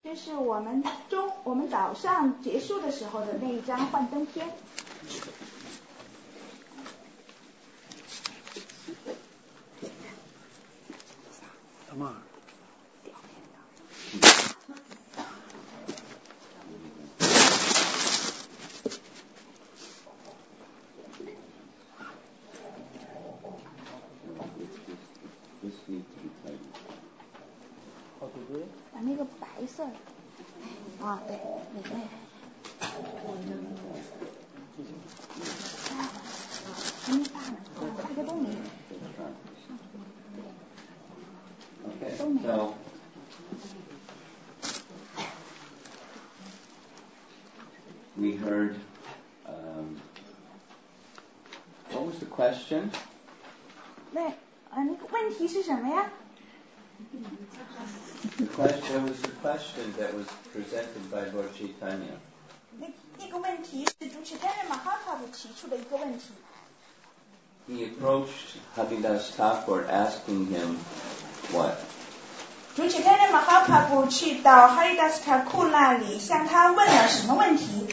这是我们早上结束的时候的那一张幻灯片。 什么？ 把那个白色的啊，对，那个。还没发呢，大家都没有。都没有。 We heard, what was the question? 那个问题是什么呀？ The question was the question that was presented by Lord Chaitanya. 那个问题是主持Chaitanya Mahaprabhu提出的一个问题。 He approached Bhaktidas Thakur asking him what? 主持Chaitanya Mahaprabhu去到 Haridas Thakur 那里，向他问了什么问题？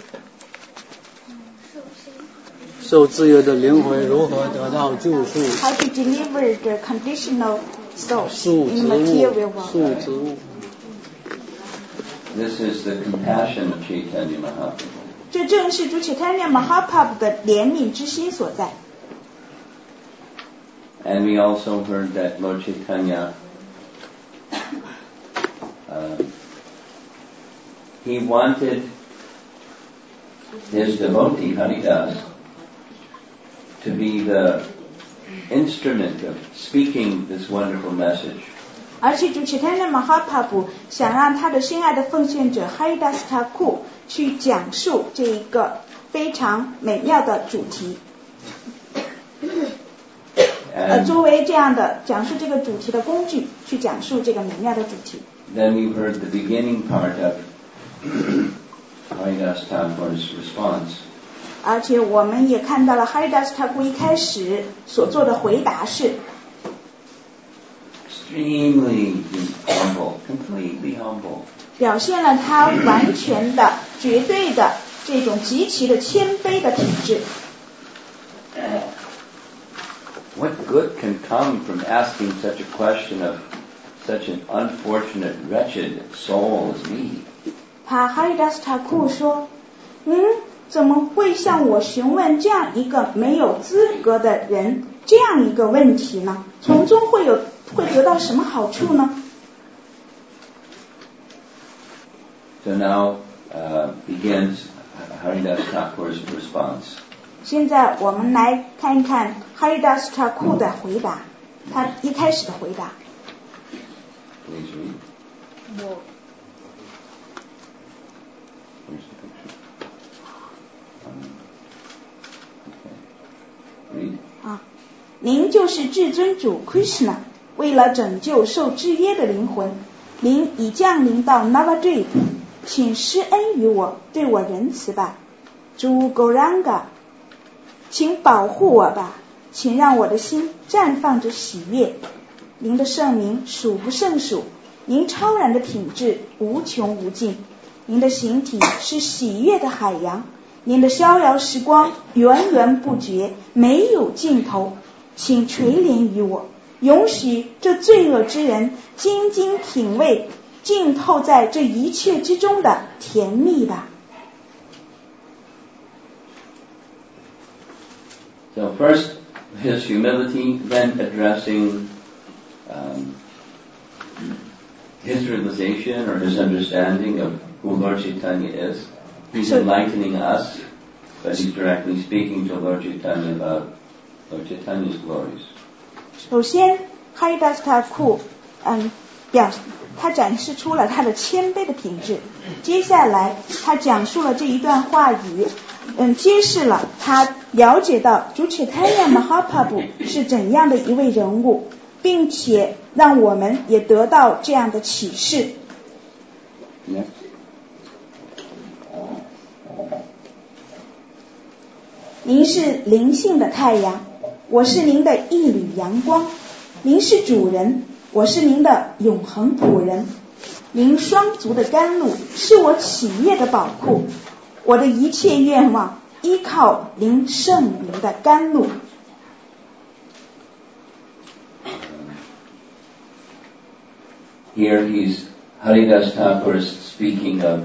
受自由的灵魂如何得到救赎 ？How to deliver the conditional soul 树 in 植 material 物 world？ 树植物。 This is the compassion of Chaitanya Mahaprabhu. 这正是主持Chaitanya Mahaprabhu 的怜悯之心所在。 And we also heard that Lord Chaitanya, he wanted his devotee Haridas to be the instrument of speaking this wonderful message. 而且主持Chaitanya Mahaprabhu 想让他的深爱的奉献者 Haridas Thakur 去讲述这一个非常美妙的主题。作为这样的讲述这个主题的工具，去讲述这个美妙的主题。 Then we heard the beginning part of Haridas Thakur's response. 而且我们也看到了 Haridas Thakur 一开始所做的回答是 extremely humble, completely humble. 表现了他完全的、绝对的这种极其的谦卑的品质。 What good can come from asking such a question of such an unfortunate, wretched soul as me? 他 Haridas Thakur 说，怎么会向我询问这样一个没有资格的人这样一个问题呢？从中会得到什么好处呢？ So now begins Haridas Thakur's response. 现在我们来看一看 Haridas Thakur 的回答，他一开始的回答。 Please read. Where's the picture? Okay. Read. 您就是至尊主 Krishna， 为了拯救受制约的灵魂，您已降临到 Navadvip， 请施恩于我，对我仁慈吧。诸 Gauranga， 请保护我吧，请让我的心绽放着喜悦。您的圣名数不胜数，您超然的品质无穷无尽，您的形体是喜悦的海洋，您的逍遥时光源源不绝，没有尽头。请垂怜于我，允许这罪恶之人精精品味浸透在这一切之中的甜蜜吧。 So first his humility, then addressing his realization or his understanding of who Lord Chaitanya is. He's enlightening us, but he's directly speaking to Lord Chaitanya about Lord Chaitanya's glories. 首先 Haridas Thakur 他展示出了他的谦卑的品质，接下来他讲述了这一段话语，揭示了他了解到主Chaitanya Mahaprabhu 是怎样的一位人物，并且让我们也得到这样的启示。您是灵性的太阳，我是您的一缕阳光，您是主人，我是您的永恒仆人。 您双足的甘露是我企业的宝库，我的一切愿望依靠您圣灵的甘露。 Here Haridas Thakur is speaking of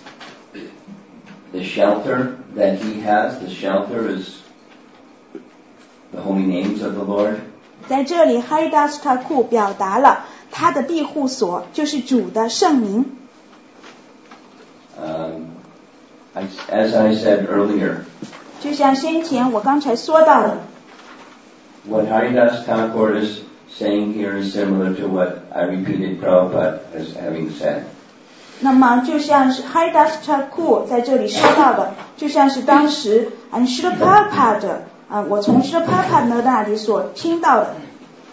the shelter that he has. The shelter is the holy names of the Lord. 在这里 Haridas Thakur 表达了他的庇护所就是主的圣名。 As I said earlier, 就像先前我刚才说到的 what Haridas Thakur is saying here is similar to what I repeated Prabhupada as having said. 那么就像是 Haridas Thakur 在这里说到的，就像是当时Srila Prabhupada 我从 Srila Prabhupada 那里所听到的。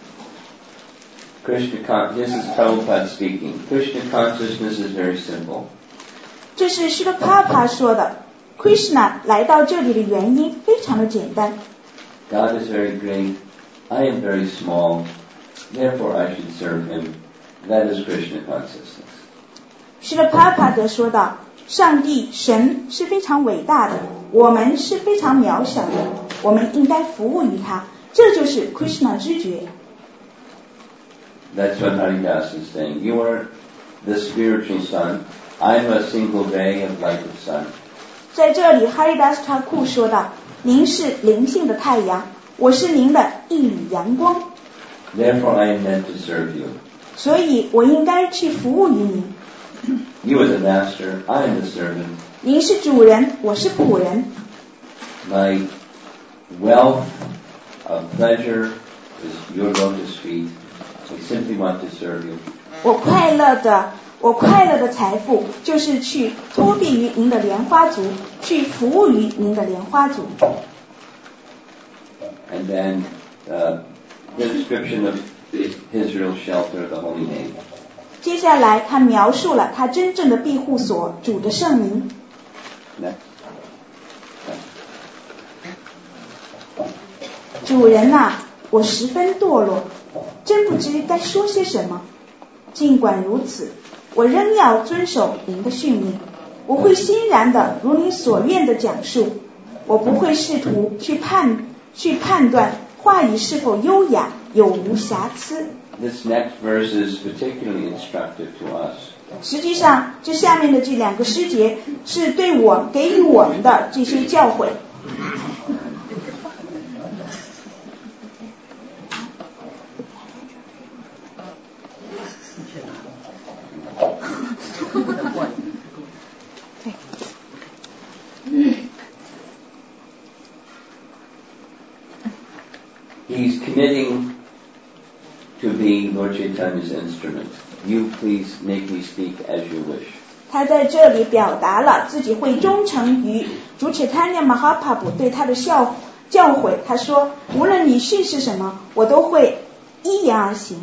This is Prabhupada speaking. Krishna consciousness is very simple. 这是 Srila Prabhupada 说的 Krishna 来到这里的原因非常的简单。 God is very great. I am very small. Therefore I should serve him. That is Krishna consciousness. Srila Prabhupada 说道，上帝神是非常伟大的，我们是非常渺小的，我们应该服务于他，这就是 Krishna 知觉。 That's what Haridas is saying. You are the spiritual sun. I am a single ray of light of sun. 在这里 Haridas Thakur 说道，您是灵性的太阳，我是您的一缕阳光。 Therefore I am meant to serve you. 所以我应该去服务于您。 You are the master, I am the servant. 您是主人，我是仆人。 My wealth of pleasure is your lotus feet. I simply want to serve you. 我快乐的财富就是去托庇于您的莲花足，去服务于您的莲花足。 And then the description of his real shelter, the holy name. 接下来他描述了他真正的庇护所，主的圣名。主人啊，我十分堕落，真不知该说些什么。尽管如此，我仍要遵守您的训令，我会欣然的如您所愿的讲述，我不会试图去判断话语是否优雅，有无瑕疵。 This next verse is particularly instructive to us. 实际上，这下面的这两个诗节是给予我们的这些教诲。 He's committing to be Lord Chaitanya's instrument. You please make me speak as you wish. 他在这里表达了自己会忠诚于主 Chaitanya Mahaprabhu 对他的教诲。他说，无论你训示什么，我都会依言而行。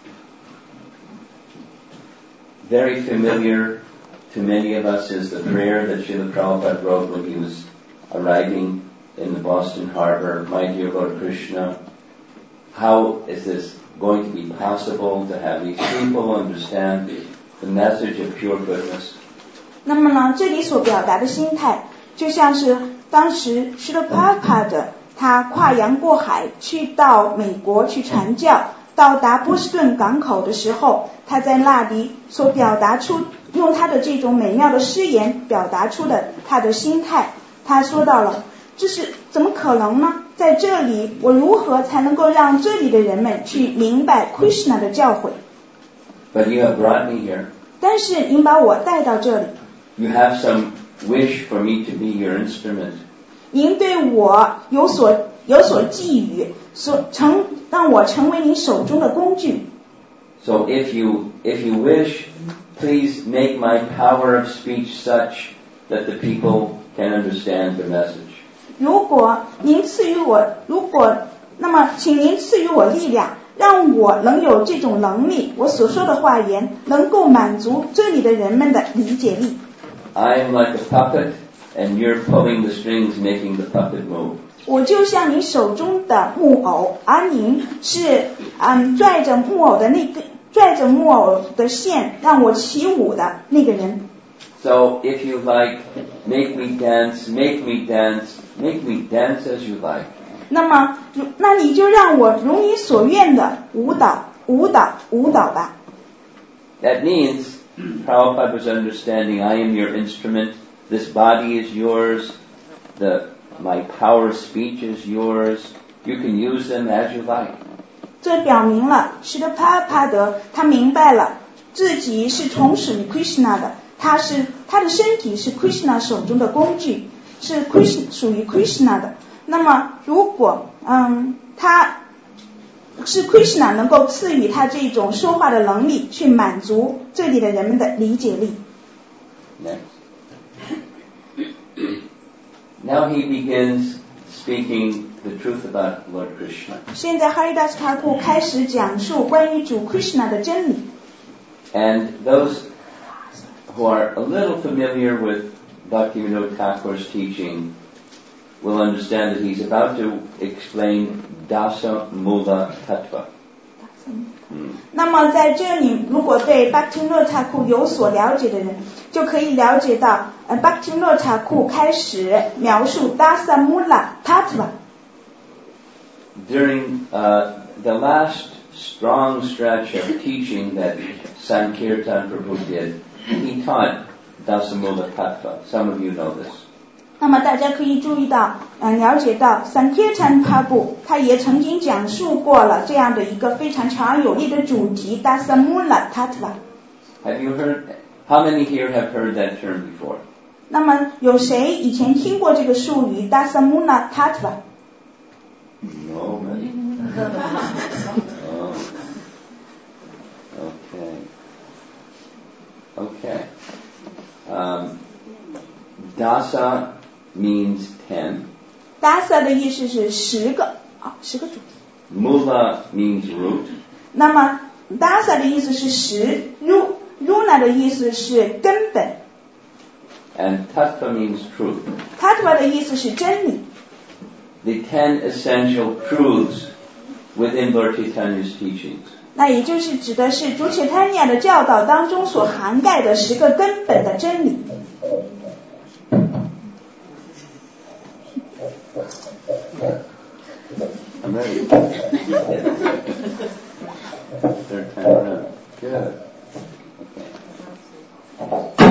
Very familiar to many of us is the prayer that Srila Prabhupada wrote when he was arriving in the Boston Harbor. My dear Lord Krishna, how is this going to be possible to have these people understand the message of pure goodness? 那么呢，这里所表达的心态，就像是当时 Srila Prabhupada 他跨洋过海去到美国去传教，到达波士顿港口的时候，他在那里所表达出用他的这种美妙的诗言表达出的他的心态。他说到了，这是怎么可能呢？在这里我如何才能够让这里的人们去明白 Krishna 的教诲？ But you have brought me here. 但是您把我带到这里， You have some wish for me to be your instrument. 您对我有所寄予，让我成为您手中的工具。 So if you wish, please make my power of speech such that the people can understand the message. 如果您赐予我，那么请您赐予我力量，让我能有这种能力，我所说的话言能够满足这里的人们的理解力。 I am like a puppet, and you're pulling the strings, making the puppet move. 我就像您手中的木偶，而您是拽着木偶的拽着木偶的线让我起舞的那个人。 So if you like, make me dance, make me dance, make me dance as you like. 那你就让我如你所愿的舞蹈吧。 That means Prabhupada was understanding, I am your instrument, this body is yours, my power of speech is yours, you can use them as you like. 这表明了使得帕帕德他明白了自己是从属于 Krishna 的，他的身体是 Krishna 手中的工具，是属于 Krishna 的。那么如果他是 Krishna 能够赐予他这种说话的能力，去满足这里的人们的理解力。 Now he begins speaking the truth about Lord Krishna. 现在 Haridas Thakur 开始讲述关于主 Krishna 的真理。 And those who are a little familiar with Bhaktivinoda Thakur's teaching will understand that he's about to explain Dasa Mula Tattva. 那么在这里，如果对 Bhaktivinoda Thakur 有所了解的人，就可以了解到Bhaktivinoda Thakur 开始描述 Dasa Mula Tattva。 During the last strong stretch of teaching that Sankirtan Prabhu did, he taught Dasa Mula Tattva. Some of you know this. 那么大家可以注意到了解到 Sankirtan Prabhu 他也曾经讲述过了这样的一个非常强而有力的主题 Dasa Mula Tattva。 Have you heard? How many here have heard that term before? 那么有谁以前听过这个术语 Dasa Mula Tattva？ Nobody. Okay. Dasa means 10. Dasa 的意思是10个主题。 Mula means root. 那么 Dasa 的意思是10，Runa 的意思是根本。 And Tattva means truth. Tattva 的意思是真理。 The 10 essential truths within Lord Chaitanya's teachings. 那也就是指的是主切坦尼亚的教導當中所涵蓋的10個根本的真理。 I'm ready. Third time around. Good. Okay.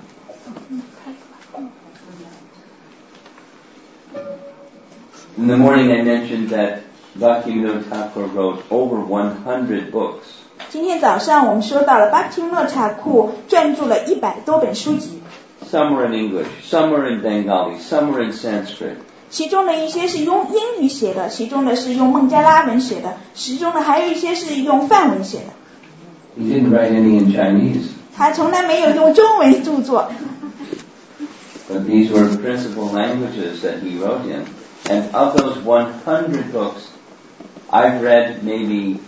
In the morning I mentioned that Bhaktivinoda Thakur wrote over 100 books. 今天早上我们说到了 Bhaktivinoda Thakur 撰著了100多本书籍。 Some are in English, some are in Bengali, some are in Sanskrit. 其中的一些是用英语写的，其中的是用孟加拉文写的，其中的还有一些是用梵文写的。 He didn't write any in Chinese. 他从来没有用中文著作。 But these were principal languages that he wrote in. And of those 100 books, I've read maybe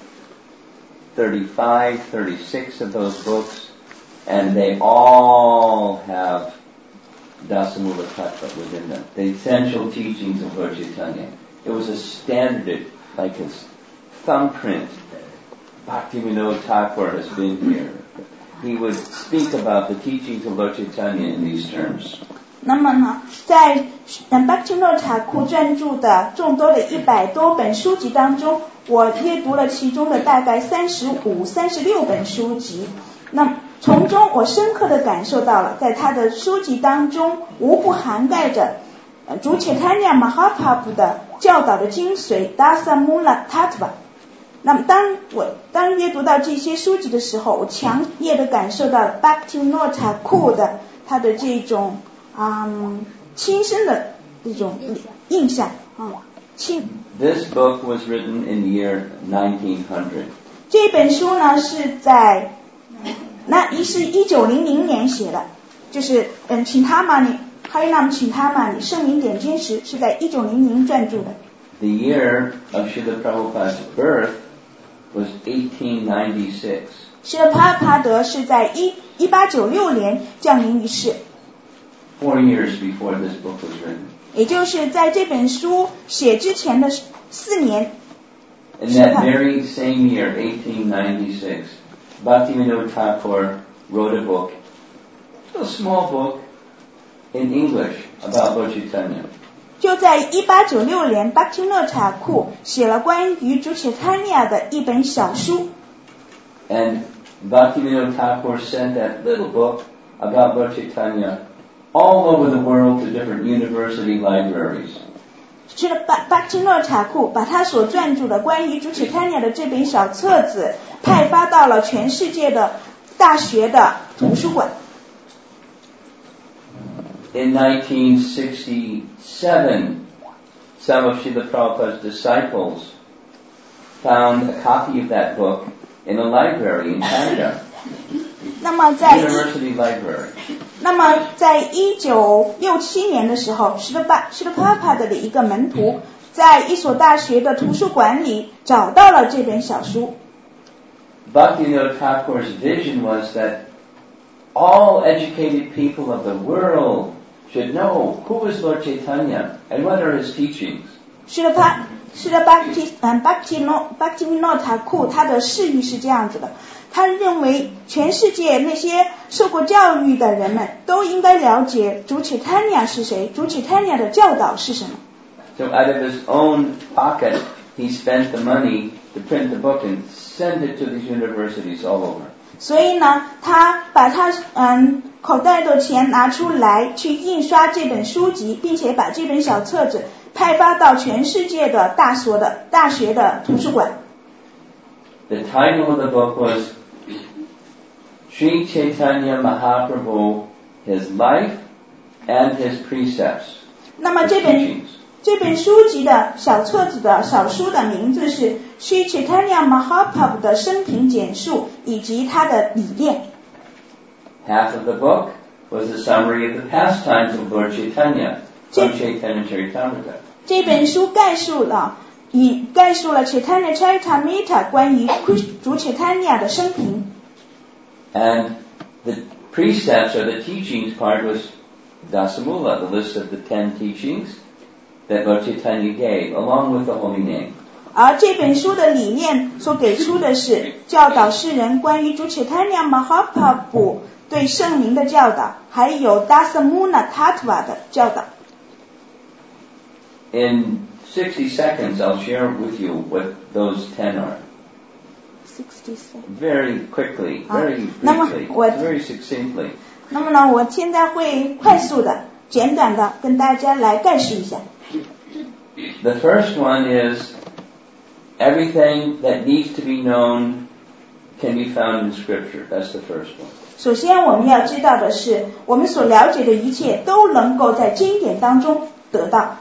35, 36 of those books, and they all have Dasa Mula Tattva within them. The essential teachings of Lord Chaitanya. It was a standard, like his thumbprint. Bhaktivinoda Thakur has been here. He would speak about the teachings of Lord Chaitanya in these terms. 那么呢，在Bhaktivinoda Thakur 撰著的众多的100多本书籍当中，我阅读了其中的大概35、36本书籍。那从中我深刻地感受到了，在他的书籍当中无不涵盖着主Chaitanya Mahaprabhu 的教导的精髓 Dasa Mula Tattva。那么当阅读到这些书籍的时候，我强烈地感受到了 Bhaktivinoda Thakur 的他的这种亲身的这种印象。 This book was written in the year 1900. 这本书呢是在1900年写的，就是Chintamani Harinam Chintamani 圣名点经石是在1900撰著的。 The year of Srila Prabhupada's birth was 1896. Srila Prabhupada 是在1896年降临于世。 4 years before this book was written. 也就是在这本书写之前的4年。 In that very same year, 1896, Bhaktivinoda Thakur wrote a book, a small book, in English about Lord Chaitanya. 就在1896年，巴提诺塔库写了关于主切塔尼亚的一本小书。 And Bhaktivinoda Thakur sent that little book about Lord Chaitanya all over the world to different university libraries. 是的，巴提诺塔库把他所撰著的关于主切塔尼亚的这本小册子派发到了全世界的大学的图书馆。 In 1967, some of Srila Prabhupada's disciples found a copy of that book in a library in Canada, University Library. 那么在1967年的时候，施德帕帕的一个门徒在一所大学的图书馆里找到了这本小书。 Bhaktivinoda Thakur's vision was that all educated people of the world should know who is Lord Chaitanya and what are his teachings. 巴提诺塔库他的示意是这样子的，他认为全世界那些受过教育的人们都应该了解主切塔尼亚是谁，主切塔尼亚的教导是什么。 So out of his own pocket, he spent the money to print the book and send it to these universities all over. 所以呢，他把他口袋的钱拿出来去印刷这本书籍，并且把这本小册子派发到全世界的大学的图书馆。 The title of the book was Sri Chaitanya Mahaprabhu, His Life and His Precepts. 那么这本书籍的小册子的小书的名字是 Sri Chaitanya Mahaprabhu 的生平简述以及他的理念。 Half of the book was a summary of the pastimes of Lord Chaitanya from Chaitanya Charitamrita. 这本书概述了 Chaitanya Charitamrita 关于主 Chaitanya 的生平。 And the precepts or the teachings part was Dasamula, the list of the 10 teachings that Lord Chaitanya gave, along with the holy name. 而这本书的理念所给出的是教导世人关于主 Chaitanya Mahaprabhu 对圣名的教导，还有 Dasamuna Tattva 的教导。 In 60 seconds, I'll share with you what those 10 are. 60 seconds. Very quickly, very briefly, very succinctly. 那么呢，我现在会快速的、简短的跟大家来概述一下。 The first one is everything that needs to be known can be found in Scripture. That's the first one. 首先我们要知道的是，我们所了解的一切都能够在经典当中得到。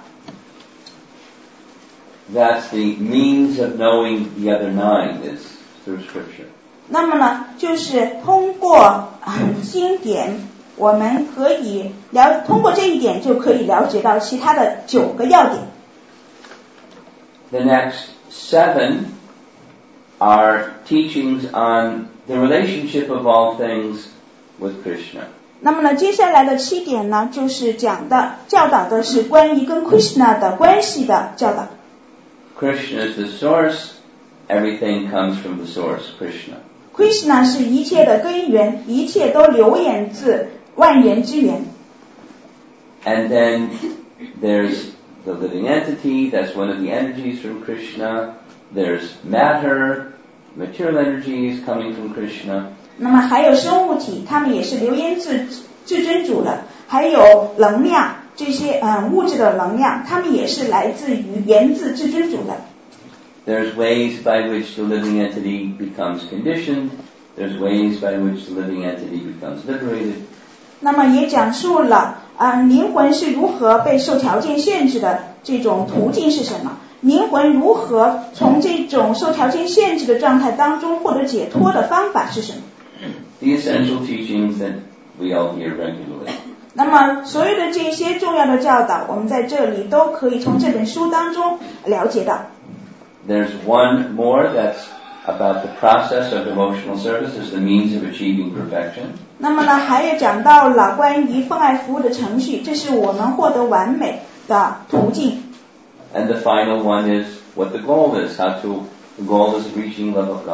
That's the means of knowing the other 9 is through Scripture. 那么呢，就是通过经典，我们可以通过这一点就可以了解到其他的9个要点。 The next 7 are teachings on the relationship of all things with Krishna. 那么呢，接下来的7点呢，就是教导的是关于跟 Krishna 的关系的教导。 Krishna is the source. Everything comes from the source, Krishna. Krishna 是一切的根源，一切都流衍自万源之源。 And then there's the living entity, that's one of the energies from Krishna. There's matter, material energies coming from Krishna. 那么还有生物体，它们也是流衍自至尊主的，还有能量，这些物质的能量，它们也是源自至尊主的。 There's ways by which the living entity becomes conditioned. There's ways by which the living entity becomes liberated. 那么也讲述了灵魂是如何被受条件限制的这种途径是什么，灵魂如何从这种受条件限制的状态当中获得解脱的方法是什么。 The essential teachings that we all hear regularly. 那么所有的这些重要的教导，我们在这里都可以从这本书当中了解到。 There's one more that's about the process of devotional service as the means of achieving perfection. 那么呢，还有讲到了关于奉爱服务的程序，这是我们获得完美的途径。 And the final one is what the goal is. The goal is reaching love of God.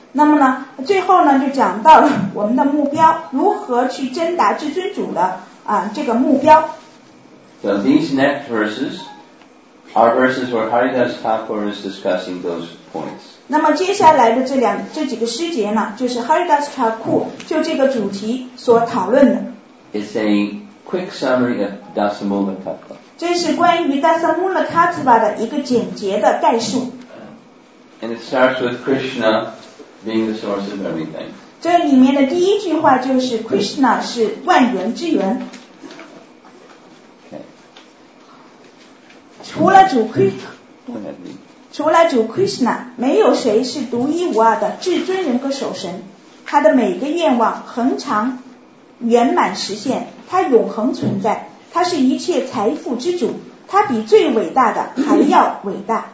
那么呢，最后呢就讲到了我们的目标，如何去征达至尊主的这个目标。 So these next verses are verses where Haridas Thakur is discussing those points. 那么接下来的这几个诗节呢，就是 Haridas Thakur 就这个主题所讨论的。 It's a quick summary of Dasamula Tattva. 这是关于 Dasamula Tattva 的一个简洁的概述。 And it starts with Krishna being the source of everything. 这里面的第一句话就是 Krishna 是万源之源。 Okay. 除了主 Krishna， 没有谁是独一无二的至尊人格守神。他的每个愿望恒常圆满实现，他永恒存在，他是一切财富之主，他比最伟大的还要伟大。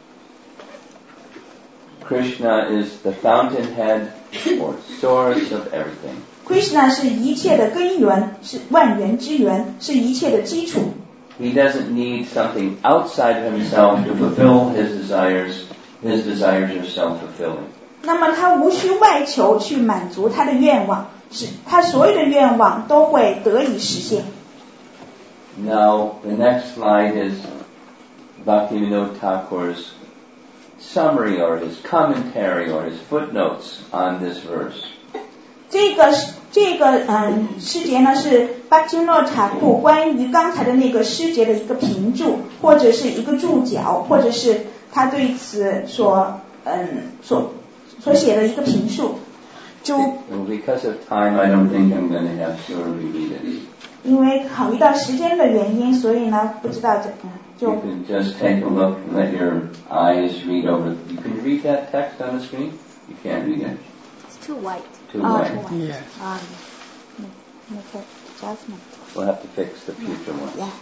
Krishna is the fountainhead or source of everything. Krishna 是一切的根源，是万源之源，是一切的基础。 He doesn't need something outside of himself to fulfill his desires. His desires are self-fulfilling. 那么他无需外求去满足他的愿望，是他所有的愿望都会得以实现。 Now, the next slide is Bhaktivinoda Thakur's summary or his commentary or his footnotes on this verse. 这个诗节呢是巴基诺塔库关于刚才的那个诗节的一个评注，或者是一个注脚，或者是他对此所写的一个评述。 Because of time, I don't think I'm going to have Sura read it. 因为考虑到时间的原因，所以呢不知道就。 You can just take a look and let your eyes read over. You can read that text on the screen? You can't read it. It's too white. Too white. Yeah. Make an adjustment. We'll have to fix the future one. Yeah.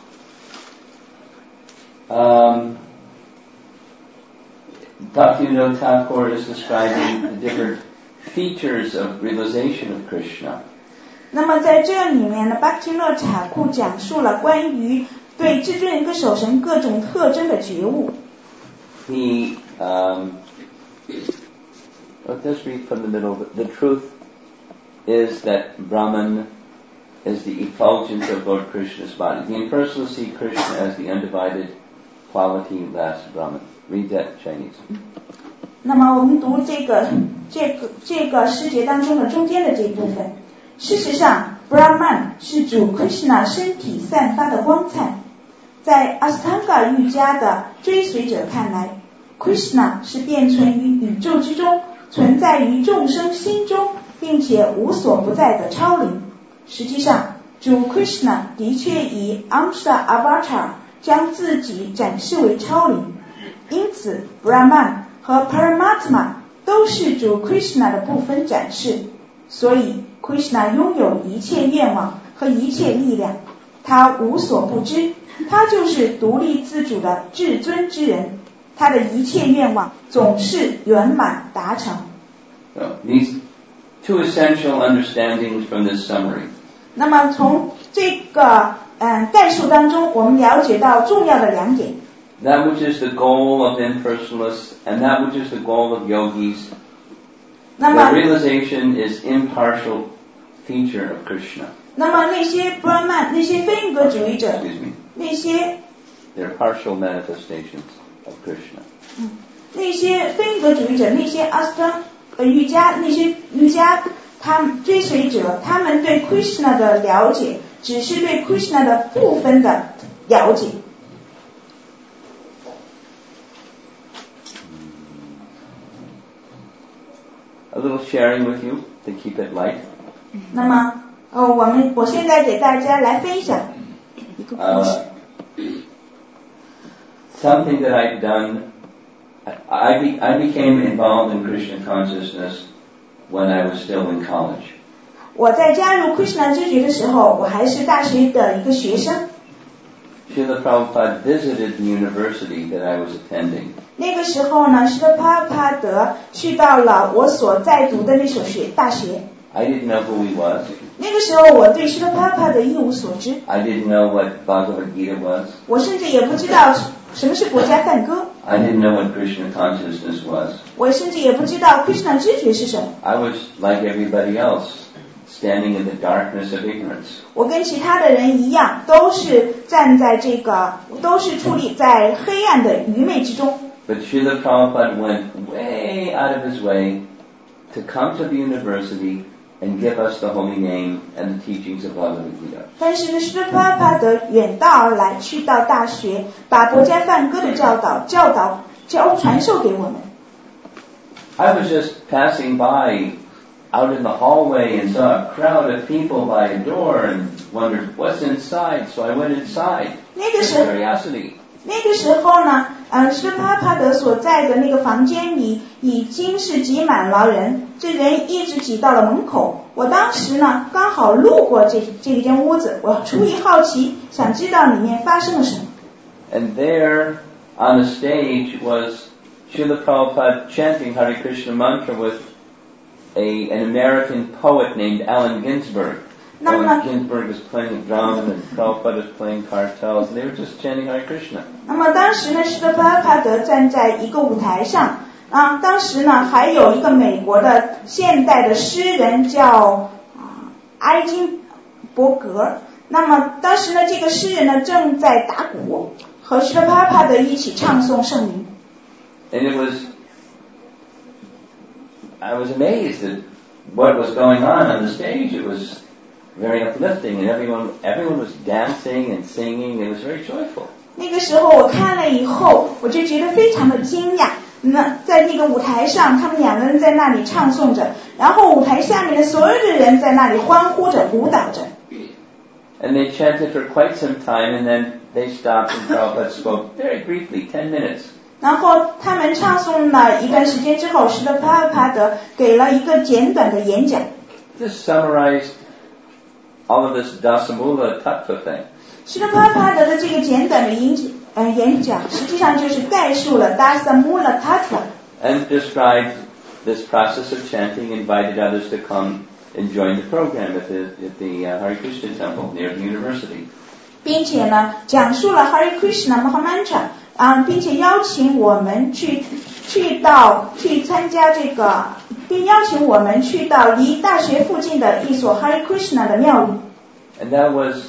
Bhaktivinoda Thakur is describing the different features of realization of Krishna. 那么在这里面呢，巴基诺塔库讲述了关于对至尊人格守神各种特征的觉悟。 He, let's read from the middle. The truth is that Brahman is the effulgence of Lord Krishna's body. The impersonalists see Krishna as the undivided quality-less Brahman. Read that Chinese. 那么我们读这个诗节当中的中间的这一部分。事实上 Brahman 是主 Krishna 身体散发的光彩。在 Astanga 瑜伽的追随者看来， Krishna 是便存于宇宙之中，存在于众生心中，并且无所不在的超灵。实际上，主 Krishna 的确以 Amsa Avatar 将自己展示为超灵，因此 Brahman 和 Paramatma 都是主 Krishna 的部分展示。所以 Krishna 拥有一切愿望和一切力量，他无所不知，他就是独立自主的至尊之人，他的一切愿望总是圆满达成。 So, these two essential understandings from this summary. 那么从这个概述当中，我们了解到重要的两点。 That which is the goal of impersonalists and that which is the goal of yogis. The realization is impartial feature of Krishna. 那么那些 Brahman 那些非人格主义者， 那些 they're partial manifestations of Krishna. 那些非人格主义者，那些阿斯汤瑜伽，那些瑜伽他们追随者，他们对 Krishna 的了解只是对 Krishna 的部分的了解。 A little sharing with you to keep it light. 那么我现在给大家来分享一个故事。 Something that I've done, I became involved in Krishna consciousness when I was still in college. 我在加入 Krishna 知觉的时候，我还是大学的一个学生。 Srila Prabhupada visited the university that I was attending. 那个时候呢，施帕帕德去到了我所在读的那所大学。 I didn't know who he was. 那个时候我对施帕帕德一无所知。 I didn't know what Bhagavad Gita was. 我甚至也不知道什么是国家梵歌。 I didn't know what Krishna consciousness was. 我甚至也不知道 Krishna 知觉是什么。 I was like everybody else, standing in the darkness of ignorance. 我跟其他的人一样，都是矗立在黑暗的愚昧之中。 But Srila Prabhupada went way out of his way to come to the university and give us the holy name and the teachings of Bhagavad Gita. 但是呢，施帕帕德远道而来，去到大学，把薄伽梵歌的传授给我们。 I was just passing by out in the hallway and saw a crowd of people by a door and wondered what's inside, so I went inside. With curiosity. 那个时候呢，施帕帕德所在的那个房间里已经是挤满了人，这人一直挤到了门口。我当时呢，刚好路过这间屋子，我出于好奇，想知道里面发生了什么。 And there on the stage was Srila Prabhupada chanting Hare Krishna mantra with an American poet named Allen Ginsberg. Allen Ginsberg is playing the drum and Prabhupada is playing kartals, and they were just chanting Hare Krishna. 那么当时呢，施帕帕德站在一个舞台上，当时呢还有一个美国的现代的诗人叫埃金伯格。那么当时呢，这个诗人呢正在打鼓，和施帕帕德一起唱诵圣名。 And I was amazed at what was going on the stage. It was very uplifting, and everyone was dancing and singing. It was very joyful. 那个时候我看了以后，我就觉得非常的惊讶。那在那个舞台上，他们两个人在那里唱诵着，然后舞台下面的所有的人在那里欢呼着、舞蹈着。 And they chanted for quite some time, and then they stopped, and Prabhupada spoke very briefly, 10 minutes. 然后他们唱诵了一段时间之后，施帕帕德给了一个简短的演讲。 This summarized all of this Dasamula Tattva thing. 施帕帕德的这个简短的演讲，实际上就是概述了 Dasamula Tattva。 And described this process of chanting, invited others to come and join the program at the Hare Krishna temple near the university. 并且呢，讲述了 Hare Krishna Mahamantra，并且邀请我们去参加这个，并邀请我们去到离大学附近的一所 Hare Krishna 的庙宇。 And that was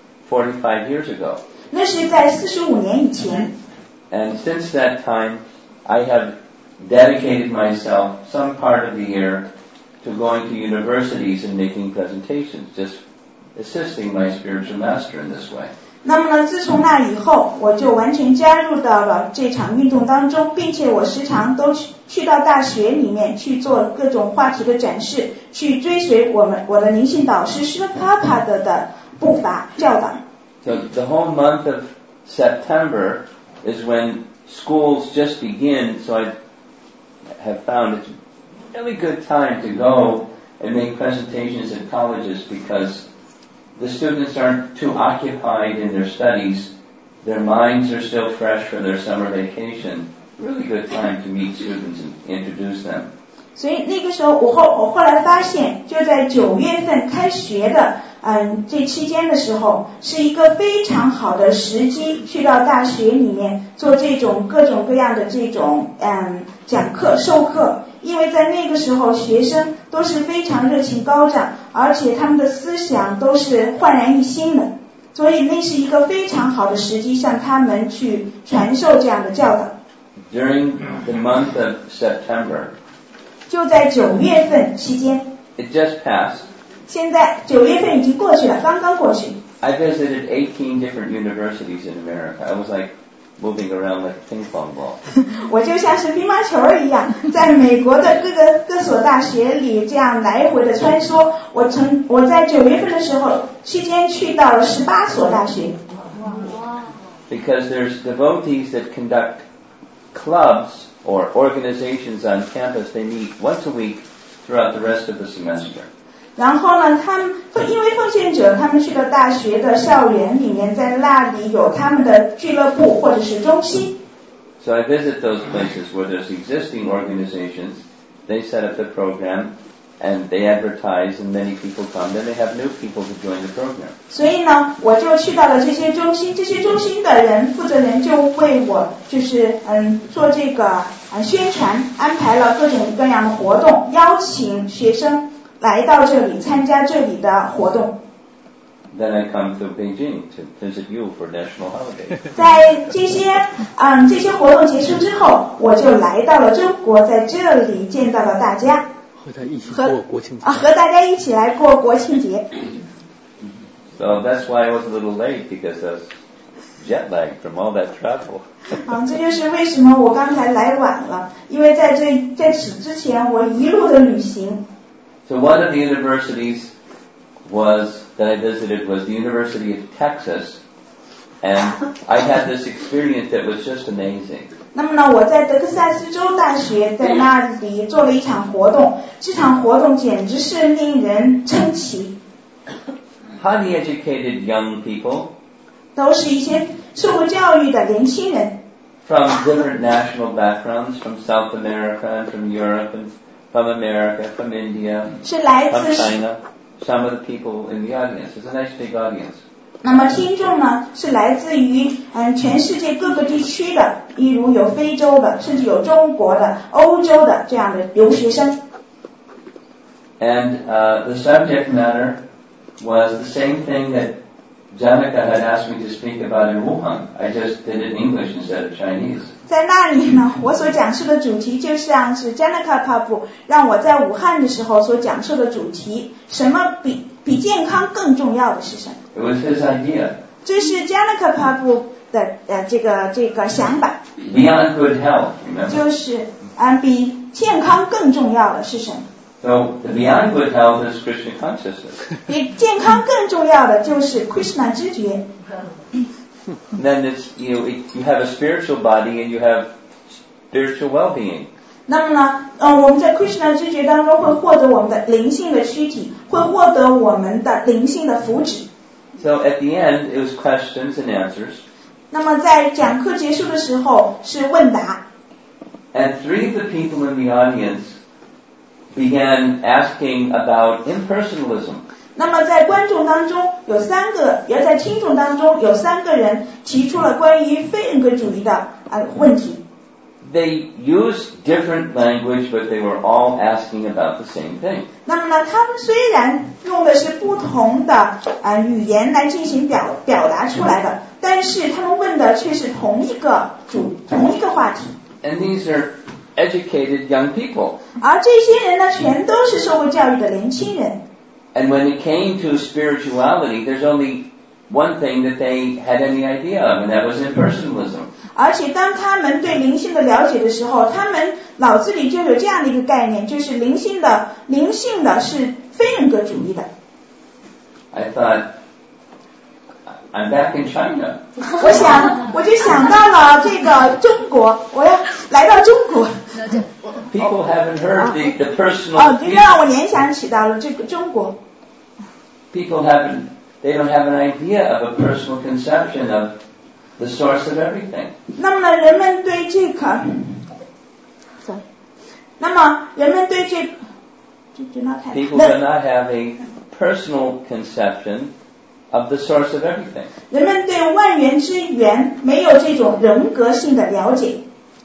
45 years ago. 那是在45年以前。 And since that time, I have dedicated myself some part of the year to going to universities and making presentations, just assisting my spiritual master in this way. 那么呢，自从那以后，我就完全加入到了这场运动当中，并且我时常都去到大学里面去做各种话题的展示，去追随我的灵性导师施帕帕德的步伐教导。 So the whole month of September is when schools just begin, so I have found it's a really good time to go and make presentations at colleges because the students aren't too occupied in their studies. Their minds are still fresh for their summer vacation. Really good time to meet students and introduce them. 所以那个时候我后来发现，就在9月份开学的这期间的时候，是一个非常好的时机，去到大学里面做这种各种各样的这种讲课授课。因为在那个时候学生都是非常热情高涨，而且他们的思想都是焕然一新的，所以那是一个非常好的时机向他们去传授这样的教导。 During the month of September, 就在9月份期间， it just passed. 现在9月份已经过去了，刚刚过去。 I visited 18 different universities in America. I was like moving around like a ping pong ball. 我就像是乒乓球一样，在美国的各所大学里这样来回的穿梭。我在9月份的时候期间去到了18所大学。 Because there's devotees that conduct clubs or organizations on campus. They meet once a week throughout the rest of the semester. 然后呢，他们因为奉献者，他们去到大学的校园里面，在那里有他们的俱乐部或者是中心。 So I visit those places where there's existing organizations. They set up the program, and they advertise, and many people come. Then they have new people to join the program. 所以呢，我就去到了这些中心，这些中心的人负责人就为我就是做这个宣传，安排了各种各样的活动，邀请学生来到这里参加这里的活动。 Then I come to Beijing to visit you for national holiday. 在这些活动结束之后，我就来到了中国，在这里见到了大家， 和他一起过国庆节。 和大家一起来过国庆节。 So that's why I was a little late, because I was jet lagged from all that travel. 这就是为什么我刚才来晚了，因为在此之前我一路的旅行。 So one of the universities that I visited was the University of Texas, and I had this experience that was just amazing. 那么呢，我在德克萨斯州大学在那里做了一场活动，这场活动简直是令人称奇。 Highly educated young people, 都是一些受过教育的年轻人。 From different national backgrounds, from South America and from Europe and from America, from India, 是来 from 自 China. Some of the people in the audience. It's a nice big audience. 那么听众呢，是来自于全世界各个地区的，例如有非洲的，甚至有中国的、欧洲的这样的留学生。 And the subject matter was the same thing that Janaka had asked me to speak about in Wuhan. I just did it in English instead of Chinese. 在那里呢，我所讲述的主题就像是 Janaka Prabhu 让我在武汉的时候所讲述的主题，什么比健康更重要的是什么？ It was his idea. 这是 Janaka Prabhu 的这个想法。 Beyond good health, remember? 就是比健康更重要的是什么？ So the beyond good health is Krishna consciousness. 比健康更重要的就是 Krishna 知觉。 Then it's you have a spiritual body and you have spiritual well-being. 那么呢，我们在 Krishna 知觉当中会获得我们的灵性的躯体，会获得我们的灵性的福祉。 So at the end, it was questions and answers. 那么在讲课结束的时候是问答。 And three of the people in the audience began asking about impersonalism. 那么在观众当中有也在听众当中有3个人提出了关于非人格主义的问题。 They used different language, but they were all asking about the same thing. 那么呢，他们虽然用的是不同的语言来进行表达出来的，但是他们问的却是同一个话题。 And these are educated young people. 而这些人呢，全都是受过教育的年轻人。 And when it came to spirituality, there's only one thing that they had any idea of, and that was impersonalism. 而且当他们对灵性的了解的时候，他们脑子里就有这样的一个概念，就是灵性的是非人格主义的。 I thought, I'm back in China. 我就想到了这个中国，我要来到中国。 People haven't heard the personal. 这让我联想起到了这个中国。 People they don't have an idea of a personal conception of the source of everything. 那么呢，人们对这个 People do not have a personal conception of the source of everything. 人们对万源之源没有这种人格性的了解。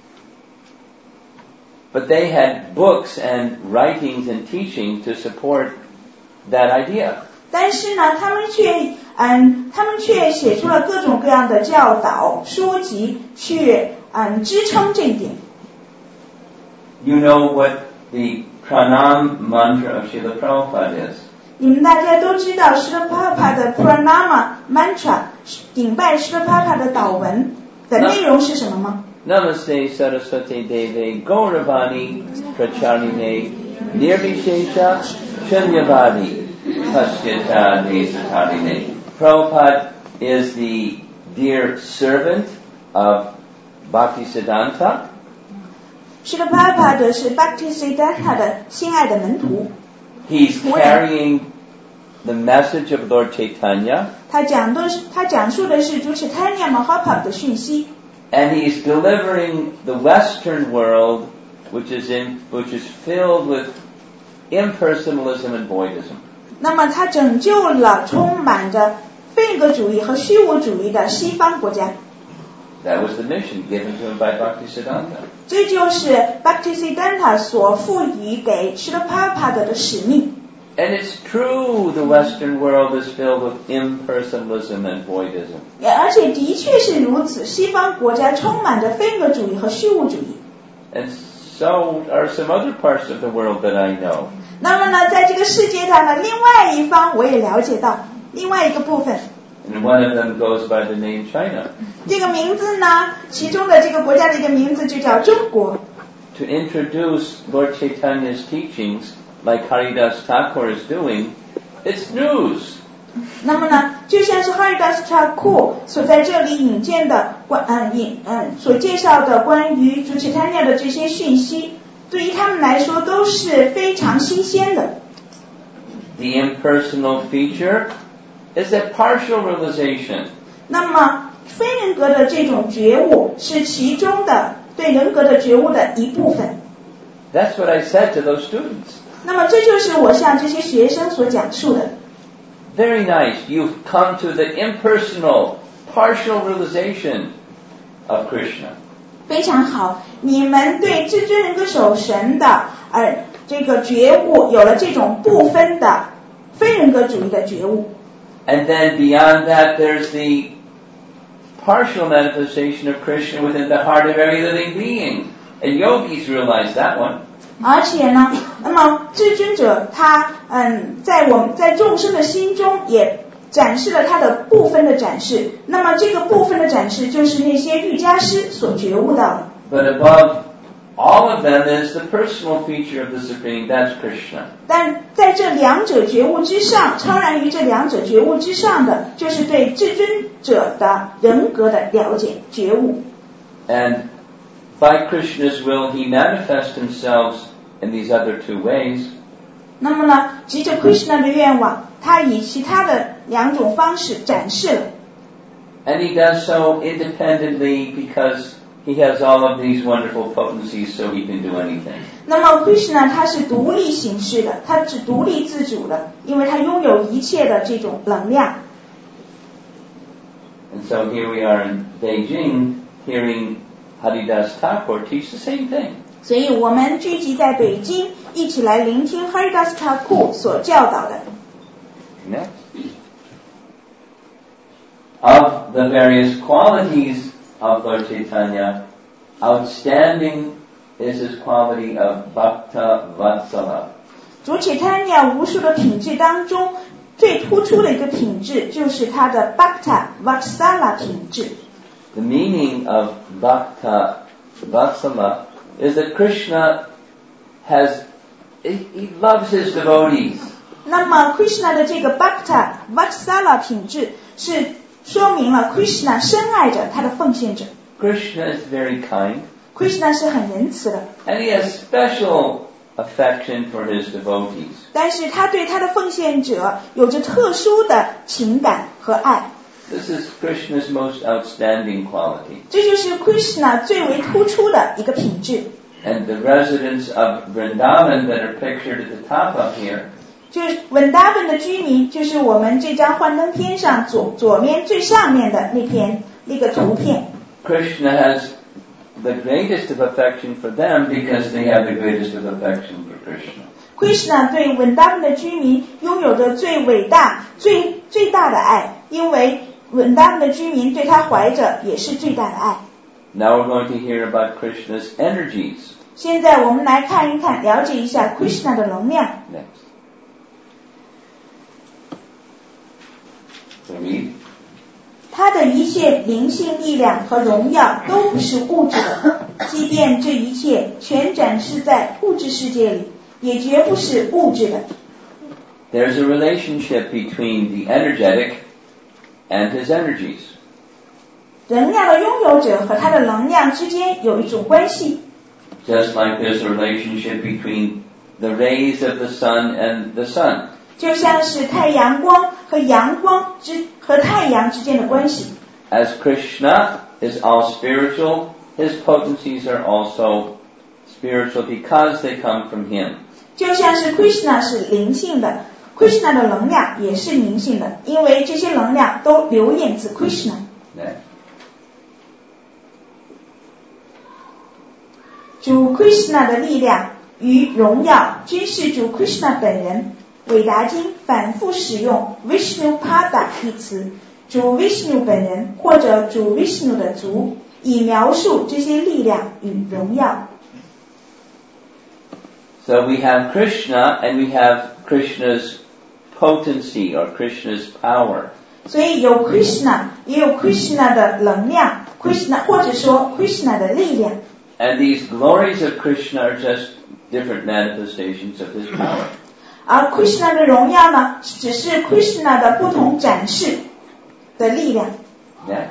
But they had books and writings and teaching to support that idea. 但是呢，他们却写出了各种各样的教导书籍，去支撑这一点。 You know what the Pranam mantra of Srila Prabhupada is? 你们大家都知道Srila Prabhupada 的 Pranama mantra 顶拜Srila Prabhupada的祷文的内容是什么吗？ Namaste Saraswati Deve Gauravani Pracharine Nirvishesha Shunyavadi Pasyata Desatarine. Prabhupada is the dear servant of Bhaktisiddhanta. Srila Prabhupada 是 Bhaktisiddhanta 的心爱的门徒。 He's carrying the message of Lord Chaitanya. 他讲述的是主Chaitanya Mahaprabhu 的讯息。 And he's delivering the Western world, which is filled with impersonalism and voidism. 那么他拯救了充满着非人格主义和虚无主义的西方国家。 That was the mission given to him by Bhaktisiddhanta. 这就是 Bhaktisiddhanta 所赋予给 Srila Prabhupada 的使命。 And it's true the Western world is filled with impersonalism and voidism. 而且的确是如此，西方国家充满着非人格主义和虚无主义。 And so are some other parts of the world that I know. 那么呢，在这个世界上的另外一方，我也了解到另外一个部分。 And one of them goes by the name China. 这个名字呢，其中的这个国家的一个名字就叫中国。 To introduce Lord Chaitanya's teachings, like Haridas Thakur is doing, it's news. 那么呢，就像是 Haridas Thakur 所在这里引荐的所介绍的关于主 Chaitanya 的这些讯息，对于他们来说都是非常新鲜的。 The impersonal feature is a partial realization. 那么非人格的这种觉悟是其中的对人格的觉悟的一部分。 That's what I said to those students. 那么这就是我向这些学生所讲述的。 Very nice. You've come to the impersonal, partial realization of Krishna. 非常好，你们对至尊人格守神的这个觉悟有了这种部分的非人格主义的觉悟。 And then beyond that, there's the partial manifestation of Krishna within the heart of every living being. And yogis realize that one. 而且呢，那么至尊者他在众生的心中也展示了他的部分的展示。那么这个部分的展示就是那些瑜伽师所觉悟到的。 But above all of them is the personal feature of the Supreme. That's Krishna. 但在这两者觉悟之上，超然于这两者觉悟之上的，就是对至尊者的人格的了解觉悟。 And by Krishna's will, he manifests himself in these other two ways. 那么呢，藉着 Krishna 的愿望，他以其他的两种方式展示了。 And he does so independently because he has all of these wonderful potencies, so he can do anything. 那么 Krishna 他是独立行事的，他是独立自主的，因为他拥有一切的这种能量。 And so here we are in Beijing, hearing Haridas Thakur teach the same thing. 所以我们聚集在北京，一起来聆听 Haridas Thakur 所教导的。 Next. Of the various qualities of Lord Chaitanya, outstanding is his quality of Bhakta Vatsala. 主 Chaitanya 无数的品质当中，最突出的一个品质就是他的 Bhakta Vatsala 品质。 The meaning of Bhakta Vatsala is that Krishna he loves his devotees. 那么 Krishna 的这个 Bhakta Vatsala 品质是说明了 Krishna 深爱着他的奉献者。 Krishna is very kind. Krishna 是很仁慈的。 And he has special affection for his devotees. 但是他对他的奉献者有着特殊的情感和爱。 This is Krishna's most outstanding quality. 这就是 Krishna 最为突出的一个品质。 And the residents of Vrindavan that are pictured at the top up here, 就是Vrindavan的居民，就是我们这张幻灯片上左面最上面的那个图片。 Krishna has the greatest of affection for them because they have the greatest of affection for Krishna. Krishna 对Vrindavan的居民拥有着最伟大、最大的爱，因为Vrindavan的居民对他怀着也是最大的爱。 Now we're going to hear about Krishna's energies. 现在我们来看一看，了解一下 Krishna 的能量。 Next. So read. 他的一切灵性力量和荣耀都不是物质的，即便这一切全展示在物质世界里，也绝不是物质的。 There's a relationship between the energetic and his energies. 能量的拥有者和他的能量之间有一种关系。 Just like there's a relationship between the rays of the sun and the sun. 就像是太阳光和太阳之间的关系。 As Krishna is all spiritual, his potencies are also spiritual because they come from him. 就像是 Krishna 是灵性的， Krishna 的能量也是灵性的，因为这些能量都流淌自 Krishna。 主 Krishna 的力量与荣耀均是主 Krishna 本人。韦达经反复使用 Vishnupada 一词，主 Vishnu 本人或者主 Vishnu 的族，以描述这些力量与荣耀。 So we have Krishna and we have Krishna's potency or Krishna's power. 所以有 Krishna 也有 Krishna 的能量， Krishna 或者说 Krishna 的力量。 And these glories of Krishna are just different manifestations of his power. 而 Krishna 的荣耀呢，只是 Krishna 的不同展示的力量。 Next.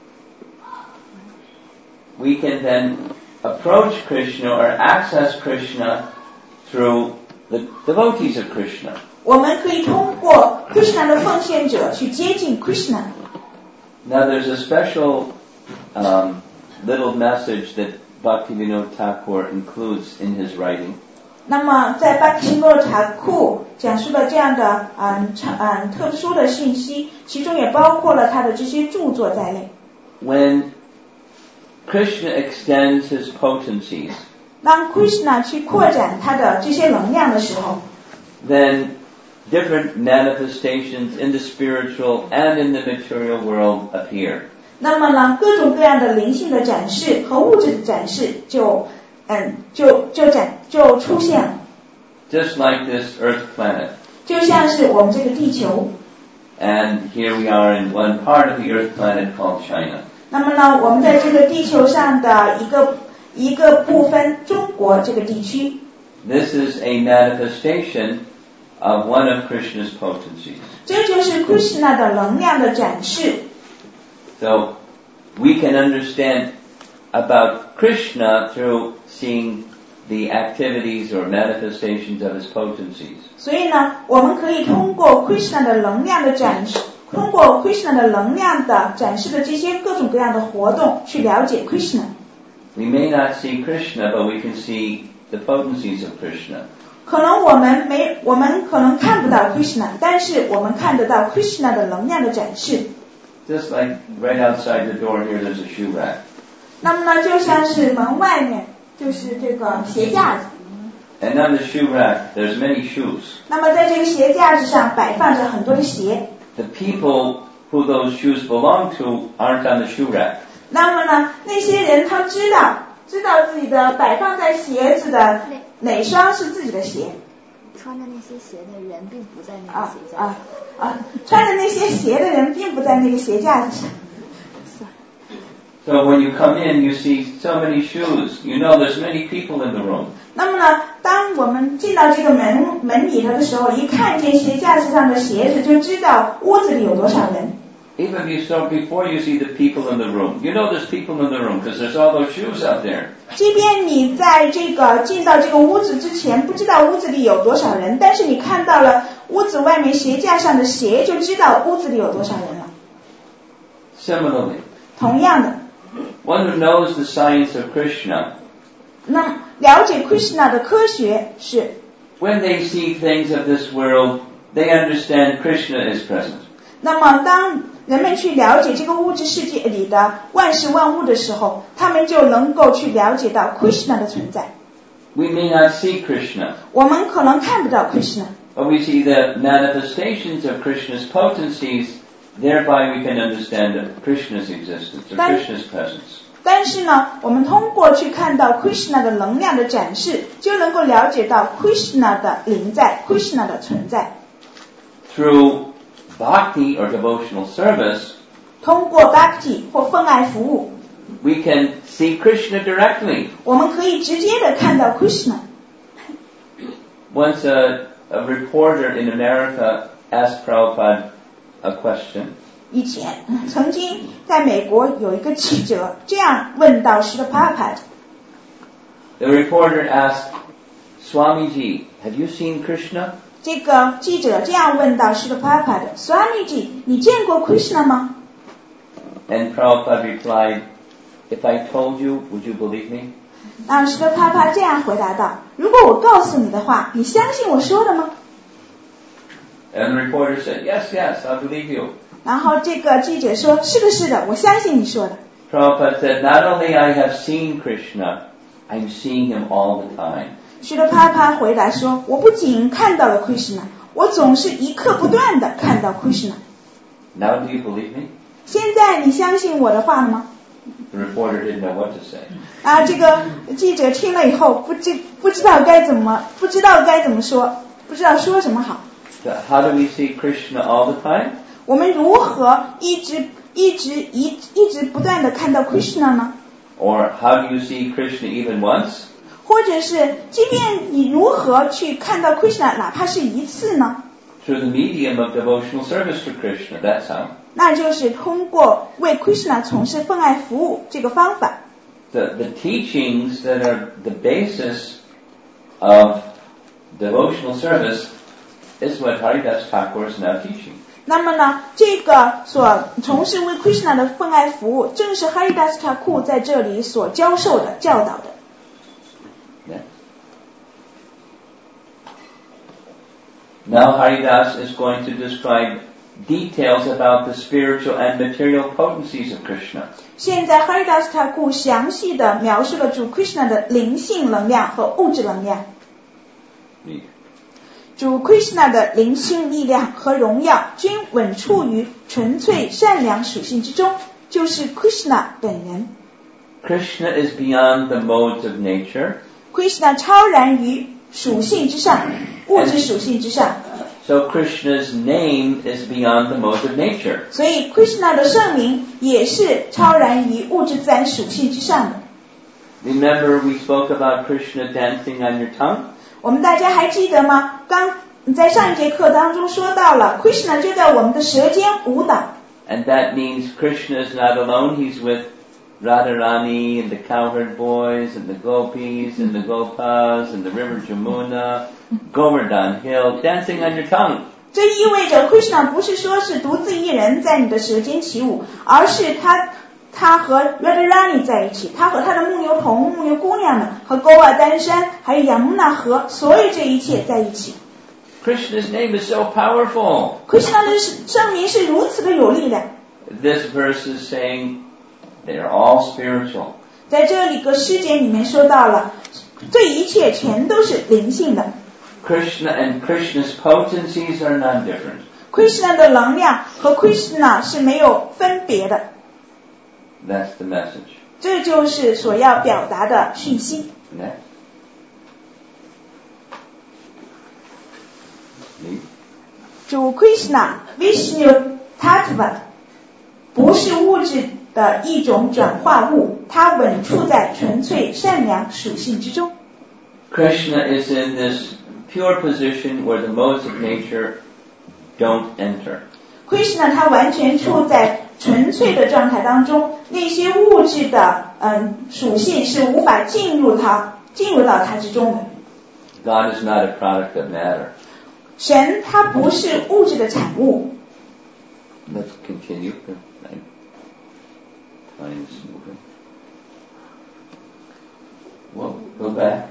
We can then approach Krishna or access Krishna through the devotees of Krishna. 我们可以通过 Krishna 的奉献者去接近 Krishna。 Now there's a special little message that Bhaktivinoda Thakur includes in his writing. 那么在 Bhaktivinoda Thakur 讲述了这样的特殊的信息，其中也包括了他的这些著作在内。 When Krishna extends his potencies, 当 Krishna 去扩展他的这些能量的时候， then different manifestations in the spiritual and in the material world appear. 那么呢，各种各样的灵性的展示和物质的展示就出现了。 Just like this Earth planet. 就像是我们这个地球。 And here we are in one part of the Earth planet called China. 那么呢，我们在这个地球上的一个部分，中国这个地区。 This is a manifestation of one of Krishna's potencies. 这就是 Krishna 的能量的展示。 So we can understand about Krishna through seeing the activities or manifestations of his potencies. 所以呢，我们可以通过 Krishna 的能量的展示，通过 Krishna 的能量的展示的这些各种各样的活动去了解 Krishna。 We may not see Krishna, but we can see the potencies of Krishna. 可能我们可能看不到 Krishna， 但是我们看得到 Krishna 的能量的展示。 Just like right outside the door here, there's a shoe rack. 那么呢，就像是门外面就是这个鞋架子。 And on the shoe rack, there's many shoes. 那么在这个鞋架子上摆放着很多的鞋。 The people who those shoes belong to aren't on the shoe rack. 那么呢，那些人他知道自己的摆放在鞋子的哪双是自己的鞋。 穿着那些鞋的人并不在那个鞋架上。 穿着那些鞋的人并不在那个鞋架子上。 So when you come in, you see so many shoes. You know there's many people in the room. 那么呢，当我们进到这个门里头的时候，一看见鞋架子上的鞋子，就知道屋子里有多少人。 Even before you see the people in the room, you know there's people in the room because there's all those shoes out there. 即便你在这个进到这个屋子之前，不知道屋子里有多少人，但是你看到了屋子外面鞋架上的鞋，就知道屋子里有多少人了。 Similarly, 同样的， one who knows the science of Krishna, 那了解 Krishna 的科学是 when they see things of this world, they understand Krishna is present. 那么当人们去了解这个物质世界里的万事万物的时候，他们就能够去了解到 Krishna 的存在。 We may not see Krishna, 我们可能看不到 Krishna， but we see the manifestations of Krishna's potencies. Thereby we can understand Krishna's existence or Krishna's presence. 但是呢，我们通过去看到 Krishna 的能量的展示，就能够了解到 Krishna 的临在， Krishna 的存在。 Through bhakti or devotional service, 通过 Bhakti 或奉爱服务， we can see Krishna directly. 我们可以直接的看到 Krishna。 Once a reporter in America asked Prabhupada a question. 以前曾经在美国有一个记者这样问到Srila Prabhupada。 The reporter asked, Swamiji, have you seen Krishna? 这个记者这样问到Srila Prabhupada， Swamiji， 你见过 Krishna 吗？ And Prabhupada replied, if I told you, would you believe me? 那施多帕帕这样回答道：如果我告诉你的话，你相信我说的吗？ And the reporter said, yes, yes, I believe you. 然后这个记者说：是的，是的，我相信你说的。 Prabhupada said, not only I have seen Krishna, I'm seeing him all the time. 施多帕帕回答说：我不仅看到了 Krishna， 我总是一刻不断的看到 Krishna。 Now do you believe me? 现在你相信我的话了吗？ The reporter didn't know what to say. 这个记者听了以后不知道该怎么说，不知道说什么好。 So how do we see Krishna all the time? 我们如何一直不断的看到 Krishna 呢？ Or how do you see Krishna even once? 或者是即便你如何去看到 Krishna， 哪怕是一次呢？ Through the medium of devotional service to Krishna, that's how. 那就是通过为 Krishna 从事奉爱服务这个方法。 The teachings that are the basis of devotional service is what Haridas Thakur is now teaching. 那么呢，这个所从事为 Krishna 的奉爱服务，正是 Haridas Thakur 在这里所教授的、教导的。 Yeah. Now Haridas is going to describe details about the spiritual and material potencies of Krishna. 现在 Haridas Thakur 详细的描述了主 Krishna 的灵性能量和物质能量。 主 Krishna 的灵性力量和荣耀均稳处于纯粹善良属性之中，就是 Krishna 本人。 Krishna is beyond the modes of nature. Krishna 超然于属性之上，物质属性之上。 So Krishna's name is beyond the modes of nature. 所以 Krishna 的圣名也是超然于物质自然属性之上的。 Remember we spoke about Krishna dancing on your tongue? 我们大家还记得吗？刚在上一节课当中说到了 Krishna 就在我们的舌尖舞蹈。 And that means Krishna is not alone. He's with Radharani and the cowherd boys and the gopis and the gopas and the river Jamuna, Govardhan Hill, dancing on your tongue. 这意味着 Krishna 不是说是独自一人在你的舌尖起舞，而是他和 Radharani 在一起，他和他的牧牛童、牧牛姑娘们和勾瓦丹山还有 Yamuna 河，所有这一切在一起。 Krishna's name is so powerful. Krishna 的圣名是如此的有力量。 This verse is saying they are all spiritual. 在这里个诗节里面说到了，这一切全都是灵性的。 Krishna and Krishna's potencies are non-different. Krishna 的能量和 Krishna 是没有分别的。 That's the message. 这就是所要表达的讯息。 Next. Me? 主 Krishna Vishnu Tattva 不是物质的一种转化物，它稳处在纯粹善良属性之中。 Krishna is in this pure position where the modes of nature don't enter. Krishna 他完全处在纯粹的状态当中，那些物质的属性是无法进入到它之中的。 God is not a product of matter. 神他不是物质的产物。 Let's continue. Time is moving. Whoa, go back.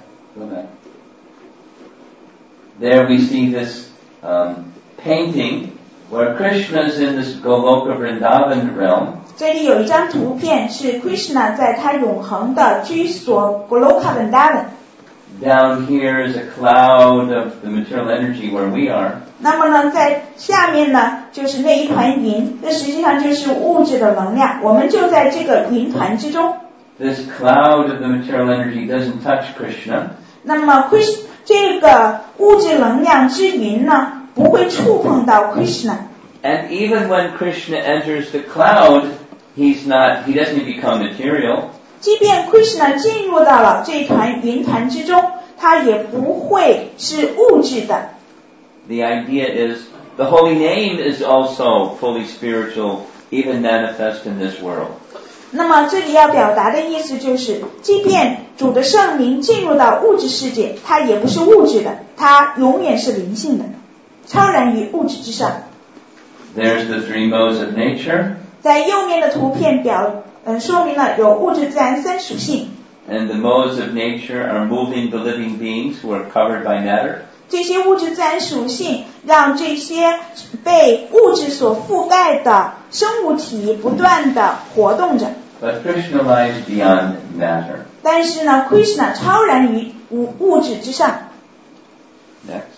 There we see this painting where Krishna is in this Goloka Vrindavan realm. 这里有一张图片是 Krishna 在他永恒的居所 Goloka Vrindavan。 Down here is a cloud of the material energy where we are. 那么呢，在下面呢，就是那一团云，这实际上就是物质的能量，我们就在这个云团之中。 This cloud of the material energy doesn't touch Krishna. 那么这个物质能量之云呢，不会触碰到 Krishna。 And even when Krishna enters the cloud, he doesn't become material. 即便 Krishna 进入到了这团云团之中，他也不会是物质的。 The idea is the holy name is also fully spiritual, even manifest in this world. 那么这里要表达的意思就是，即便主的圣名进入到物质世界，它也不是物质的，它永远是灵性的，超然于物质之上。 There's the three modes of nature. 在右面的图片说明了有物质自然三属性。 and the modes of nature are moving the living beings who are covered by matter. 这些物质自然属性让这些被物质所覆盖的生物体不断的活动着。 But Krishna lies beyond matter. 但是呢 Krishna 超然于物质之上。 Next.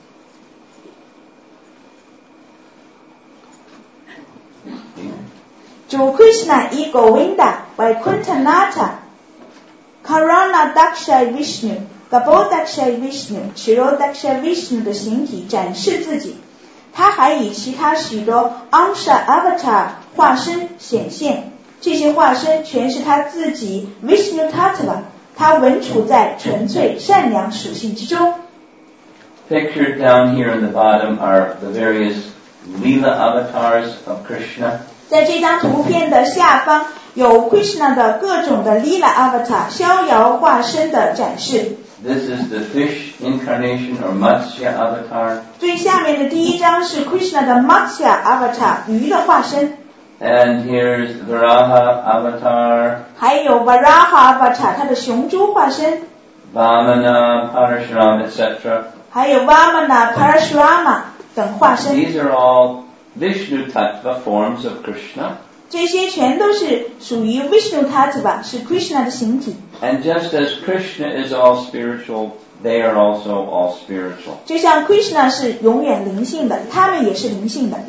主 Krishna i Govinda Vaikunthanatha Karana Dakshai Vishnu Gabodakshai Vishnu Chirodakshai Vishnu 的形体展示自己，他还以其他许多 Amsha Avatar 化身显现，这些化身全是他自己 Vishnu Tattva， 他稳处在纯粹善良属性之中。 Pictured down here in the bottom are the various Leela avatars of Krishna. 在这张图片的下方有 Krishna 的各种的 Leela Avatar 逍遥化身的展示。 This is the fish incarnation or Matsya avatar. 最下面的第一张是 Krishna 的 Matsya Avatar 鱼的化身。 And here's Varaha avatar, 还有 Varaha Avatar 他的雄猪化身， Vamana, Parashuram, etc. 还有 Vamana Parashurama 等化身。 These are all Vishnu Tattva forms of Krishna. 这些全都是属于 Vishnu Tattva 是 Krishna 的形体。 And just as Krishna is all spiritual, they are also all spiritual. 就像 Krishna 是永远灵性的，他们也是灵性的。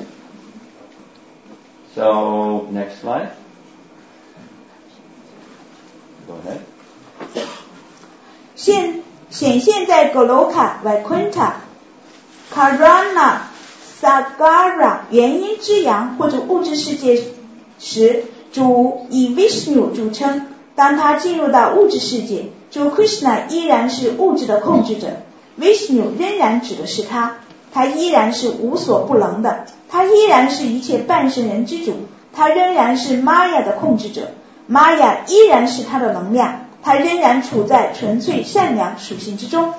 So, next slide. Go ahead. 显现在 Goloka Vaikuntha Karana Sagara 元阴之阳或者物质世界时，主以 Vishnu 著称。当他进入到物质世界，主 Krishna 依然是物质的控制者， Vishnu 仍然指的是他，他依然是无所不能的，他依然是一切半神人之主，他仍然是 Maya 的控制者， Maya 依然是他的能量，他仍然处在纯粹善良属性之中。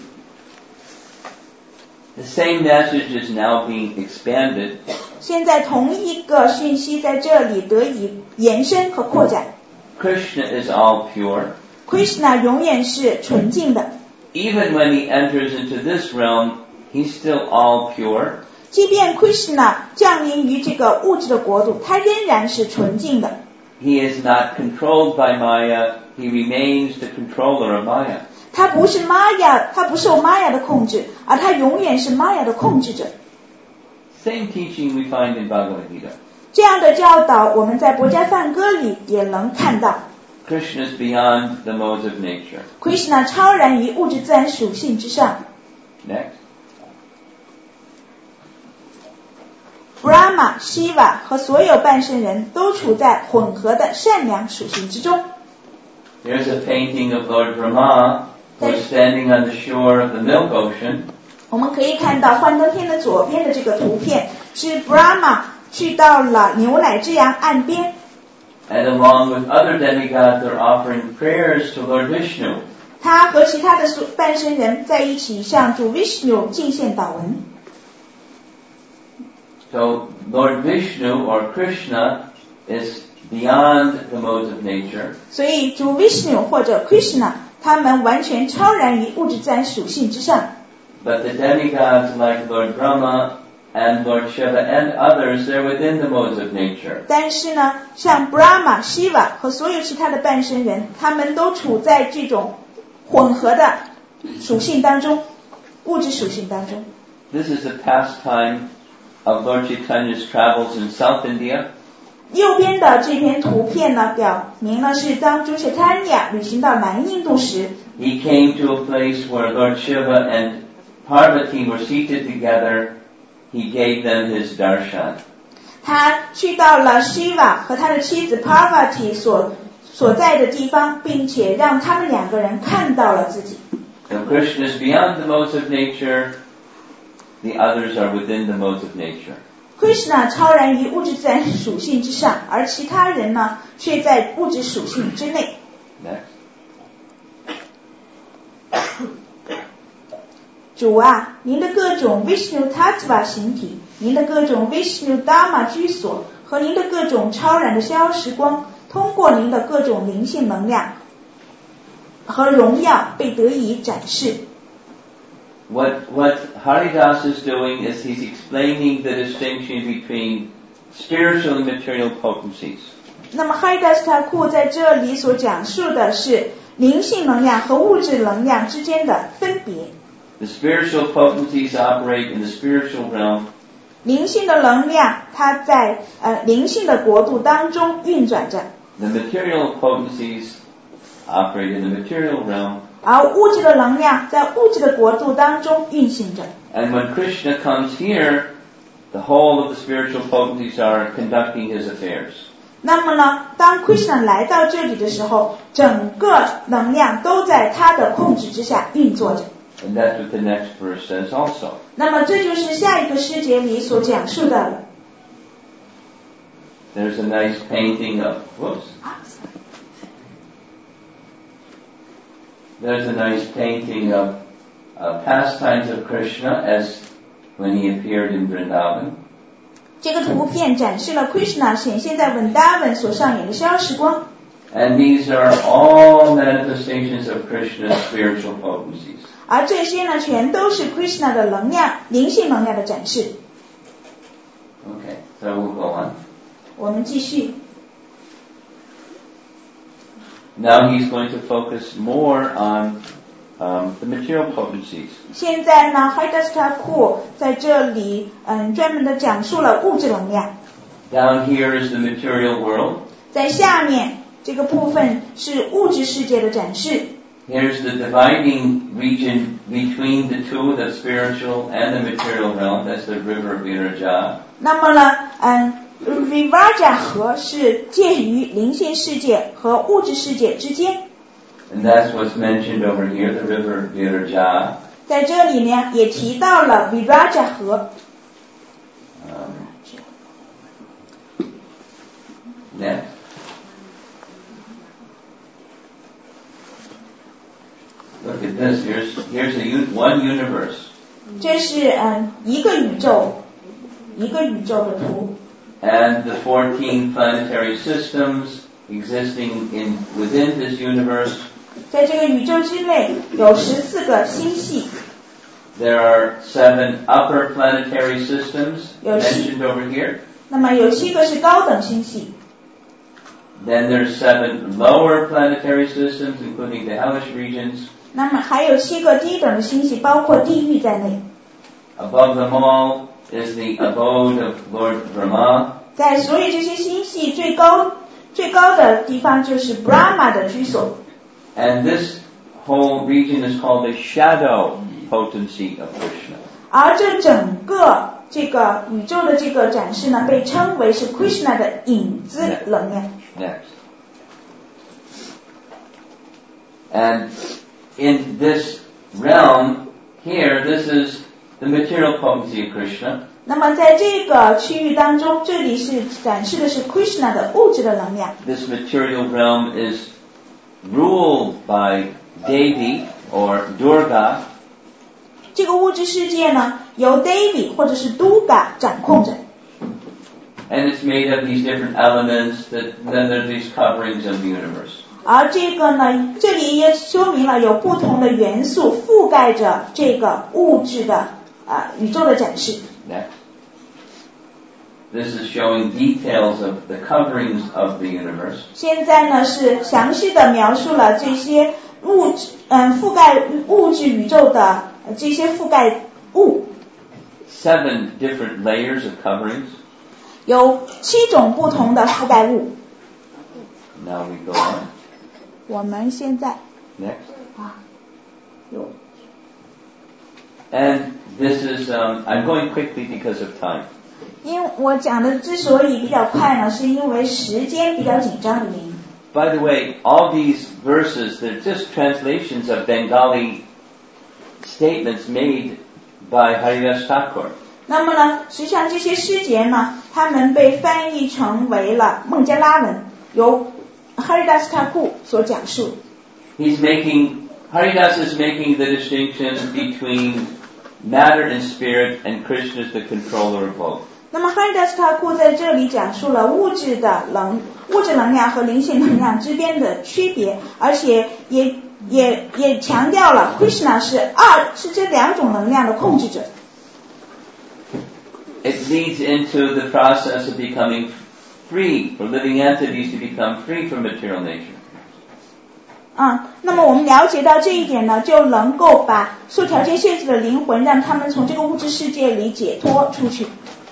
The same message is now being expanded. 现在同一个讯息在这里得以延伸和扩展。 Krishna is all pure. Krishna 永远是纯净的， Even when he enters into this realm, he's still all pure. 即便 Krishna 降临于这个物质的国度，他仍然是纯净的。 He is not controlled by Maya. He remains the controller of Maya. 他不是 Maya， 他不受 Maya 的控制，而他永远是 Maya 的控制者。 Same teaching we find in Bhagavad Gita. 这样的教导我们在《博迦梵歌》里也能看到。 Krishna is beyond the modes of nature. Krishna 超然于物质自然属性之上。 Next. Brahma、Shiva 和所有半圣人都处在混合的善良属性之中。 Here's a painting of Lord Brahma, who is standing on the shore of the Milk Ocean. 我们可以看到幻灯片的左边的这个图片是 Brahma 去到了牛奶之洋岸边， And along with other demigods, they're offering prayers to Lord Vishnu. 他和其他的半圣人在一起向主 Vishnu 敬献祷文。 So Lord Vishnu or Krishna is beyond the modes of nature. 所以主 Vishnu 或者 Krishna 他们完全超然于物质自然属性之上。 But the demigods like Lord Brahma and Lord Shiva and others, they're within the modes of nature. 但是呢，像 Brahma、Shiva 和所有其他的半神人，他们都处在这种混合的属性当中，物质属性当中。 This is a pastime of Lord Chaitanya's travels in South India. 右边的这篇图片呢，表明了是当主 Chaitanya 旅行到南印度时， He came to a place where Lord Shiva and Parvati were seated together. He gave them his darshan. 他去到了 Shiva 和他的妻子 Parvati 所在的地方，并且让他们两个人看到了自己。 So Krishna is beyond the modes of nature. The others are within the modes of nature. Krishna 超然于物质自然属性之上，而其他人呢，却在物质属性之内。 Next. 主啊，您的各种 Vishnu Tattva 形体，您的各种 Vishnu Dharma 居所和您的各种超然的逍遥时光，通过您的各种灵性能量， 和荣耀被得以展示。 What Haridas is doing is he's explaining the distinction between spiritual and material potencies. 那么哈里达斯塔库在这里所讲述的是灵性能量和物质能量之间的分别。 The spiritual potencies operate in the spiritual realm. 灵性的能量它在灵性的国度当中运转着。 The material potencies operate in the material realm. 而物质的能量在物质的国度当中运行着。 And when Krishna comes here, the whole of the spiritual potencies are conducting his affairs. 那么呢，当 Krishna 来到这里的时候，整个能量都在他的控制之下运作着。 And that's what the next verse says also. 那么这就是下一个诗节里所讲述的了。 There's a nice painting of, There's a nice painting of pastimes of Krishna as when he appeared in Vrindavan. 这个图片展示了 Krishna 显现在 Vrindavan 所上演的逍遥时光。 And these are all manifestations of Krishna's spiritual potencies. 而这些呢，全都是 Krishna 的能量、灵性能量的展示。 Okay, so we'll go on. 我们继续。 Now he's going to focus more on the material potencies. 现在呢 Haridas Thakur 在这里专门的讲述了物质能量。 Down here is the material world. 在下面这个部分是物质世界的展示。 Here's the dividing region between the two, the spiritual and the material realm. That's the river Viraja. 那么呢Viraja 河是介于灵性世界和物质世界之间。 And that's what's mentioned over here, the river Viraja. 在这里呢也提到了 Viraja 河。 Next. Look at this. Here's one universe. 这是一个宇宙的图。 And the 14 planetary systems existing within this universe. 在这个宇宙之内有14个星系。 There are 7 upper planetary systems mentioned over here. 那么有7个是高等星系。 Then there's 7 lower planetary systems, including the hellish regions. 那么还有7个低等的星系，包括地狱在内。 Above them all is the abode of Lord Brahma. 在所有这些星系最高的地方就是 Brahma 的居所。 And this whole region is called the shadow potency of Krishna. 而这整个这个宇宙的这个展示呢，被称为是 Krishna 的影子能量。 Next. And in this realm here, this is the material potency of Krishna. 那么在这个区域当中，这里是展示的是 Krishna 的物质的能量。 This material realm is ruled by Devi or Durga. 这个物质世界呢，由 Devi 或者是 Durga 掌控着。 And it's made of these different elements that then there's these coverings of the universe. 而这个呢，这里也说明了有不同的元素覆盖着这个物质的宇宙的展示。 Next. This is showing details of the coverings of the universe. 现在呢是详细的描述了这些覆盖物质宇宙的这些覆盖物。 7 different layers of coverings. 有7种不同的覆盖物。 Now we go on. 我们现在 Next. 有。 And this is, I'm going quickly because of time. 因为我讲的之所以比较快呢，是因为时间比较紧张的原因。 By the way, all these verses, they're just translations of Bengali statements made by Haridas Thakur. 那么呢，实际上这些诗节呢，它们被翻译成为了孟加拉文，由 Haridas Thakur 所讲述。 Haridas is making the distinction between matter and spirit, and Krishna is the controller of both. 那么 Haridas Thakur 在这里讲述了物质能量和灵性能量之间的区别，而且也也强调了 Krishna 是这两种能量的控制者。 It leads into the process of becoming free, for living entities to become free from material nature. 那么我们了解到这一点呢，就能够把受条件限制的灵魂让他们从这个物质世界里解脱出去。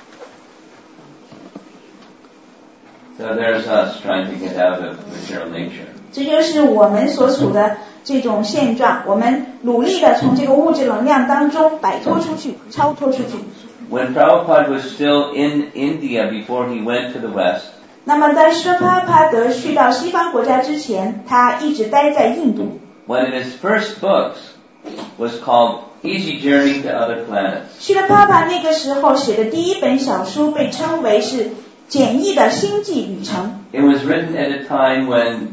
So there's us trying to get out of material nature. 这就是我们所处的这种现状，我们努力的从这个物质能量当中摆脱出去，超脱出去。 When Prabhupada was still in India before he went to the West, 那么在施帕帕德去到西方国家之前，他一直待在印度。 one of his first books was called Easy Journey to Other Planets. 施帕帕那个时候写的第一本小书被称为是简易的星际旅程。 It was written at a time when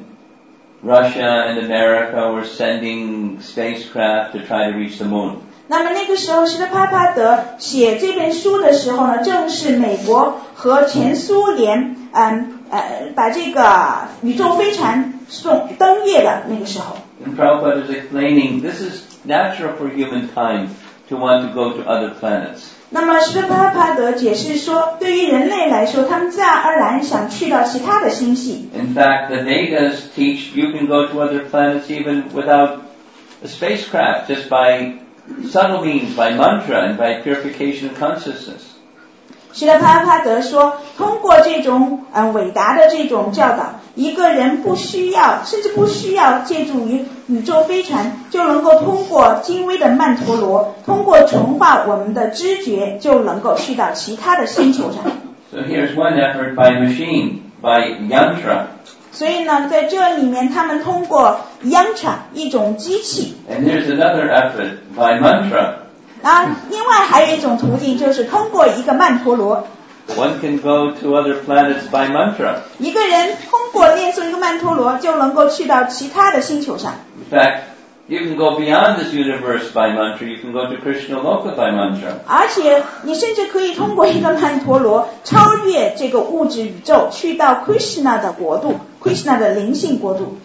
Russia and America were sending spacecraft to try to reach the moon. 那么那个时候施帕帕德写这本书的时候呢，正是美国和前苏联把这个宇宙飞船登月的那个时候。 And Prabhupada was explaining this is natural for humankind to want to go to other planets. 那么施帕帕德解释说，对于人类来说，他们自然而然想去到其他的星系。 In fact, the Vedas teach you can go to other planets even without a spacecraft, just by subtle means, by mantra and by purification of consciousness. 施帕帕德说，通过这种伟大的这种教导，一个人不需要，甚至不需要借助于宇宙飞船，就能够通过精微的曼陀罗，通过纯化我们的知觉，就能够去到其他的星球上。 So here's one effort by machine, by yantra. 所以呢，在这里面，他们通过 yantra 一种机器。 And here's another effort by mantra. 另外还有一种途径，就是通过一个曼陀罗。 One can go to other planets by mantra. 一个人通过念诵一个曼陀罗，就能够去到其他的星球上。 In fact, you can go beyond this universe by mantra. You can go to Krishna Loka by mantra. 而且你甚至可以通过一个曼陀罗超越这个物质宇宙，去到 Krishna 的国度， Krishna 的灵性国度。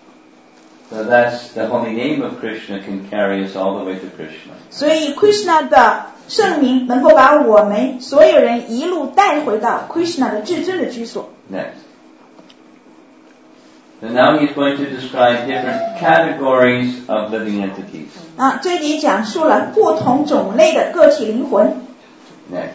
So that's the holy name of Krishna can carry us all the way to Krishna. 所以 Krishna 的圣名能够把我们所有人一路带回到 Krishna 的至尊的居所。 Next. And now he's going to describe different categories of living entities. 这里讲述了不同种类的个体灵魂。 Next.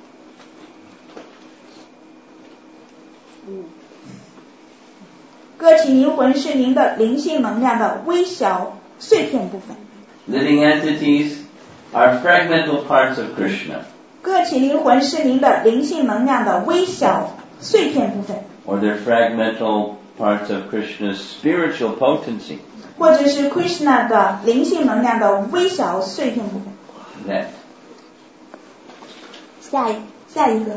个体灵魂是您的灵性能量的微小碎片部分。 Living entities are fragmental parts of Krishna. 个体灵魂是您的灵性能量的微小碎片部分。 Or they're fragmental parts of Krishna's spiritual potency. 或者是 Krishna 的灵性能量的微小碎片部分。 Next. 下一个。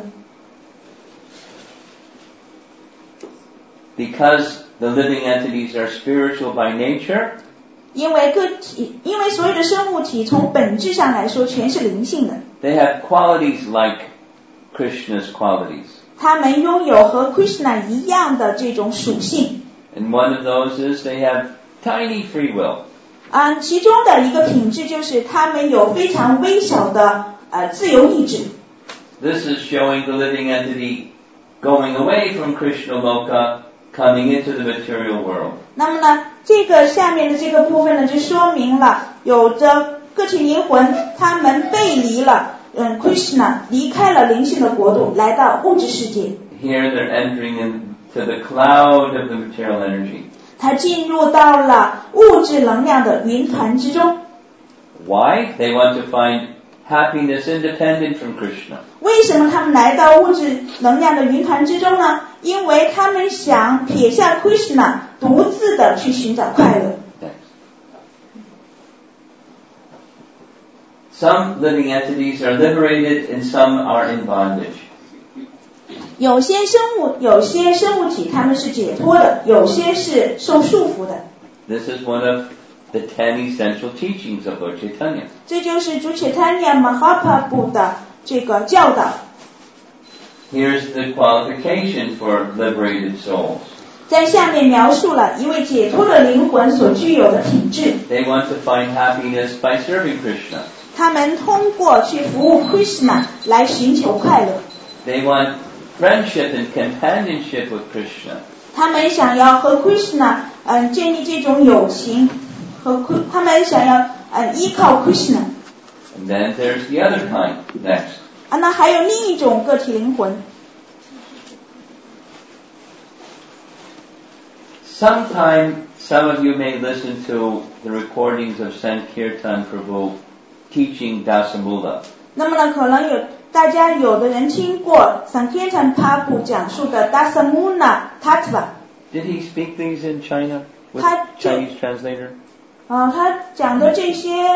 Because the living entities are spiritual by nature, 因为所有的生物体从本质上来说全是灵性的， they have qualities like Krishna's qualities. 他们拥有和 Krishna 一样的这种属性。 And one of those is they have tiny free will. 其中的一个品质就是他们有非常微小的自由意志。 This is showing the living entity going away from Krishna Loka, coming into the material world. 那么呢，这个下面的这个部分呢，就说明了有着个体灵魂，他们背离了Krishna， 离开了灵性的国度，来到物质世界。 Here they're entering into the cloud of the material energy. 他进入到了物质能量的云团之中。 Why? They want to find happiness independent from Krishna. 为什么他们来到物质能量的云团之中呢？因为他们想撇下 Krishna， 独自的去寻找快乐。 Some living entities are liberated and some are in bondage. 有些生物体他们是解脱的，有些是受束缚的。 This is one of the 10 essential teachings of Lord Chaitanya. 这就是主Chaitanya Mahaprabhu 的这个教导。 Here's the qualification for liberated souls. 在下面描述了一位解脱的灵魂所具有的品质。 They want to find happiness by serving Krishna. 他们通过去服务 Krishna 来寻求快乐。 They want friendship and companionship with Krishna. 他们想要和 Krishna 建立这种友情，他们想要依靠 Krishna。 And then there's the other kind next. 那还有另一种个体灵魂。 Sometime some of you may listen to the recordings of Sankirtan Prabhu teaching Dasamula. 那么呢，可能大家有的人听过 Sankirtan Prabhu 讲述的 Dasamula Tattva。 Did he speak these in China with Chinese translator? 他讲的这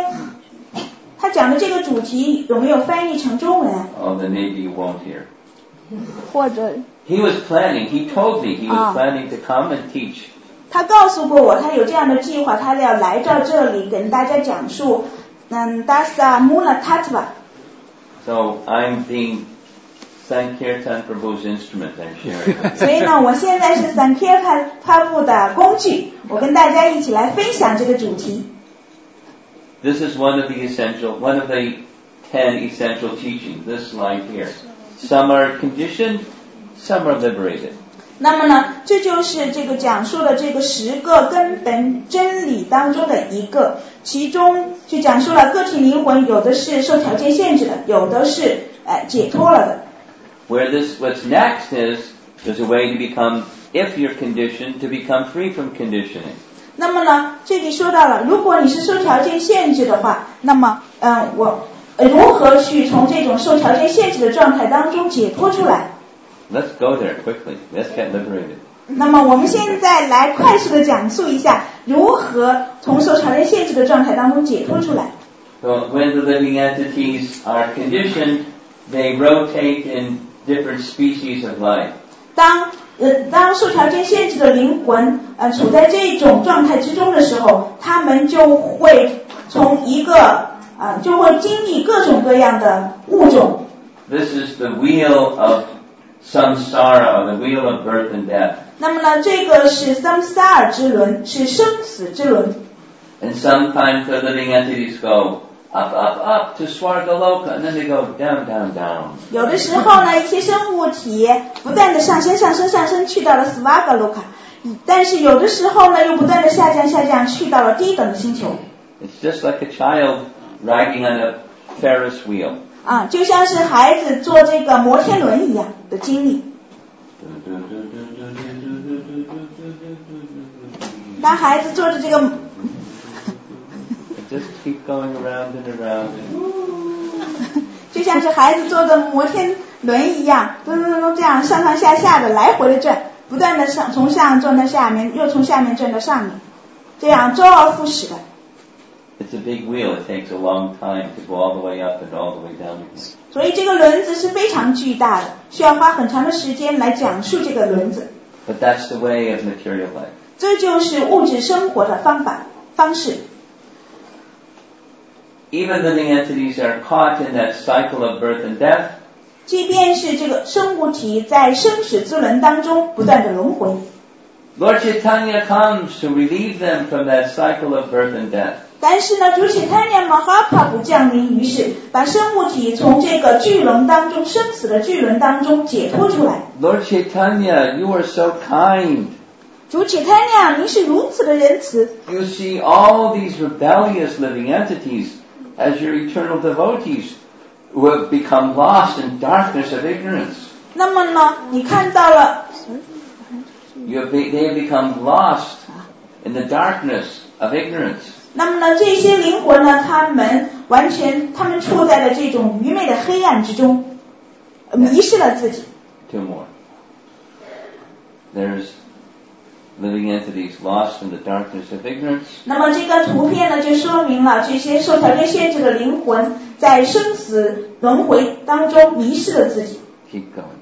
个主题有没有翻译成中文？ Oh, then maybe you won't hear. 或者 He was planning, he told me he was planning to come and teach. 他告诉过我，他有这样的计划，他要来到这里跟大家讲述Dasamula Tattva。 So I'm being Sankirtan Prabhu's instrument, I'm sharing. 所以呢，我现在是 Sankirtan Prabhu 的工具，我跟大家一起来分享这个主题。 This is one of the 10 essential teachings, this line here. Some are conditioned, some are liberated. 那么呢，这就是这个讲述的这个10个根本真理当中的一个，其中就讲述了个体灵魂有的是受条件限制的，有的是解脱了的。 What's next is, there's a way to become, if you're conditioned, to become free from conditioning. 那么呢，这里说到了，如果你是受条件限制的话，那么我如何去从这种受条件限制的状态当中解脱出来？ Let's go there quickly. Let's get liberated. 那么我们现在来快速的讲述一下如何从受条件限制的状态当中解脱出来。 So when the living entities are conditioned, they rotate in different species of life. 当受条件限制的灵魂处在这种状态之中的时候，他们就会从就会经历各种各样的物种。 This is the wheel of samsara, the wheel of birth and death. 那么呢，这个是 samsara 之轮，是生死之轮。 And sometimes the living entities go up, up, up to Swargaloka, and then they go down, down, down. 有的时候呢，一些生物体不断的上升，去到了 Swargaloka， 但是有的时候呢，又不断的下降，去到了低等的星球。 It's just like a child riding on a Ferris wheel. 就像是孩子坐这个摩天轮一样的经历。当孩子坐着这个 Just keep going around and around. 就像是孩子坐着摩天轮一样，咚这样上下的来回的转，不断的从上转到下面，又从下面转到上面，这样周而复始的。 It's a big wheel. It takes a long time to go all the way up and all the way down again. 所以这个轮子是非常巨大的，需要花很长的时间来讲述这个轮子。 But that's the way of material life. 这就是物质生活的方式。 Even living entities are caught in that cycle of birth and death. 即便是这个生物体在生死之轮当中不断的轮回。 Lord Chaitanya comes to relieve them from that cycle of birth and death. 但是呢，主起贪念Mahaprabhu降临于世，把生物体从这个巨轮当中，生死的巨轮当中解脱出来。 Lord Chaitanya, you are so kind. 主起贪念，您是如此的仁慈。 You see all these rebellious living entities as your eternal devotees who have become lost in darkness of ignorance. 那么呢，你看到了 They have become lost in the darkness of ignorance. 那么呢，这些灵魂呢，他们处在了这种愚昧的黑暗之中，迷失了自己。 Two more. There's living entities lost in the darkness of ignorance. 那么这个图片呢，就说明了这些受条件限制的灵魂在生死轮回当中迷失了自己。 Keep going.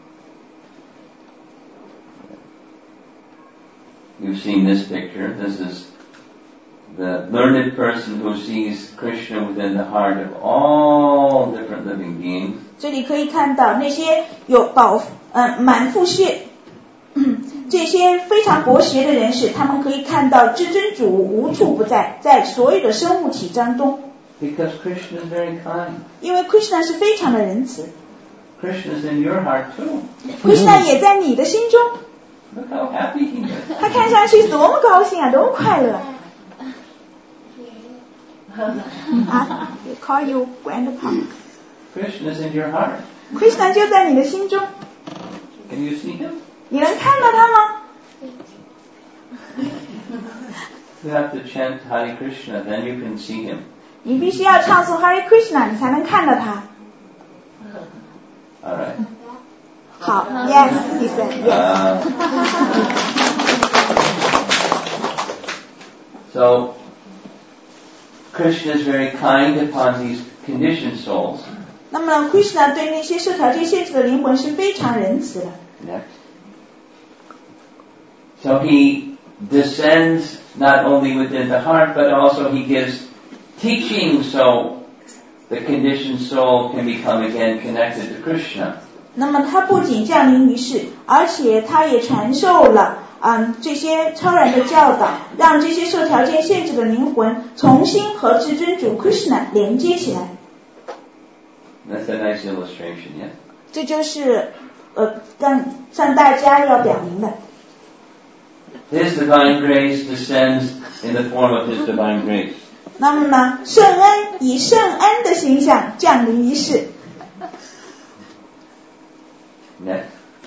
You've seen this picture. This is the learned person who sees Krishna within the heart of all different living beings. 这里可以看到那些有满腹这些非常博学的人士，他们可以看到至尊主无处不在，在所有的生物体当中。 Because Krishna is very kind. 因为 Krishna 是非常的仁慈。 Krishna is in your heart too. Krishna 也在你的心中。 Look how happy he is. 他看上去多么高兴啊，多么快乐。They call you grandpa. Krishna is in your heart. Krishna 就在你的心中。 Can you see him? 你能看到他吗？ You have to chant Hare Krishna, then you can see him. 你必须要唱诵 Hare Krishna， 你才能看到他。 All right. 好 ，Yes, he said yes. So, Krishna is very kind upon these conditioned souls. 那么 Krishna 对那些受条件限制的灵魂是非常仁慈的。 Next. So he descends not only within the heart, but also he gives teaching so the conditioned soul can become again connected to Krishna. 那么他不仅降临于世，而且他也传授了这些超然的教导，让这些受条件限制的灵魂重新和至尊主 Krishna 连接起来。 That's a nice illustration, yeah? 这就是向大家要表明的。 His divine grace descends in the form of his divine grace. 那么呢，圣恩以圣恩的形象降临于世。 Next.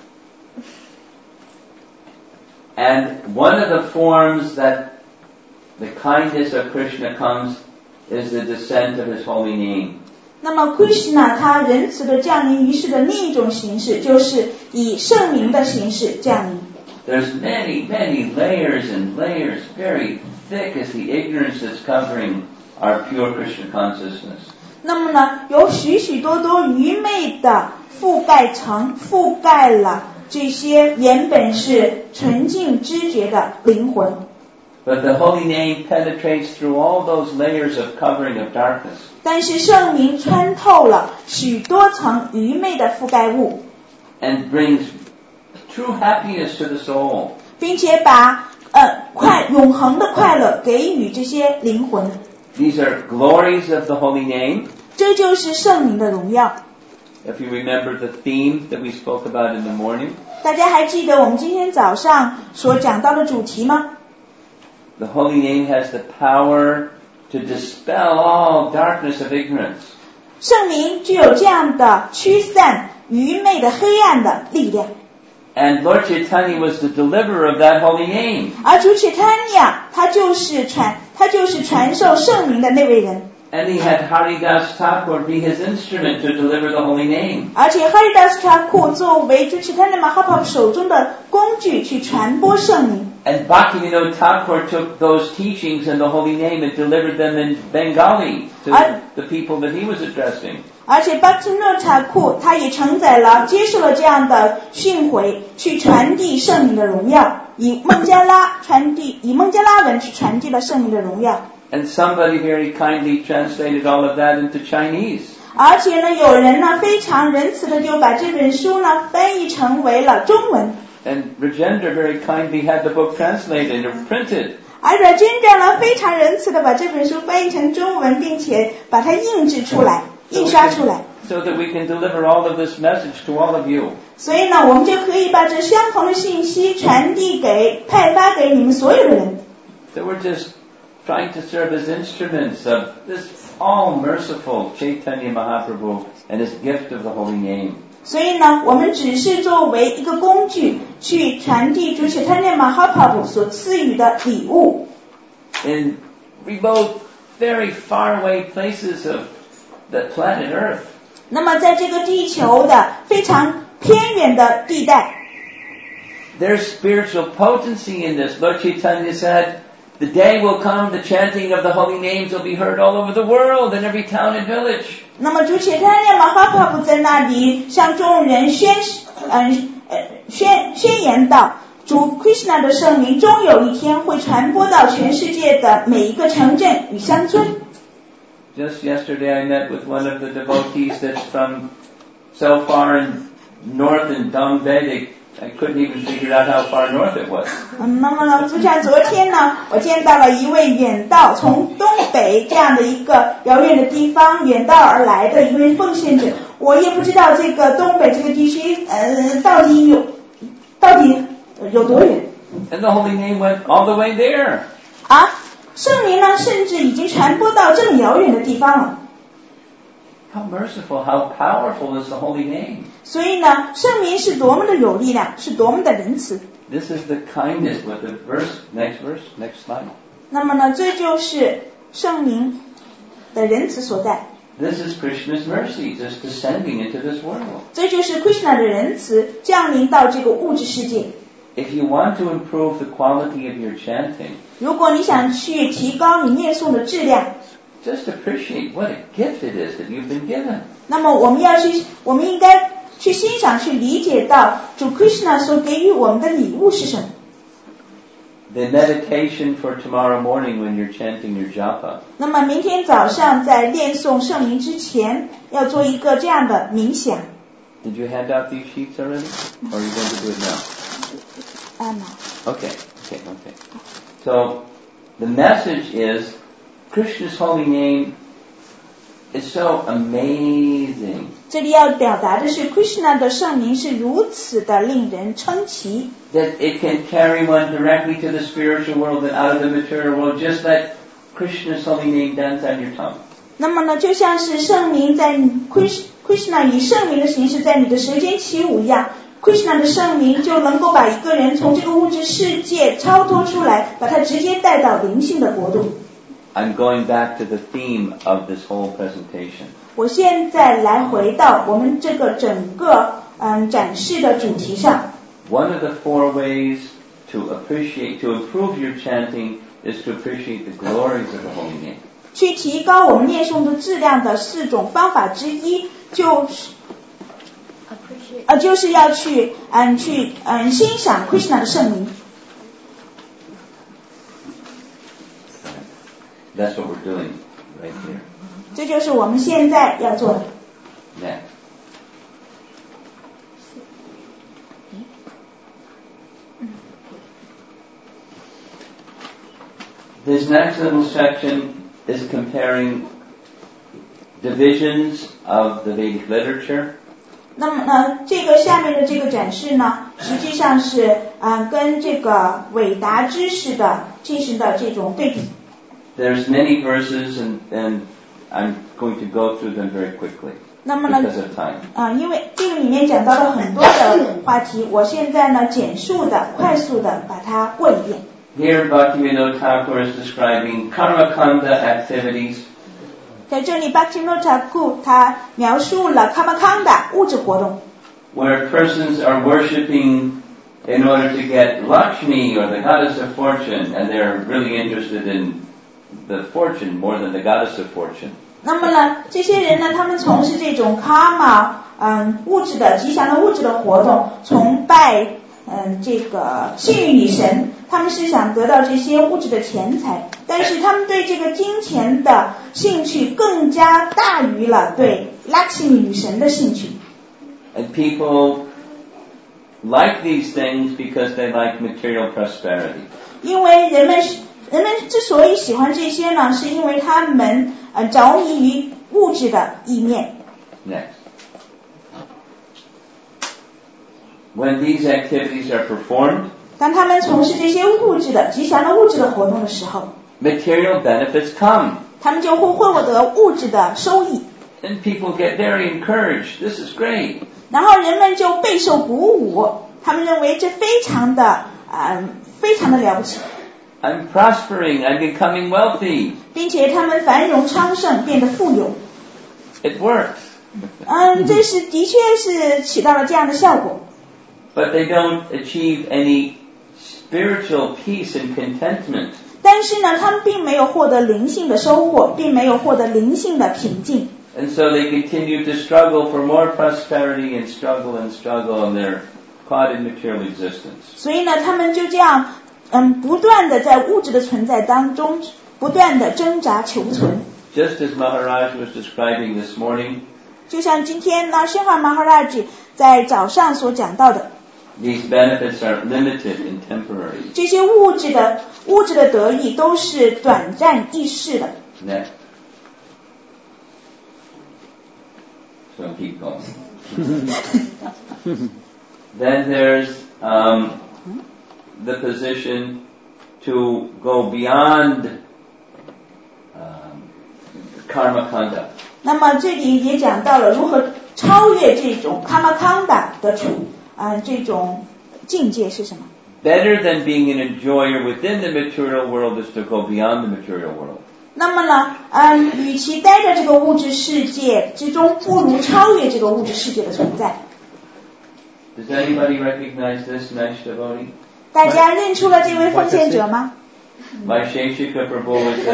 And one of the forms that the kindness of Krishna comes is the descent of his holy name. 那么 Krishna 他仁慈的降临于世的另一种形式，就是以圣名的形式降临。 There's many, many layers and layers, very thick as the ignorance that's covering our pure Krishna consciousness. 那么呢，有许许多多愚昧的覆盖层，覆盖了这些原本是纯净知觉的灵魂。 But the holy name penetrates through all those layers of covering of darkness. 但是圣名穿透了许多层愚昧的覆盖物， And brings true happiness to the soul. 并且把永恒的快乐给予这些灵魂。 These are glories of the holy name. 这就是圣名的荣耀。 If you remember the theme that we spoke about in the morning, 大家还记得我们今天早上所讲到的主题吗？ the holy name has the power to dispel all darkness of ignorance. 圣名具有这样的驱散愚昧的黑暗的力量。 And Lord Chaitanya was the deliverer of that holy name. 而主Chaitanya他就是传授圣名的那位人。 And he had Haridas Thakur be his instrument to deliver the holy name. 而且 Haridas Thakur 作为主Chaitanya Mahaprabhu 手中的工具去传播圣名。 And Bhaktivinoda Thakur took those teachings in the holy name and delivered them in Bengali to the people that he was addressing. 而且 Bhaktivinoda Thakur 他也承载了接受了这样的训诲，去传递圣名的荣耀，以孟加拉文去传递了圣名的荣耀。 And somebody very kindly translated all of that into Chinese. 而且呢，有人呢非常仁慈的就把这本书呢翻译成为了中文。 And Rajendra very kindly had the book translated and printed. 而 Rajendra 呢非常仁慈的把这本书翻译成中文，并且把它印刷出来。 So that we can deliver all of this message to all of you. 所以呢，我们就可以把这相同的信息派发给你们所有的人。 So we're just trying to serve as instruments of this all-merciful Chaitanya Mahaprabhu and his gift of the holy name. 所以呢，我们只是作为一个工具，去传递主Chaitanya Mahaprabhu所赐予的礼物。 In remote, very faraway places of the planet Earth, 那么在这个地球的非常偏远的地带， there's spiritual potency in this. Lord Chaitanya said, the day will come, the chanting of the holy names will be heard all over the world, in every town and village. 那么主Chaitanya Mahaprabhu在那里向众人宣言道，主 Krishna 的圣名终有一天会传播到全世界的每一个城镇与乡村。 Just yesterday I met with one of the devotees that's from so far in north in Dongbei. They I couldn't even figure out how far north it was. 那么呢，就像昨天呢，我见到了一位远道从东北这样的一个遥远的地方远道而来的一位奉献者，我也不知道这个东北这个地区到底有多远。 And the holy name went all the way there. 圣灵呢，甚至已经传播到这么遥远的地方了。 How merciful, how powerful is the holy name? 所以呢，圣灵是多么的有力量，是多么的仁慈。 This is the kindness with the next slide. 那么呢，这就是圣灵的仁慈所在。 This is Krishna's mercy just descending into this world. 这就是 Krishna 的仁慈降临到这个物质世界。 If you want to improve the quality of your chanting, 如果你想去提高你念诵的质量， just appreciate what a gift it is that you've been given. 那么我们应该去欣赏、去理解到主 Krishna 所给予我们的礼物是什么。 The meditation for tomorrow morning when you're chanting your japa. 那么明天早上在念诵圣名之前，要做一个这样的冥想。 Did you hand out these sheets already? Or are you going to do it now? No. Okay. So, the message is, Krishna's holy name is so amazing. 这里要表达的是 Krishna 的圣名是如此的令人称奇 That it can carry one directly to the spiritual world and out of the material world. Just let Krishna's holy name dance on your tongue. 那么呢，就像是圣名在 Krishna 以圣名的形式在你的舌尖起舞一样， Krishna 的圣名就能够把一个人从这个物质世界超脱出来，把他直接带到灵性的国度。 I'm going back to the theme of this whole presentation. 我现在来回到我们这个整个展示的主题上。 One of the 4 ways to improve your chanting is to appreciate the glories of the holy name. 去提高我们念诵的质量的4种方法之一，就是要去欣赏 Krishna 的圣名。 That's what we're doing right here. 这就是我们现在要做的。 Next. This next little section is comparing divisions of the Vedic literature. 那么呢，这个下面的这个展示呢，实际上是跟这个伟达知识的进行的这种对比。 There's many verses and I'm going to go through them very quickly 那么呢 because of time. 因为这个里面讲到了很多的话题，我现在呢简述的、快速的把它过一遍。 Here Bhaktivinoda Thakur is describing karmakanda activities. 在这里 Bhaktivinoda Thakur 他描述了 Karmakanda 物质活动 where persons are worshipping in order to get Lakshmi or the goddess of fortune, and they're really interested in the fortune more than the goddess of fortune. 那么呢，这些人呢，他们从事这种 karma 物质的吉祥的物质的活动，崇拜这个幸运女神，他们是想得到这些物质的钱财，但是他们对这个金钱的兴趣更加大于了对 Lakshmi 女神的兴趣。 And people like these things because they like material prosperity. 因为人们之所以喜欢这些呢，是因为他们着迷于物质的意念。 Next. When these activities are performed, 当他们从事这些物质的吉祥的物质的活动的时候， material benefits come. 他们就会获得物质的收益， And people get very encouraged. This is great. 然后人们就备受鼓舞，他们认为这非常的了不起， I'm prospering. I'm becoming wealthy. 并且他们繁荣昌盛，变得富有。 It works. 这是的确是起到了这样的效果。 But they don't achieve any spiritual peace and contentment. 但是呢，他们并没有获得灵性的收获，并没有获得灵性的平静。 And so they continue to struggle for more prosperity and struggle, and they're caught in material existence. 所以呢，他们就这样不断的在物质的存在当中不断的挣扎求存。 Just as Maharaj was describing this morning, 就像今天呢，Srila Maharaj在早上所讲到的。 these benefits are limited and temporary. 这些物质的得益都是短暂易逝的。 Next. So I'll keep going. Then there's the position to go beyond karma kanda. 那么这里也讲到了如何超越这种 karma kanda 的这种境界是什么？ Better than being an enjoyer within the material world is to go beyond the material world. 那么呢，与其待在这个物质世界之中，不如超越这个物质世界的存在。 Does anybody recognize this nice devotee? 大家认出了这位奉献者吗？ Vaisheshika Prabhu is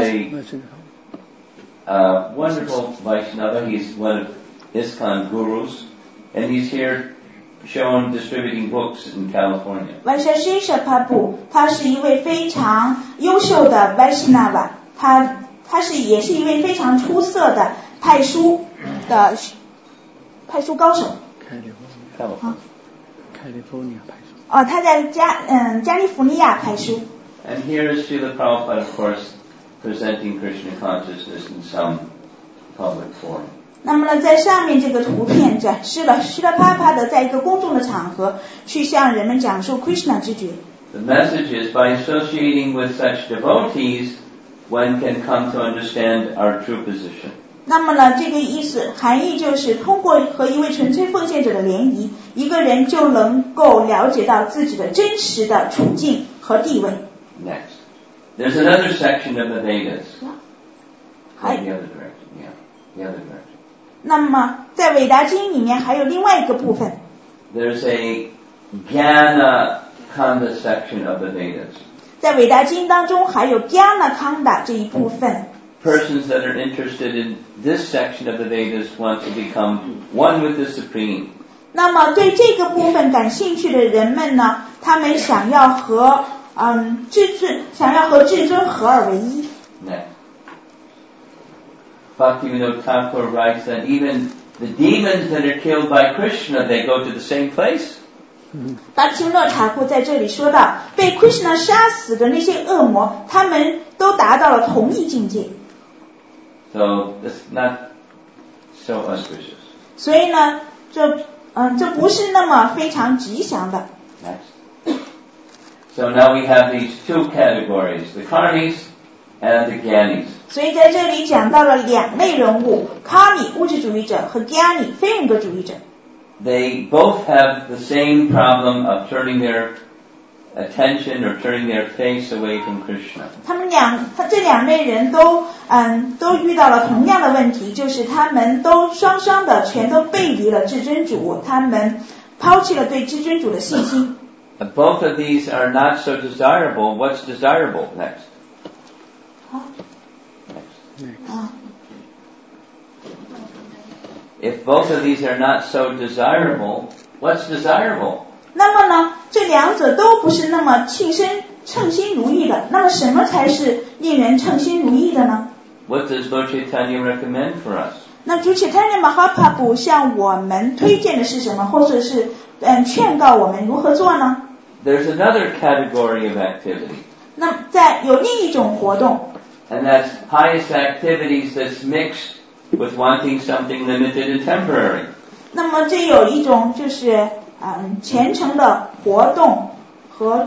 a wonderful Vaishnava. He's one of ISKCON gurus, and he's here shown distributing books in California. Vaisheshika Prabhu 他是一位非常优秀的 Vaishnava， 他也是一位非常出色的派书高手。他在加利福尼亚派书。 And here is Srila Prabhupada, of course, presenting Krishna consciousness in some public forum. 那么呢，在上面这个图片展示了施拉帕帕的在一个公众的场合去向人们讲述 Krishna 之觉。 The message is by associating with such devotees, one can come to understand our true position. 那么呢，这个含义就是通过和一位纯粹奉献者的联谊，一个人就能够了解到自己的真实的处境和地位。 Next. There's another section of the Vedas. Hi. The other direction, yeah. The other direction. 那么在韦达经里面还有另外一个部分。 There's a Jnana Kanda section of the Vedas. 在韦达经当中还有 Jnana Kanda 这一部分。 Persons that are interested in this section of the Vedas want to become one with the Supreme. 那么对这个部分感兴趣的人们呢，他们想要和至尊合而为一。 Next. Bhaktivinoda Thakur writes that even the demons that are killed by Krishna, they go to the same place. 巴钦诺塔库在这里说到，被 Krishna 杀死的那些恶魔，他们都达到了同一境界。 So it's not so auspicious. 所以呢，这不是那么非常吉祥的。 Next. So now we have these two categories, the karmis and the gyanis. 所以在这里讲到了两类人物 ，Kami 物质主义者和 Gyani 非人格主义者。 They both have the same problem of turning their attention or turning their face away from Krishna. 这两类人都遇到了同样的问题，就是他们都双双的全都背离了至尊主，他们抛弃了对至尊主的信心。 Both of these are not so desirable. What's desirable next? 好。 Next. If both of these are not so desirable, what's desirable? 那么呢，这两者都不是那么称心如意的，那么什么才是令人称心如意的呢？ What does Lord Chaitanya recommend for us? 那主Chaitanya Mahaprabhu向我们推荐的是什么，或者是劝告我们如何做呢？ There's another category of activity. 那有另一种活动。 And that's pious activities that's mixed with wanting something limited and temporary. 那么这有一种就是虔诚的活动和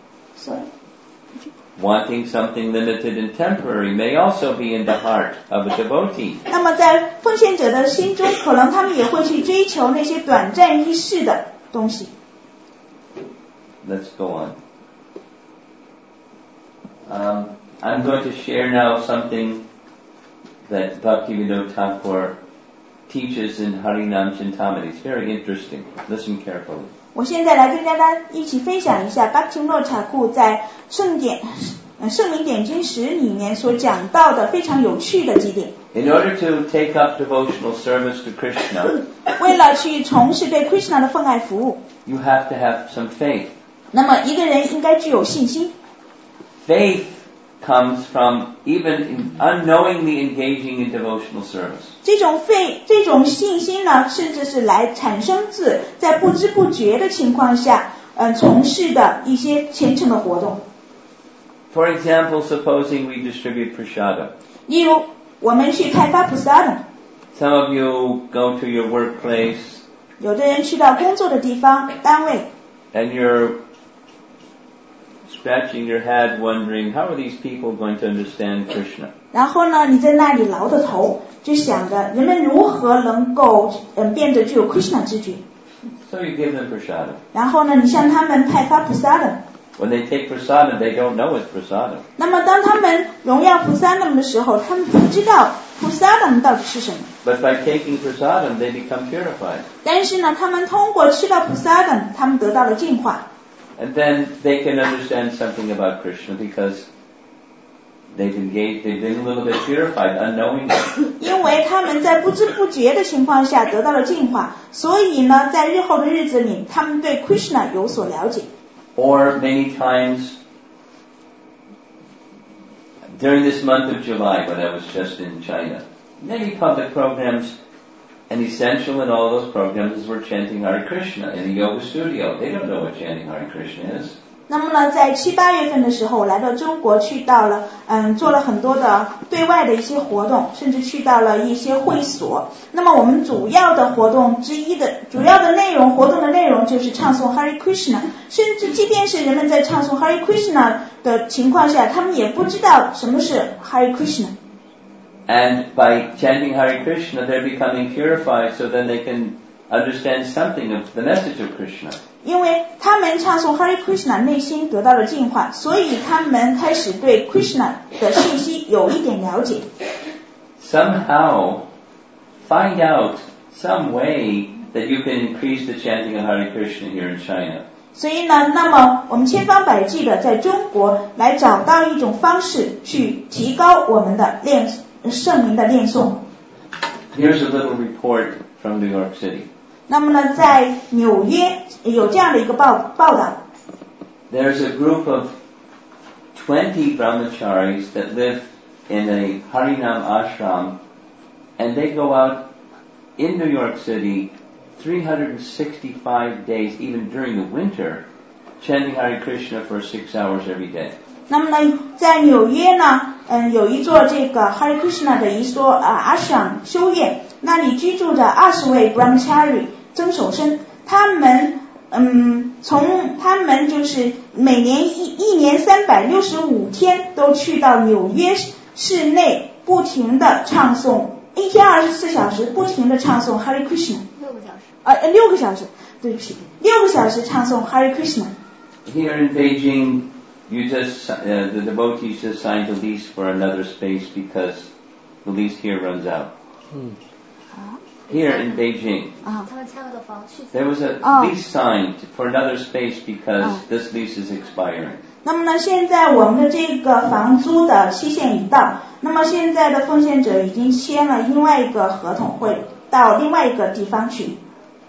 Wanting something limited and temporary may also be in the heart of a devotee. 那么在奉献者的心中，可能他们也会去追求那些短暂易逝的东西。 Let's go on. I'm going to share now something that Bhaktivinoda Thakur teaches in Harinam Chintamani. It's very interesting. Listen carefully. 我现在来跟大家一起分享一下巴钦诺塔库在圣明点经史里面所讲到的非常有趣的几点。 In order to take up devotional service to Krishna, 为了去从事对 Krishna 的奉爱服务， you have to have some faith. 那么一个人应该具有信心。 Faith comes from even unknowingly engaging in devotional service. 这种信心呢，甚至是来产生自在不知不觉的情况下，从事的一些虔诚的活动。 For example, supposing we distribute prashadam. 例如，我们去派发菩萨的， Some of you go to your workplace 有的人去到工作的地方、单位， and you're scratching your head wondering, how are these people going to understand Krishna? 然后呢，你在那里挠着头，就想着人们如何能够变得具有 Krishna 知觉。 So you give them prasadam. 然后呢，你向他们派发菩萨的。 When they take prasadam, they don't know it's prasadam. 那么当他们荣耀菩萨那么的时候，他们不知道菩萨那么到底是什么。 But by taking prasadam, they become purified. 但是呢，他们通过吃到菩萨的，他们得到了净化。 And then they can understand something about Krishna because they've been a little bit purified unknowingly. 因为他们在不知不觉的情况下得到了净化，所以呢，在日后的日子里，他们对 Krishna 有所了解。 Or many times during this month of July, when I was just in China, many public programs, and essential in all those programs is we're chanting Hare Krishna in a yoga studio. They don't know what chanting Hare Krishna is. 那么呢，在7、8月份的时候，来到中国，去到了做了很多的对外的一些活动，甚至去到了一些会所。那么我们主要的活动之一的主要的内容，活动的内容就是唱诵 Hare Krishna。甚至即便是人们在唱诵 Hare Krishna 的情况下，他们也不知道什么是 Hare Krishna。 And by chanting Hare Krishna, they're becoming purified so then they can understand something of the message of Krishna. 因为他们唱诵 Hare Krishna 内心得到了净化，所以他们开始对 Krishna 的信息有一点了解。 Somehow find out some way that you can increase the chanting of Hare Krishna here in China. 所以呢，那么我们千方百计的在中国来找到一种方式去提高我们的圣名的念诵。 Here's a little report from New York City. 那么呢，在纽约有这样的一个报道。 There's a group of 20 brahmacharis that live in a Harinam ashram, and they go out in New York City 365 days, even during the winter, chanting Hare Krishna for 6 hours every day. 那么呢，在纽约呢，有一座这个 Hare Krishna 的一所ashram 修院，那里居住着20位 brahmachari 增守生，他们就是每年一年365天都去到纽约市内，不停的唱诵，一天24小时不停的唱诵 Hare Krishna。6个小时，对不起，6个小时唱诵 Hare Krishna。 Here in Beijing, the devotees just signed a lease for another space because the lease here runs out. Here in Beijing, there was a lease signed for another space because this lease is expiring. 那么呢，现在我们的这个房租的期限已到，那么现在的奉献者已经签了另外一个合同，会到另外一个地方去。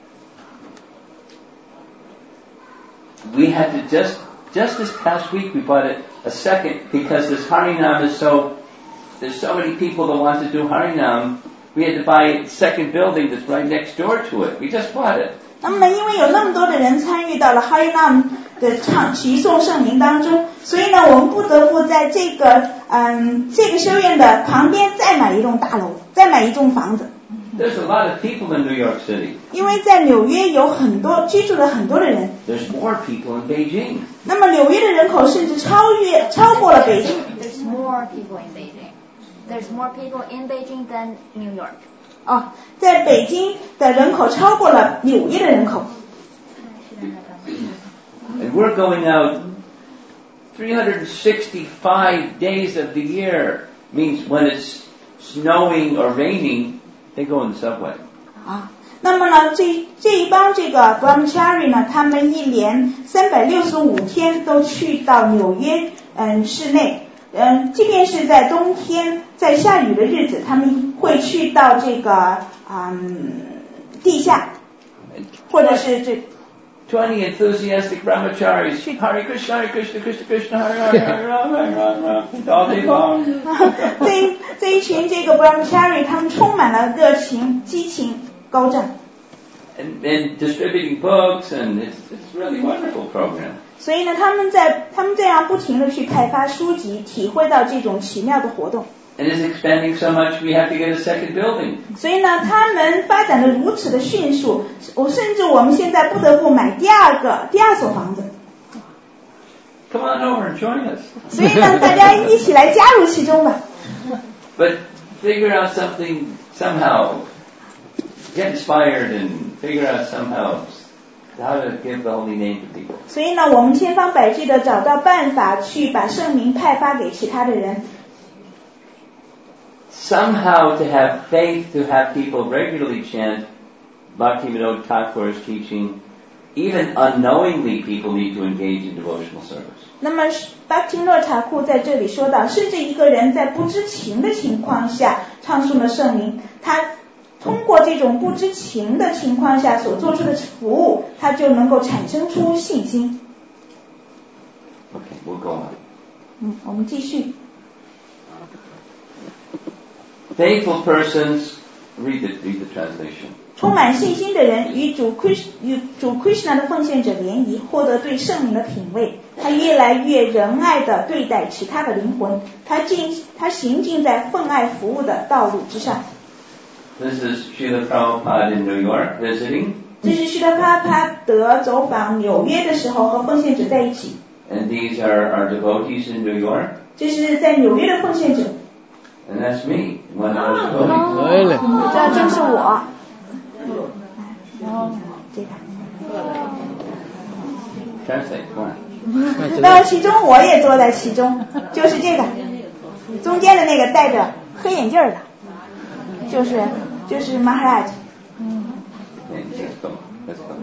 We had to just this past week we bought a second because this Harinam there's so many people that want to do Harinam. We had to buy a second building that's right next door to it. We just bought it. 那么呢，因为有那么多的人参与到了 Harinam 的齐诵圣名当中，所以呢，我们不得不在这个修院的旁边再买一栋大楼，再买一栋房子。 There's a lot of people in New York City. 因为在纽约有居住了很多的人。 There's more people in Beijing. 那么纽约的人口甚至超过了北京。 There's more people in Beijing. There's more people in Beijing than New York. 在北京的人口超过了纽约的人口。 And we're going out 365 days of the year. Means when it's snowing or raining, they go in the subway. 那么呢，这一帮这个 brahmachari 呢，他们一连365天都去到纽约市内，即便是在冬天在下雨的日子，他们会去到这个地下，或者是 20 enthusiastic brahmacharis. Hare Krishna, Hare Krishna, Krishna Krishna, Hare Hare, Hare Rama, Hare Rama, all day long. 这一群这个 brahmachari 他们充满了热情、激情、高涨。 And distributing books, and it's really wonderful program. 所以呢，他们这样不停地去开发书籍，体会到这种奇妙的活动。 And it's expanding so much, we have to get a second building. 所以呢，他们发展的如此的迅速，甚至我们现在不得不买第二所房子。 Come on over and join us. 所以呢，大家一起来加入其中吧。 But figure out something somehow. Get inspired and figure out somehow how to give the holy name to people. 所以呢，我们千方百计的找到办法去把圣名派发给其他的人。 Somehow to have faith, to have people regularly chant Bhaktivinoda Thakur's teaching, even unknowingly people need to engage in devotional service. 那么巴提诺塔库在这里说到，甚至一个人在不知情的情况下唱诵了圣名，他通过这种不知情的情况下所做出的服务，他就能够产生出信心。 Okay, we'll go on. 我们继续。 Faithful persons, read the translation. 充满信心的人与主 Krishna 的奉献者联谊，获得对圣名的品味。他越来越仁爱地对待其他的灵魂，他行进在奉爱服务的道路之上。 This is Srila Prabhupada in New York visiting. 这是须达帕帕德走访纽约的时候和奉献者在一起。 And these are our devotees in New York. 这是在纽约的奉献者。 And that's me, one of those devotees. 这就是我。然后这个。 Translate, come on. 到其中我也坐在其中，就是这个中间的那个戴着黑眼镜的，就是 Maharaj。 Let's go.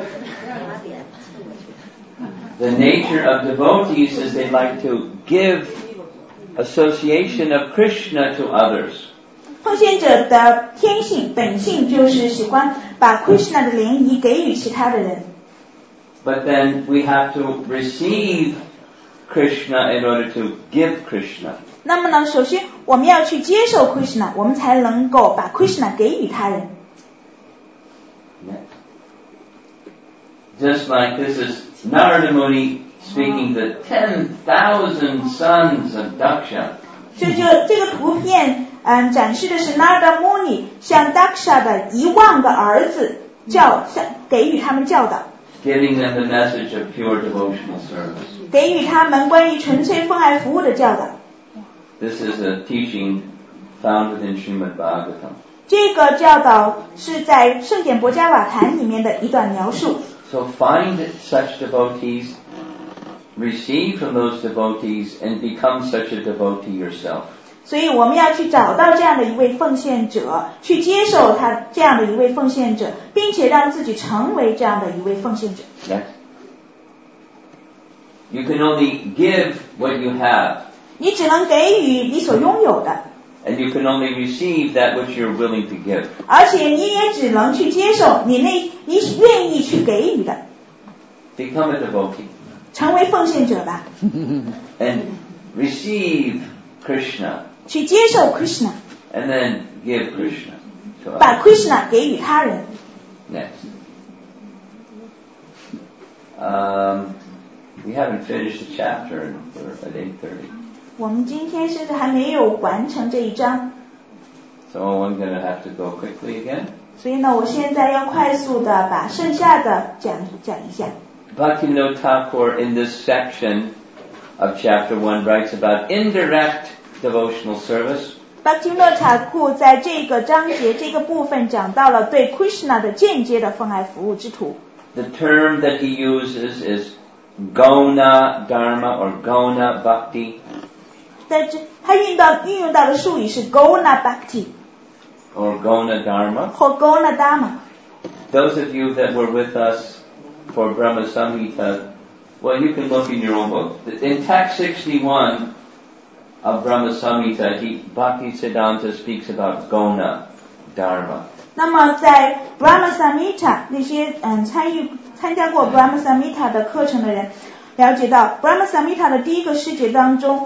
The nature of devotees is they like to give association of Krishna to others. 奉献者的天性本性就是喜欢把 Krishna 的联谊给予其他的人。 But then we have to receive Krishna in order to give Krishna. 那么呢，首先我们要去接受 Krishna， 我们才能够把 Krishna 给予他人。 Just like this is Narada Muni speaking the 10,000 sons of Daksha. 这个图片展示的是 Narada Muni 向 Daksha 的10000个儿子给予他们教导。 Giving them the message of pure devotional service. 给予他们关于纯粹奉爱服务的教导。 This is a teaching found within Srimad Bhagavatam. 这个教导是在圣典博伽瓦坛里面的一段描述。 So find such devotees, receive from those devotees, and become such a devotee yourself. 所以我们要去找到这样的一位奉献者，去接受他这样的一位奉献者，并且让自己成为这样的一位奉献者。 Yes? You can only give what you have. 你只能给予你所拥有的。 And you can only receive that which you're willing to give. 而且你也只能去接受你愿意去给予的。 Become a devotee. 成为奉献者吧。 And receive Krishna. 去接受 Krishna. And then give Krishna to others. 把 Krishna 给予他人。 Next. We haven't finished the chapter at 8:30. 我们今天甚至还没有完成这一章。 So I'm going to have to go quickly again. 所以呢，我现在要快速的把剩下的讲一下。 Bhaktivinoda Thakur in this section of chapter 1 writes about indirect devotional service. 巴提诺塔库在这个章节这个部分讲到了对 Krishna 的间接的奉爱服务之途。 The term that he uses is Gona Dharma or Gona Bhakti. 在这，他运用到的术语是 Gona Bhakti or Gona Dharma. 或 Gona Dharma. Those of you that were with us for Brahma Samhita, well, you can look in your own book. In text 61 of Brahma Samhita, Bhaktisiddhanta speaks about Gona Dharma. 那么在 Brahma Samhita 那些参参加过 Brahma Samhita 的课程的人了解到 Brahma Samhita 的第一个师节当中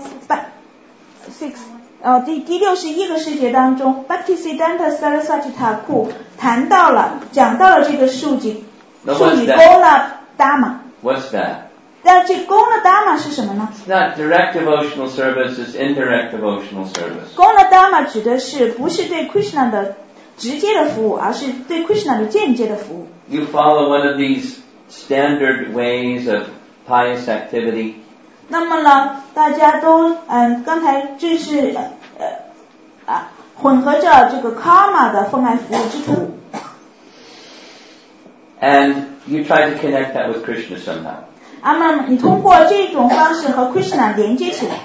第61个师节当中 Bhaktisiddhanta Saraswati Thakur 讲到了这个术语 Gona Dharma。What's that? 那这 Gona Dharma 是什么呢？ It's not direct devotional service, it's indirect devotional service. Gona Dharma 指的是不是对 Krishna 的直接的服务，而是对 Krishna 的间接的服务。 You follow one of these standard ways of pious activity. 那么呢，大家都刚才这是混合着这个 karma 的奉爱服务之途。 And you try to connect that with Krishna somehow. 那么你通过这种方式和 Krishna 连接起来。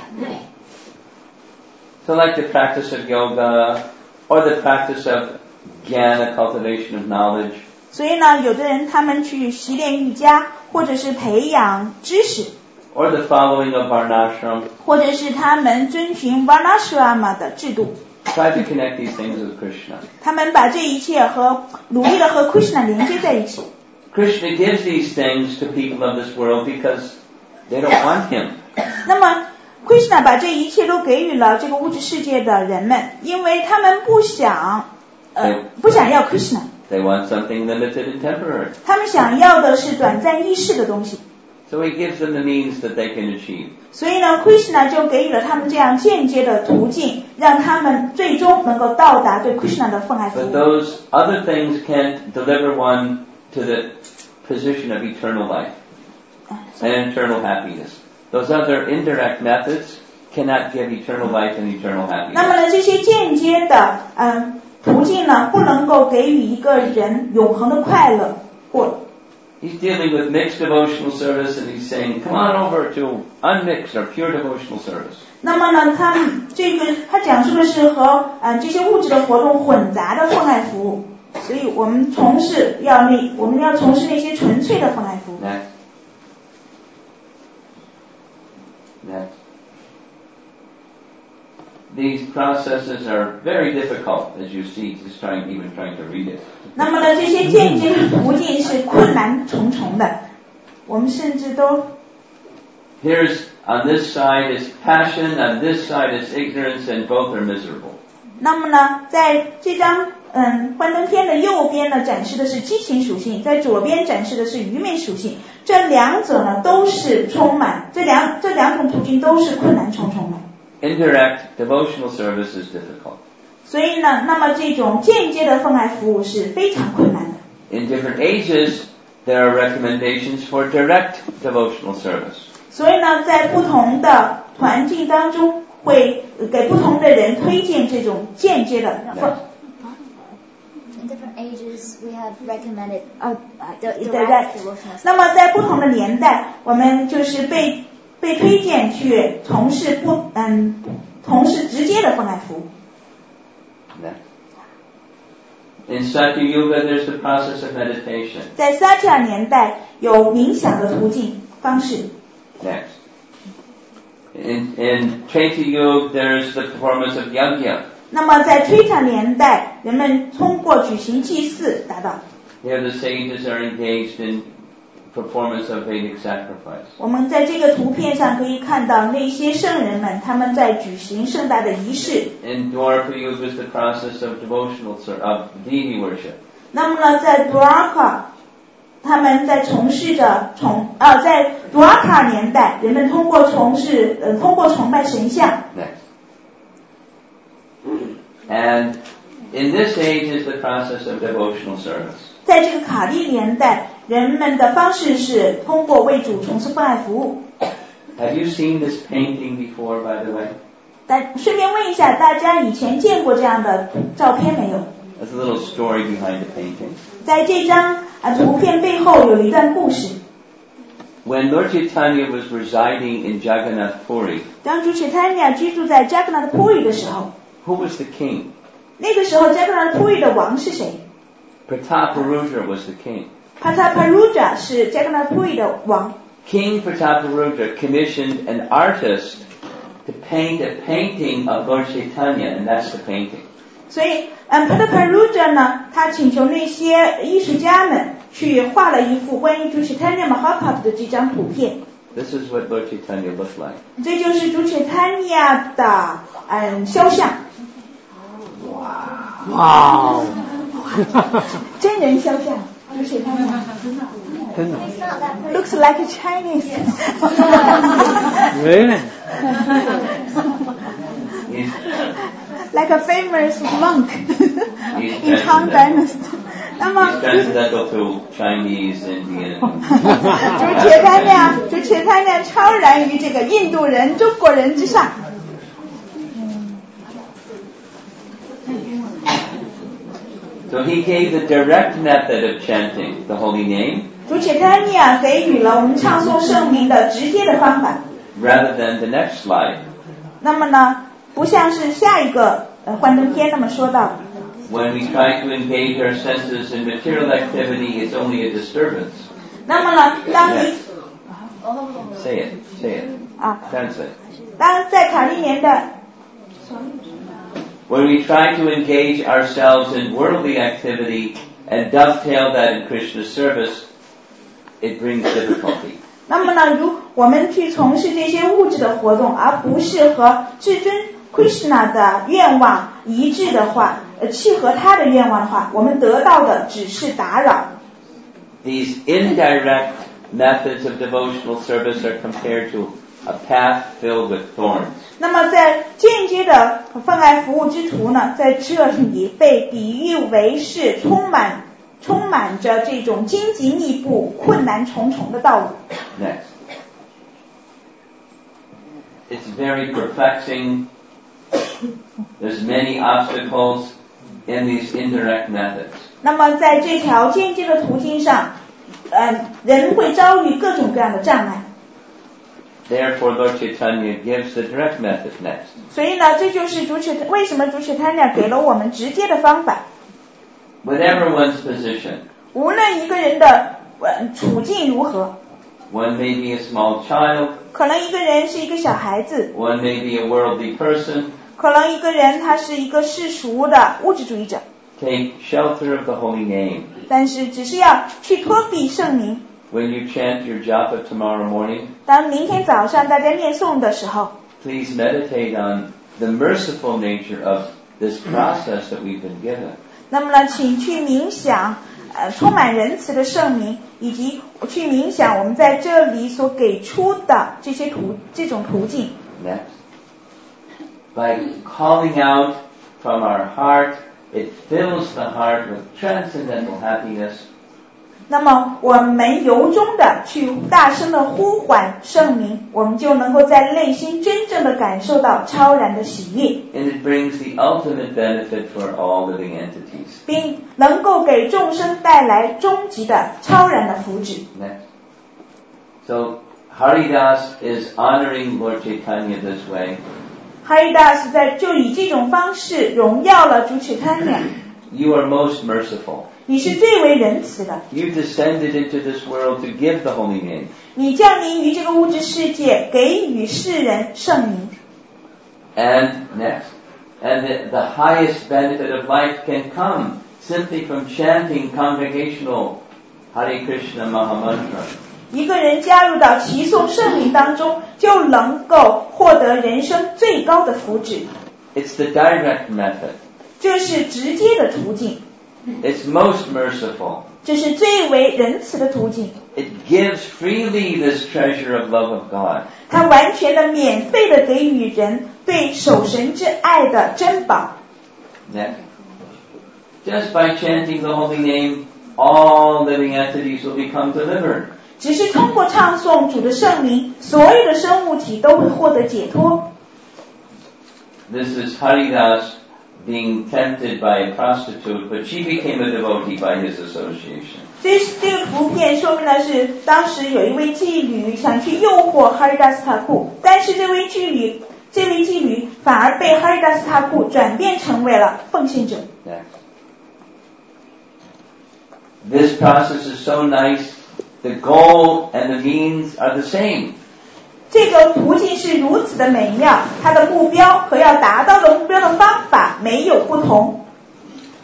So like the practice of yoga or the practice of jnana, cultivation of knowledge. 所以呢，有的人他们去习练瑜伽，或者是培养知识， Or the following of varnashram. 或者是他们遵循 varnashrama 的制度。 Try to connect these things with Krishna. 他们把这一切努力的和 Krishna 连接在一起。 Krishna gives these things to people of this world because they don't want him. 那么 Krishna 把这一切都给予了这个物质世界的人们，因为他们不想要 Krishna。 They want something limited and temporary. 他们想要的是短暂易逝的东西。 So he gives them the means that they can achieve. 所以呢 Krishna 就给予了他们这样间接的途径，让他们最终能够到达对 Krishna 的奉爱服 But 务。 those other things can't deliver one to the position of eternal life and eternal happiness. Those other indirect methods cannot give eternal life and eternal 那么 happiness. 呢，这些间接的途径呢，不能够给予一个人永恒的快乐。 He's dealing with mixed devotional service and he's saying, come on over to unmixed or pure devotional service. 那么呢，他讲述的是和这些物质的活动混杂的奉爱服务，所以我们要从事那些纯粹的奉爱服务。 Next. These processes are very difficult, as you see, just even trying to read it. 那么呢，这些间接的途径是困难重重的，我们甚至都。 Here's on this side is passion, on this side is ignorance, and both are miserable. 那么呢，在这张幻灯片的右边呢，展示的是激情属性，在左边展示的是愚昧属性。这两者呢，都是充满这两种途径都是困难重重的。 Indirect devotional service is difficult. 所以呢，那么这种间接的奉爱服务是非常困难的。 In different ages, there are recommendations for direct devotional service. 所以呢，在不同的环境当中，会给不同的人推荐这种间接的奉。 In different ages, we have recommended direct devotional. 那么在不同的年代，我们就是被推荐去从事直接的奉爱服务。 In Satya Yuga, there's the process of meditation. 在萨提尔年代有冥想的途径方式。 Next. In Treta Yuga, there's the performance of yajna. 那么在推塔年代，人们通过举行祭祀达到。 Here the sages are engaged in performance of Vedic sacrifice. 我们在这个图片上可以看到那些圣人们，他们在举行盛大的仪式。 In Dwarka Yuga is the process of deity worship. 那么呢，在 Dwarka， 他们在从事着在 Dwarka 年代，人们通过崇拜神像。 Next. And in this age is the process of devotional service. 在这个卡利年代，人们的方式是通过为主从事奉爱服务。 Have you seen this painting before, by the way? 但顺便问一下，大家以前见过这样的照片没有？ There's a little story behind the painting. 在这张图片背后有一段故事。 When Lord Chaitanya was residing in Jagannath Puri, 当主 Chaitanya 居住在 Jagannath Puri 的时候， who was the king? 那个时候 Jagannath Puri 的王是谁？ Prataparudra was the king. Prataparudra 是 Jagannath Puri 的王。 King Prataparudra commissioned an artist to paint a painting of Lord Chaitanya, and that's the painting. 所以Padaparuja 呢，他请求那些艺术家们去画了一幅关于主Chaitanya Mahaprabhu 的这张图片。 This is what Lord Chaitanya looked like. 这就是主Chaitanya 的肖像。 哇， 真人肖像，主Chaitanya。 真的 Looks like a Chinese. Really? Like a famous monk in Tang Dynasty. 那么 transcendental to Chinese, Indian. 主Chaitanya超然于这个印度人、中国人之上。 So he gave the direct method of chanting the holy name. 主Chaitanya给予了我们唱诵圣名的直接的方法。 Rather than the next slide. 那么呢，不像是下一个幻灯片那么说到。 When we try to engage our senses in material activity, it's only a disturbance. 那么呢，当你 Say it. 啊， Translate. 当在卡利年的 When we try to engage ourselves in worldly activity and dovetail that in Krishna's service, it brings difficulty. 那么呢，如我们去从事这些物质的活动，而不是和至尊 Krishna 的愿望一致的话，契合他的愿望的话，我们得到的只是打扰。 These indirect methods of devotional service are compared to a path filled with thorns. 那么在间接的奉爱服务之途呢，在这里被比喻为是充满着这种荆棘密布、困难重重的道路。 Next. It's very perplexing. There's many obstacles in these indirect methods. 那么在这条间接的途径上，人会遭遇各种各样的障碍。 Therefore, Lord Chaitanya gives the direct method next. 所以呢，这就是为什么主Chaitanya给了我们直接的方法。 Whatever one's position, 无论一个人的处境如何， one may be a small child, 可能一个人是一个小孩子， one may be a worldly person, 可能一个人他是一个世俗的物质主义者， take shelter of the holy name. 但是只是要去托庇圣名。 When you chant your japa tomorrow morning, 当明天早上大家念诵的时候， please meditate on the merciful nature of this process that we've been given. 那么呢，请去冥想充满仁慈的圣名，以及去冥想我们在这里所给出的这种途径。 Next. By calling out from our heart, it fills the heart with transcendental happiness. 那么我们由衷的去大声的呼唤圣名，我们就能够在内心真正的感受到超然的喜悦， And it brings the ultimate benefit for all living entities. 并能够给众生带来终极的超然的福祉。 Next. So, Haridas is honoring Lord Chaitanya this way. Haridas 就以这种方式荣耀了主Chaitanya。 You are most merciful. 你是最为仁慈的， You descended into this world to give the holy name. 你降临于这个物质世界，给予世人圣名。 And next. And the highest benefit of life can come simply from chanting congregational Hare Krishna Mahamantra. 一个人加入到齐颂圣名当中，就能够获得人生最高的福祉。 It's the direct method. 这是直接的途径， It's most merciful. 这是最为仁慈的途径。 It gives freely this treasure of love of God. 它完全的免费的给予人对守神之爱的珍宝。 Next. Just by chanting the holy name, all living entities will become delivered. 只是通过唱诵主的圣名，所有的生物体都会获得解脱。 This is Haridas being tempted by a prostitute, but she became a devotee by his association. 这个图片说明的是，当时有一位妓女想去诱惑哈里达斯塔库，但是这位妓女反而被哈里达斯塔库转变成为了奉献者。 Next. This process is so nice. The goal and the means are the same. 这个途径是如此的美妙，它的目标和要达到的目标的方法没有不同。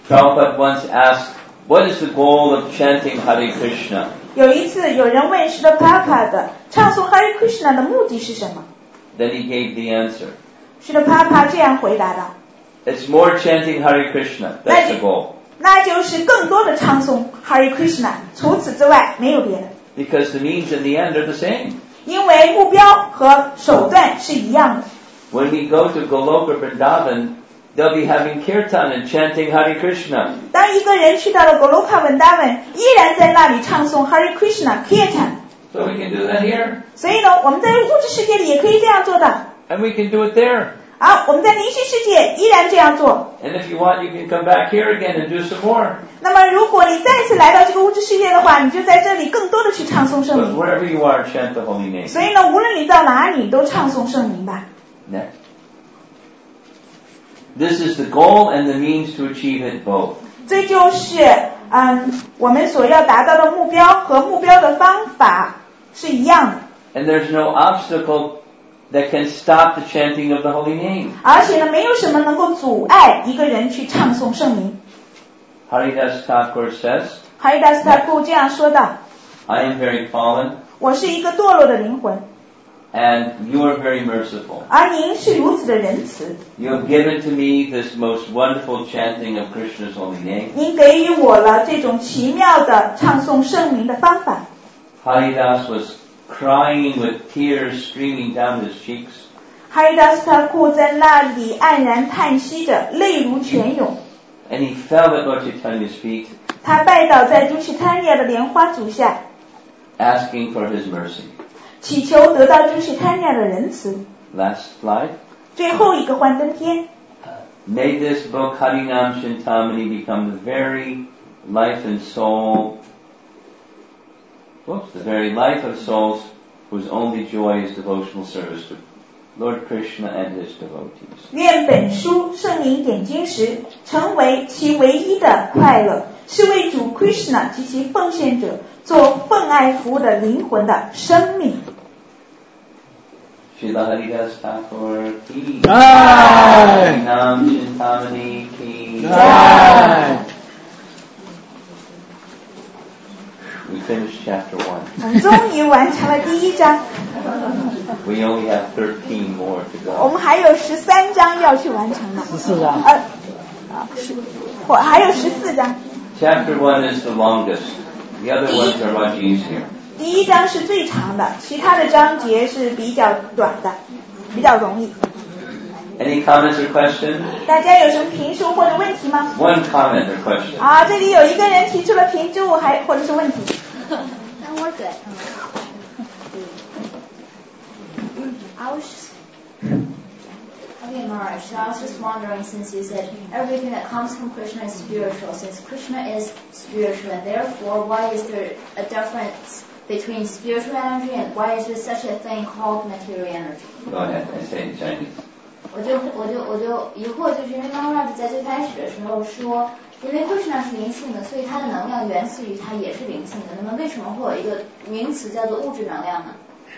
Prabhupada once asked, what is the goal of chanting Hare Krishna? 有一次有人问Srila Prabhupada 唱诵 Hare Krishna 的目的是什么？ Then he gave the answer. Srila Prabhupada 这样回答的， It's more chanting Hare Krishna. That's the goal. 那就是更多的唱诵 Hare Krishna， 除此之外没有别的。 Because the means and the end are the same. 因为目标和手段是一样的。 When we go to Goloka Vrindavan, they'll be having kirtan and chanting Hare Krishna. 当一个人去到了 Goloka Vrindavan， 依然在那里唱诵 Hare Krishna Kirtan。 So we can do that here. 所以呢，我们在物质世界里也可以这样做的。 And we can do it there. 我们在灵性世界依然这样做。 And if you want, you can come back here again and do some more. 那么如果你再次来到这个物质世界的话，你就在这里更多的去唱诵圣 But 名。 wherever you are, chant the holy name. 所以呢，无论你到哪里都唱诵圣名吧。 Next. This is the goal and the means to achieve it both. 这就是我们所要达到的目标和目标的方法是一样的。 And there's no obstacle that can stop the chanting of the holy name. 而且呢，没有什么能够阻碍一个人去唱诵圣名。 Haridas Thakur says, Haridas Thakur 这样说道： I am very fallen, 我是一个堕落的灵魂， and you are very merciful. 而您是如此的仁慈。 You have given to me this most wonderful chanting of Krishna's holy name. 您给予我了这种奇妙的唱诵圣名的方法。 Haridas was crying with tears streaming down his cheeks. Haridas Thakur 在那里黯然叹息着，泪如泉涌。 And he fell at Lord Chaitanya's feet, 他拜倒在主起贪雅的莲花足下， asking for his mercy. 祈求得到主起贪雅的仁慈。 Last slide. 最后一个幻灯片， May this book, Harinam Chintamani, become the very life and soul, the very life of souls whose only joy is devotional service to Lord Krishna and his devotees. 愿本书圣灵点睛时成为其唯一的快乐，是为主 Krishna 及其奉献者做奉爱服务的灵魂的生命。 Srila Haridas Thakur ki Jai! Harinam Chintamani ki Jai! We finished chapter 1. 我们终于完成了第一章， We only have 13 more to 我 go. 们还有13章要去完成呢。 14章。 我还有14章。 Chapter 1 is the longest. The other ones are much easier. 第一章是最长的，其他的章节是比较短的，比较容易。 Any comments or questions? 大家有什么评述或者问题吗？ One comment or question. 这里有一个人提出了评注或者是问题。 No, we're good. I was just... Okay, Maharaj, so I was just wondering, since you said everything that comes from Krishna is spiritual, since Krishna is spiritual, and therefore why is there a difference between spiritual energy and why is there such a thing called material energy? Go ahead, I say it in Chinese. 我就疑惑，就是因为Maharaj在最开始的时候说，因为 Krishna 是灵性的，所以它的能量源自于它也是灵性的。那么为什么会有一个名词叫做物质能量呢？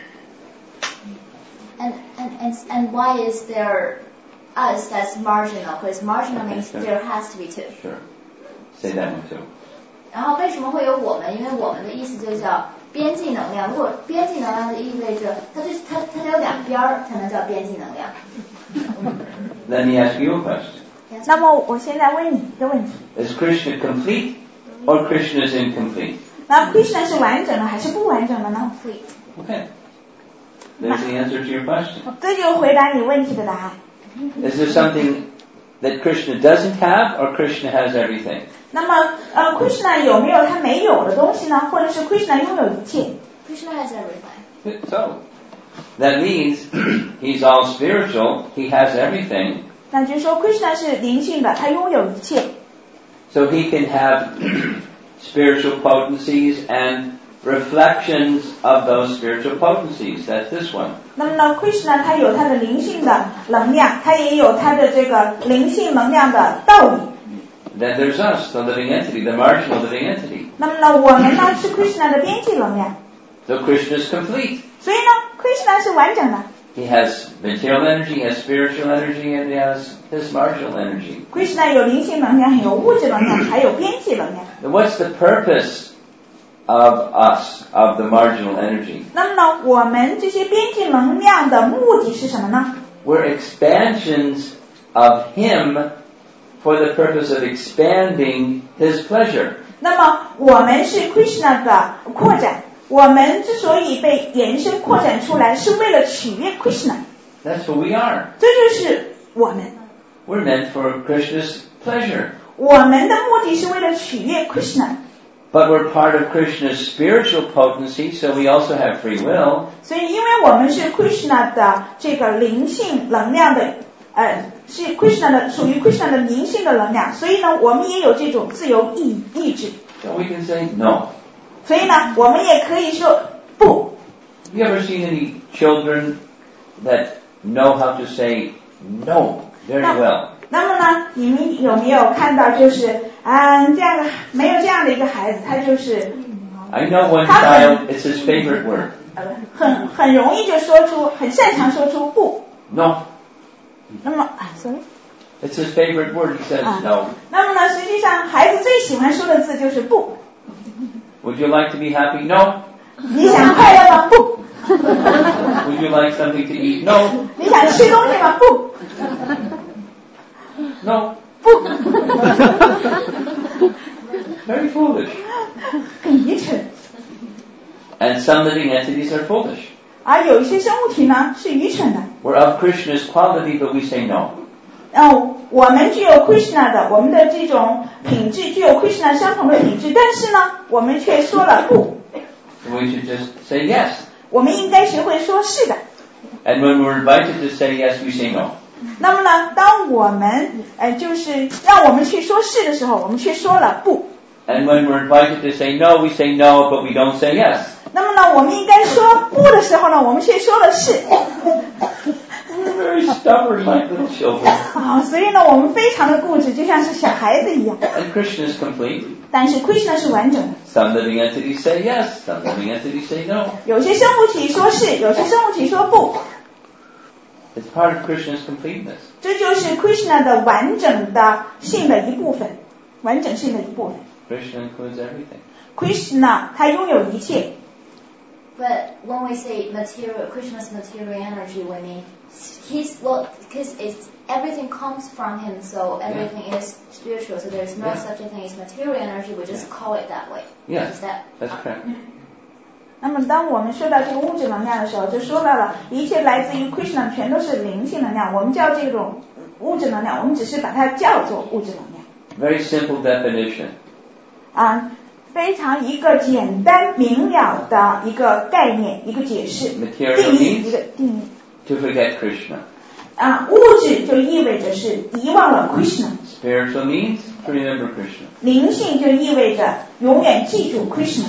And why is there us that's marginal? Because marginal means there has to be two. Sure. Say that one too. 然后为什么会有我们？因为我们的意思就叫边际能量。如果边际能量就意味着它得有两边才能叫边际能量。 Let me ask you a question. 那么我现在问你一个问题， Is Krishna complete or Krishna is incomplete? 那 Krishna 是完整的还是不完整的呢？ Complete. Okay. There's the answer to your question. 这就是回答你问题的答案。 Is there something that Krishna doesn't have or Krishna has everything? 那么Krishna 有没有他没有的东西呢？或者是 Krishna 拥有一切？ Krishna has everything. So, that means he's all spiritual, he has everything, 那就是说 Krishna 是灵性的，他拥有一切。 so he can have spiritual potencies and reflections of those spiritual potencies. That's this one. 那么呢 Krishna 他有他的灵性的能量，他也有他的这个灵性能量的道理。 Then there's us, the living entity, the marginal living entity. 那么呢我们呢是 Krishna 的边际能量， So Krishna is complete. 所以呢 Krishna 是完整的。 He has material energy, he has spiritual energy, and he has his marginal energy. Krishna 有灵性能量，有物质能量，还有边际能量。 Now, what's the purpose of us, of the marginal energy? 那么呢，我们这些边际能量的目的是什么呢？ We're expansions of him for the purpose of expanding his pleasure. 那么我们是 Krishna 的扩展，我们之所以被延伸扩展出来，是为了取悦 Krishna。 That's who we are. 这就是我们。 We're meant for Krishna's pleasure. 我们的目的是为了取悦 Krishna。 But we're part of Krishna's spiritual potency, so we also have free will. 所以，因为我们是 Krishna 的这个灵性能量的，是 Krishna 的属于 Krishna 的灵性的能量，所以呢，我们也有这种自由意志。 So we can say no. 所以呢，我们也可以说不。 Have you ever seen any children that know how to say no very well? 那么呢，你们有没有看到就是这样的没有这样的一个孩子，他就是 I know one child, it's his favorite word. 很容易就说出，很擅长说出不。 No. 那么sorry， It's his favorite word. He says no. 那么呢，实际上孩子最喜欢说的字就是不。 Would you like to be happy? No. 你想快乐吗？不。 Would you like something to eat? No. 你想吃东西吗？不。 No. 不。 Very foolish. 很愚蠢。 And some living entities are foolish. 而有一些生物体呢是愚蠢的。 We're of Krishna's quality, but we say no. 我们具有 Krishna 的，我们的这种品质具有 Krishna 相同的品质，但是呢，我们却说了不。 We should just say yes. 我们应该学会说是的。 And when we're invited to say yes, we say no. 那么呢，当我们就是让我们去说是的时候，我们却说了不。 And when we're invited to say no, we say no, but we don't say yes. 那么呢，我们应该说不的时候呢，我们却说了是。 We're very stubborn like little children. 所以呢，我们非常的固执，就像是小孩子一样。 And Krishna is complete. 但是 Krishna 是完整的。 Some living entities say yes, some living entities say no. 有些生物体说是，有些生物体说不。 It's part of Krishna's completeness. 这就是 Krishna 的完整的性的一部分，完整性的一部分。 Krishna includes everything. Krishna 他拥有一切。 But when we say material, Krishna's material energy, we mean because everything comes from him, so everything is spiritual. So there's no such a thing as material energy. We just call it that way. Yes, Is that? that's correct. 那么当我们说到这个物质能量的时候，就说到了一切来自于 Krishna 全都是灵性能量，我们叫这种物质能量，我们只是把它叫做物质能量。 Very simple definition. 非常一个简单明了的一个概念，一个解释， Material 定义 means 一个定义。 to forget Krishna. 物质就意味着是遗忘了 Krishna， Spiritual means to remember Krishna. 灵性就意味着永远记住 Krishna。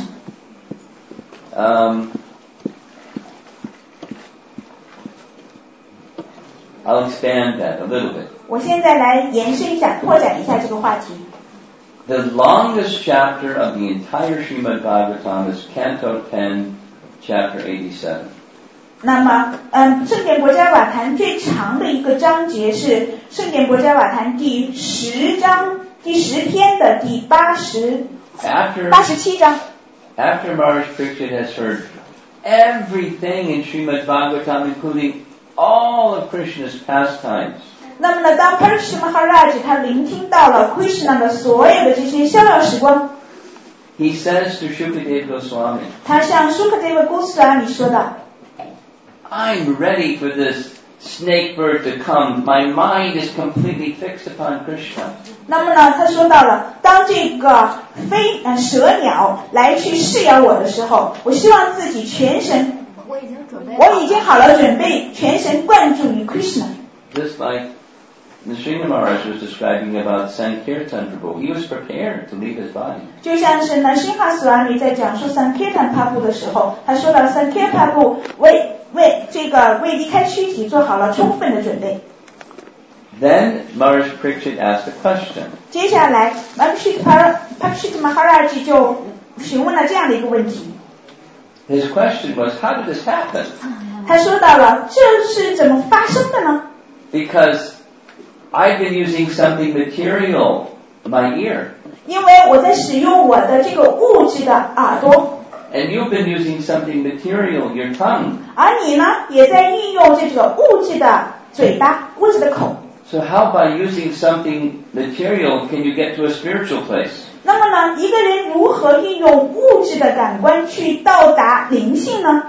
I'll expand that a little bit. 我现在来延伸一下，拓展一下这个话题。 The longest chapter of the entire Srimad Bhagavatam is Canto 10, Chapter 87. 那么，圣典博伽瓦坛最长的一个章节是圣典博伽瓦坛第10章第10篇的第87章。 After Maharaj Parikshit has heard everything in Srimad Bhagavatam, including all of Krishna's pastimes, 那么呢，当 Parikshit Maharaj 他聆听到了 Krishna 的所有的这些逍遥时光， he says to Shukadeva Goswami, 他向 Shukadeva Goswami 说道 I'm ready for this snake bird to come. My mind is completely fixed upon Krishna. 那么呢，他说到了，当这个蛇鸟来去噬咬我的时候，我希望自己全神，我已经好了准备，全神贯注于 Krishna。 Just like Nrsimha Maharaj was describing about Sankirtan Prabhu, he was prepared to leave his body. 就像是呢，辛哈斯瓦米在讲述 Sankirtan Prabhu 的时候，他说到 Sankirtan Prabhu 为离开躯体做好了充分的准备。 Then Maharaj Parikshit asked a question. 接下来 Parikshit Maharaj 就询问了这样的一个问题。 His question was, how did this happen? 他说到了，这是怎么发生的呢？ Because I've been using something material, my ear. 因为我在使用我的这个物质的耳朵， And you've been using something material, your tongue. 而你呢，也在运用这个物质的嘴巴、物质的口。 So how by using something material can you get to a spiritual place? 那么呢，一个人如何运用物质的感官去到达灵性呢？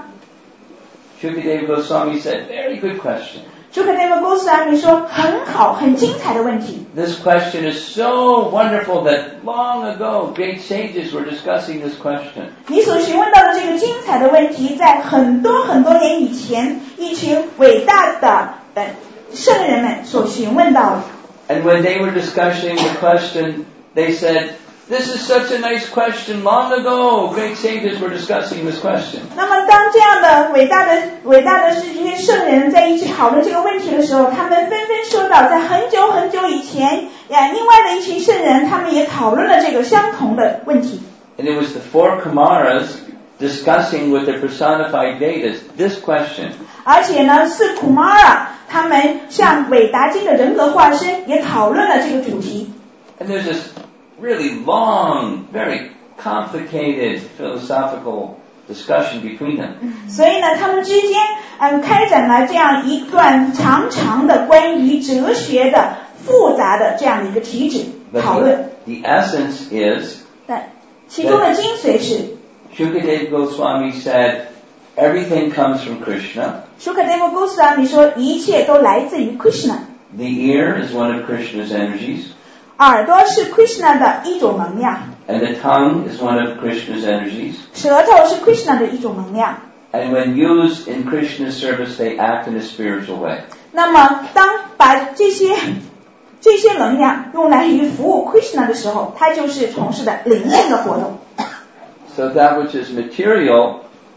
Shukadeva Goswami said, very good question. 朱克德维波斯阿米说，很好，很精彩的问题。 This question is so wonderful that long ago great sages were discussing this question. 你所询问到的这个精彩的问题，在很多很多年以前，一群伟大的圣人们所询问到的。 And when they were discussing the question, they said, this is such a nice question. Long ago, great sages were discussing this question. 那么当这样的伟大的是这些圣人在一起讨论这个问题的时候，他们纷纷说到，在很久很久以前，另外的一群圣人，他们也讨论了这个相同的问题。 And it was the four Kumaras discussing with their personified Vedas this question. 而且呢，四库玛尔他们向韦达经的人格化身也讨论了这个主题。 And there's this really long, very complicated philosophical discussion between them. 所以呢，他们之间开展了这样一段长长的关于哲学的复杂的这样的一个题旨讨论。 The essence is 但其中的精髓是 Shukadeva Goswami said, everything comes from Krishna. 舒克德摩戈斯阿米说，一切都来自于 Krishna。 The ear is one of Krishna's energies. 耳朵是 Krishna 的一种能量， And the tongue is one of Krishna's energies. 舌头是 Krishna 的一种能量。 And when used in Krishna's service, they act in a spiritual way. 那么，当把这些能量用来于服务 Krishna 的时候，它就是从事的灵性的活动。 So that which is material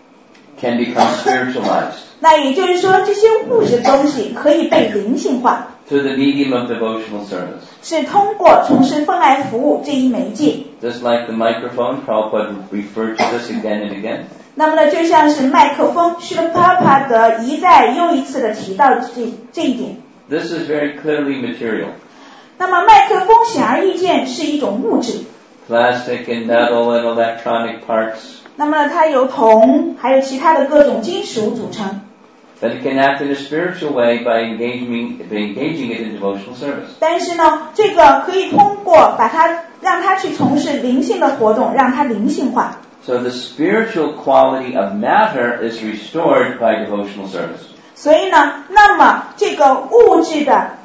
can become spiritualized 那也就是说，这些物质的东西可以被灵性化， through the medium of devotional service. 是通过从事奉爱服务这一媒介。 Just like the microphone, Prabhupada referred to this again and again. 那么呢，就像是麦克风，施了帕帕的一再又一次的提到这一点。 This is very clearly material. 那么麦克风显而易见是一种物质。 Plastic and metal and electronic parts. 那么呢，它由铜还有其他的各种金属组成。 But it can act in a spiritual way by engaging it in devotional service. 但是呢，这个可以通过让它去从事灵性的活动，让它灵性化。 So the spiritual quality of matter is restored by devotional service. 所以呢，那么这个物质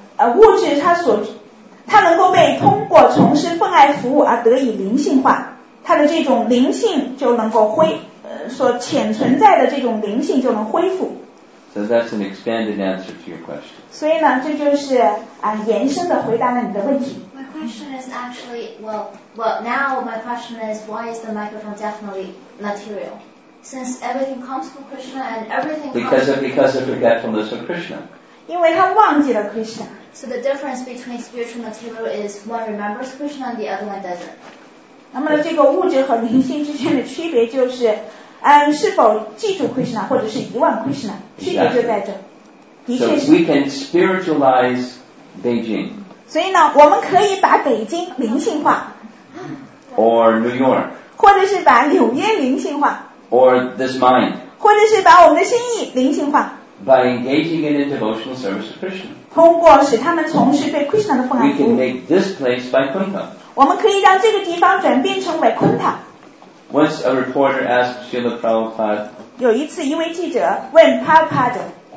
它能够被通过从事奉爱服务而得以灵性化，它的这种灵性就能够所潜存在的这种灵性就能恢复。 So that's an expanded answer to your question. 所以呢，这就是延伸的回答了你的问题。 My question is actually, now my question is, why is the microphone definitely material? Since everything comes from Krishna and everything Because comes of forgetfulness of Krishna. 因为他忘记了 Krishna。 So the difference between spiritual and material is one remembers Krishna and the other one doesn't. 那么呢，这个物质和灵性之间的区别就是，是否记住 Krishna 或者是遗忘 Krishna， 区别就在这。的 So 确是。 we can spiritualize Beijing 所以呢，我们可以把北京灵性化， or New York 或者是把纽约灵性化， or this mind 或者是把我们的心意灵性化， by engaging it in devotional service to Krishna. 通过使他们从事对 Krishna 的奉爱 We 服 can 务， make this place Vaikuntha. 我们可以让这个地方转变成为昆塔。 Once a reporter asked Srila Prabhupada, 有一次，一位记者问Prabhupada，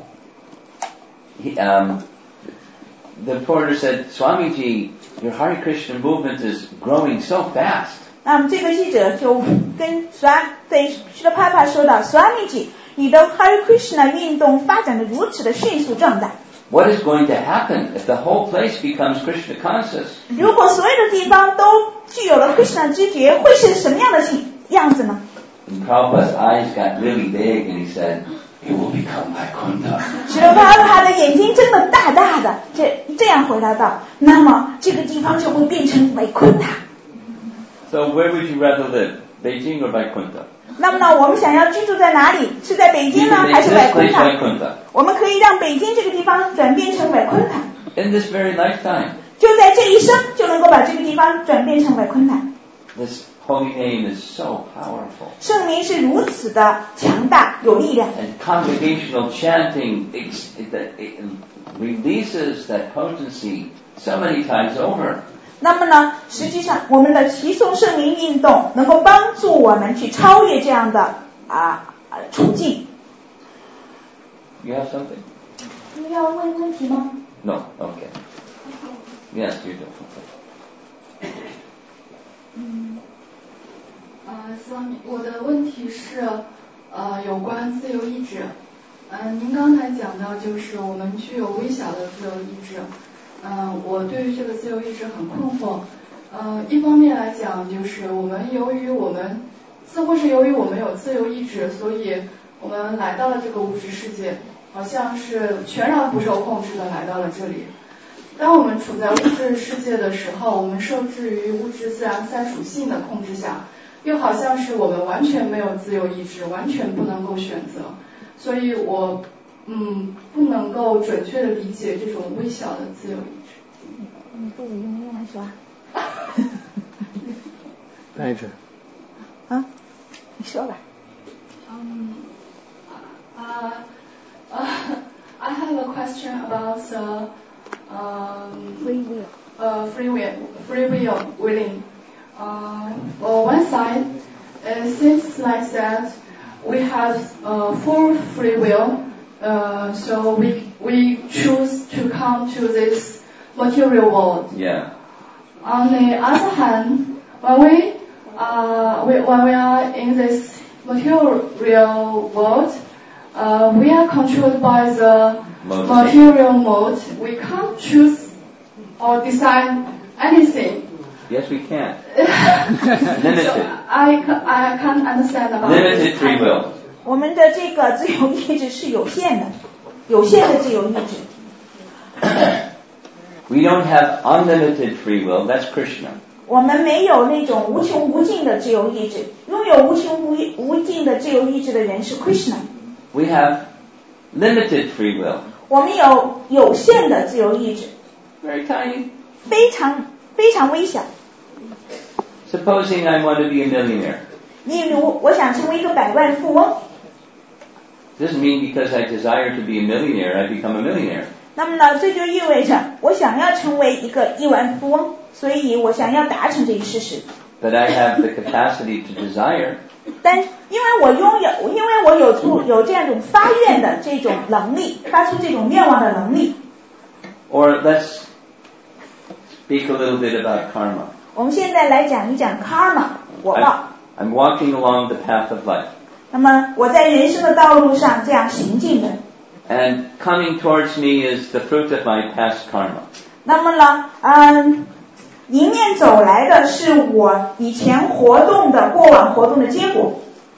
the reporter said, Swamiji, your Hare Krishna movement is growing so fast. 那么这个记者就跟对Srila Prabhupada说道 ，Swamiji， 你的 Hare Krishna 运动发展的如此的迅速壮大。 What is going to happen if the whole place becomes Krishna conscious? 如果所有的地方都具有了 Krishna 知觉，会是什么样的样子呢？ And Prabhupada's eyes got really big and he said, it will become Vaikuntha. Srila Prabhupada 的眼睛睁得大大的，这样回答道，那么这个地方就会变成为昆塔。 So where would you rather live, Beijing or Vaikuntha? 那么呢，我们想要居住在哪里？是在北京呢，还是在昆坦？我们可以让北京这个地方转变成为昆坦。 In this very lifetime. 就在这一生就能够把这个地方转变成为昆坦。 This holy name is so powerful. 圣名是如此的强大有力量。 And congregational chanting it releases that potency so many times over. 那么呢，实际上我们的齐颂圣名运动能够帮助我们去超越这样的处境。 You have something? 你要问问题吗 No. Okay. Yes, you do. 我的问题是有关自由意志。您刚才讲到就是我们具有微小的自由意志。我对于这个自由意志很困惑。一方面来讲，就是似乎是由于我们有自由意志，所以我们来到了这个物质世界，好像是全然不受控制的来到了这里。当我们处在物质世界的时候，我们受制于物质自然三属性的控制下，又好像是我们完全没有自由意志，完全不能够选择。所以我不能够准确的理解这种微小的自由意志。 你不如用英文说。 带着。 你说吧。 I have a question about free will willing. On one side, it seems like that we have full free will, so we choose to come to this material world. Yeah. On the other hand, when we are in this material world, we are controlled by the material mode. We can't choose or decide anything. Yes, we can. Limited. So I can't understand about limited free will. 我们的这个自由意志是有限的，有限的自由意志。 We don't have unlimited free will. That's Krishna. 我们没有那种无穷无尽的自由意志，拥有无穷无尽的自由意志的人是 Krishna。 We have limited free will. 我们有限的自由意志。 Very tiny. 非常微小。 Supposing I want to be a millionaire. 例如，我想成为一个百万富翁。 Doesn't mean because I desire to be a millionaire, I become a millionaire. 那么呢，这就意味着我想要成为一个亿万富翁，所以我想要达成这一事实。 But I have the capacity to desire. 但因为我有这样一种发愿的这种能力，发出这种愿望的能力。 Or let's speak a little bit about karma. 我们现在来讲一讲 karma 果报。 I'm walking along the path of life. 那么我在人生的道路上这样行进的。 And coming towards me is the fruit of my past karma. 那么呢，迎面走来的是我以前过往活动的结果。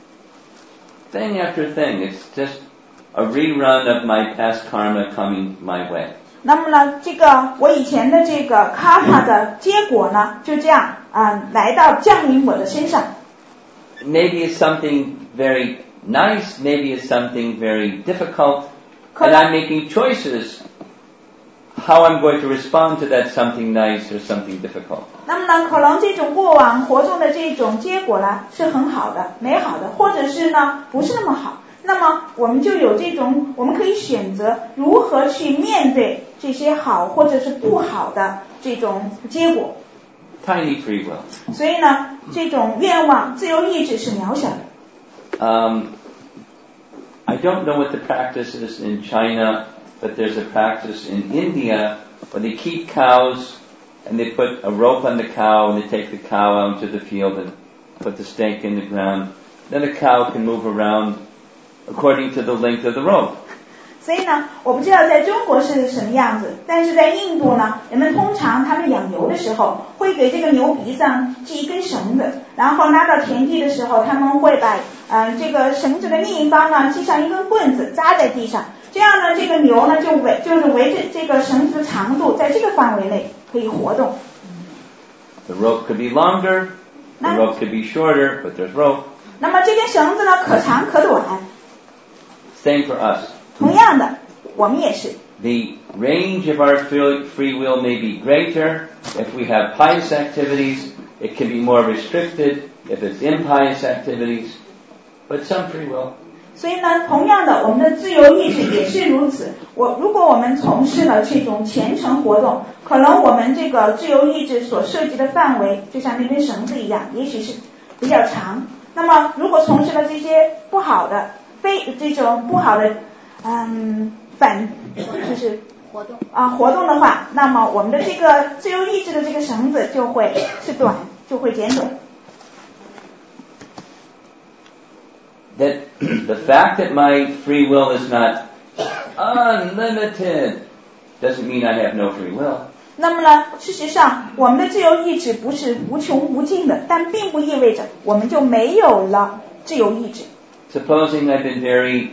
Thing after thing, it's just a rerun of my past karma coming my way. 那么呢，这个我以前的这个 karma 的结果呢，就这样来到降临我的身上。 Maybe it's something very nice, maybe it's something very difficult, and I'm making choices how I'm going to respond to that something nice or something difficult. 那么呢，可能这种过往活动的这种结果呢是很好的、美好的，或者是呢不是那么好。那么我们就有这种，我们可以选择如何去面对这些好或者是不好的这种结果。 Tiny free will. 所以呢，这种愿望、自由意志是渺小的。 I don't know what the practice is in China, but there's a practice in India where they keep cows and they put a rope on the cow and they take the cow out to the field and put the stake in the ground. Then the cow can move around according to the length of the rope. 所以呢，我不知道在中国是什么样子，但是在印度呢，人们通常他们养牛的时候，会给这个牛鼻上系一根绳子，然后拉到田地的时候，他们会把这个绳子的另一方呢系上一根棍子扎在地上，这样呢，这个牛呢就是围着这个绳子的长度，在这个范围内可以活动。 The rope could be longer, the rope could be shorter, but there's rope. 那么这根绳子呢，可长可短。 Same for us. 同样的，我们也是。 The range of our free will may be greater if we have pious activities. It can be more restricted if it's impious activities. But some free will. 所以呢，同样的，我们的自由意志也是如此。如果我们从事了这种虔诚活动，可能我们这个自由意志所涉及的范围，就像那根绳子一样，也许是比较长。那么，如果从事了这些不好的、这种不好的，就是活动的话，那么我们的这个自由意志的这个绳子就会是短，就会减短。 That the fact that my free will is not unlimited doesn't mean I have no free will. 那么呢，事实上，我们的自由意志不是无穷无尽的，但并不意味着我们就没有了自由意志。 Supposing I've been very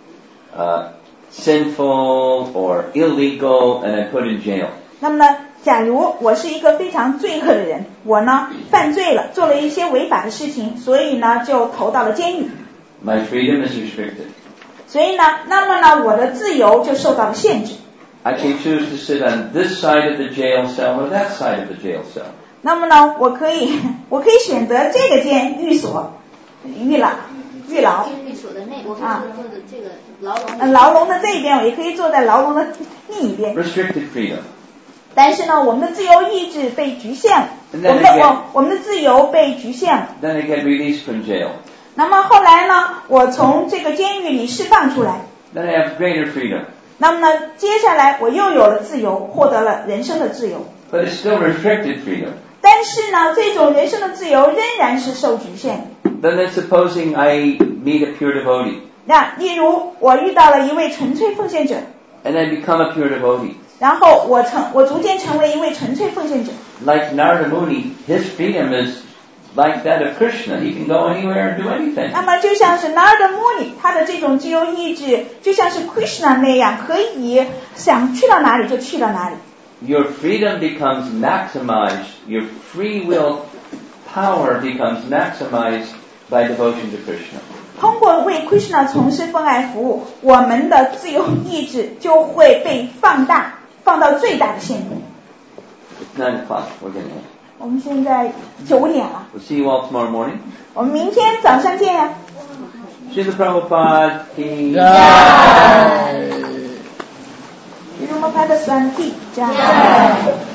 sinful or illegal and I'm put in jail. 那么呢，假如我是一个非常罪恶的人，我呢犯罪了，做了一些违法的事情，所以呢就投到了监狱。 My freedom is restricted. 所以呢，那么呢，我的自由就受到了限制。 I can choose to sit on this side of the jail cell or that side of the jail cell. 那么呢，我可以选择这个监狱所、狱牢。 监狱所的内，我可以坐的这个牢笼的这一边，我也可以坐在牢笼的另一边。 Restricted freedom. 但是呢，我们的自由意志被局限了，我们的自由被局限了。 Then I get released from jail. 那么后来呢，我从这个监狱里释放出来。 Then I have greater freedom. 那么呢，接下来我又有了自由，获得了人生的自由。 But it's still restricted freedom. 但是呢，这种人生的自由仍然是受局限的。 Then supposing I meet a pure devotee. 那例如我遇到了一位纯粹奉献者。 And I become a pure devotee. 然后我逐渐成为一位纯粹奉献者。 Like Narada Muni, his freedom is like that of Krishna. He can go anywhere and do anything. 那么就像是 Narada Muni 他的这种自由意志，就像是 Krishna 那样，可以想去到哪里就去到哪里。 Your freedom becomes maximized. Your free will power becomes maximized by devotion to Krishna. 通过为 Krishna 从事奉爱服务，我们的自由意志就会被放大，放到最大的限度。 It's 9 o'clock. We're getting it. 我们现在9点了。 We'll see you all tomorrow morning. 我们明天早上见呀。 Srila Prabhupada ki Jai. Srila Prabhupada ki Jai.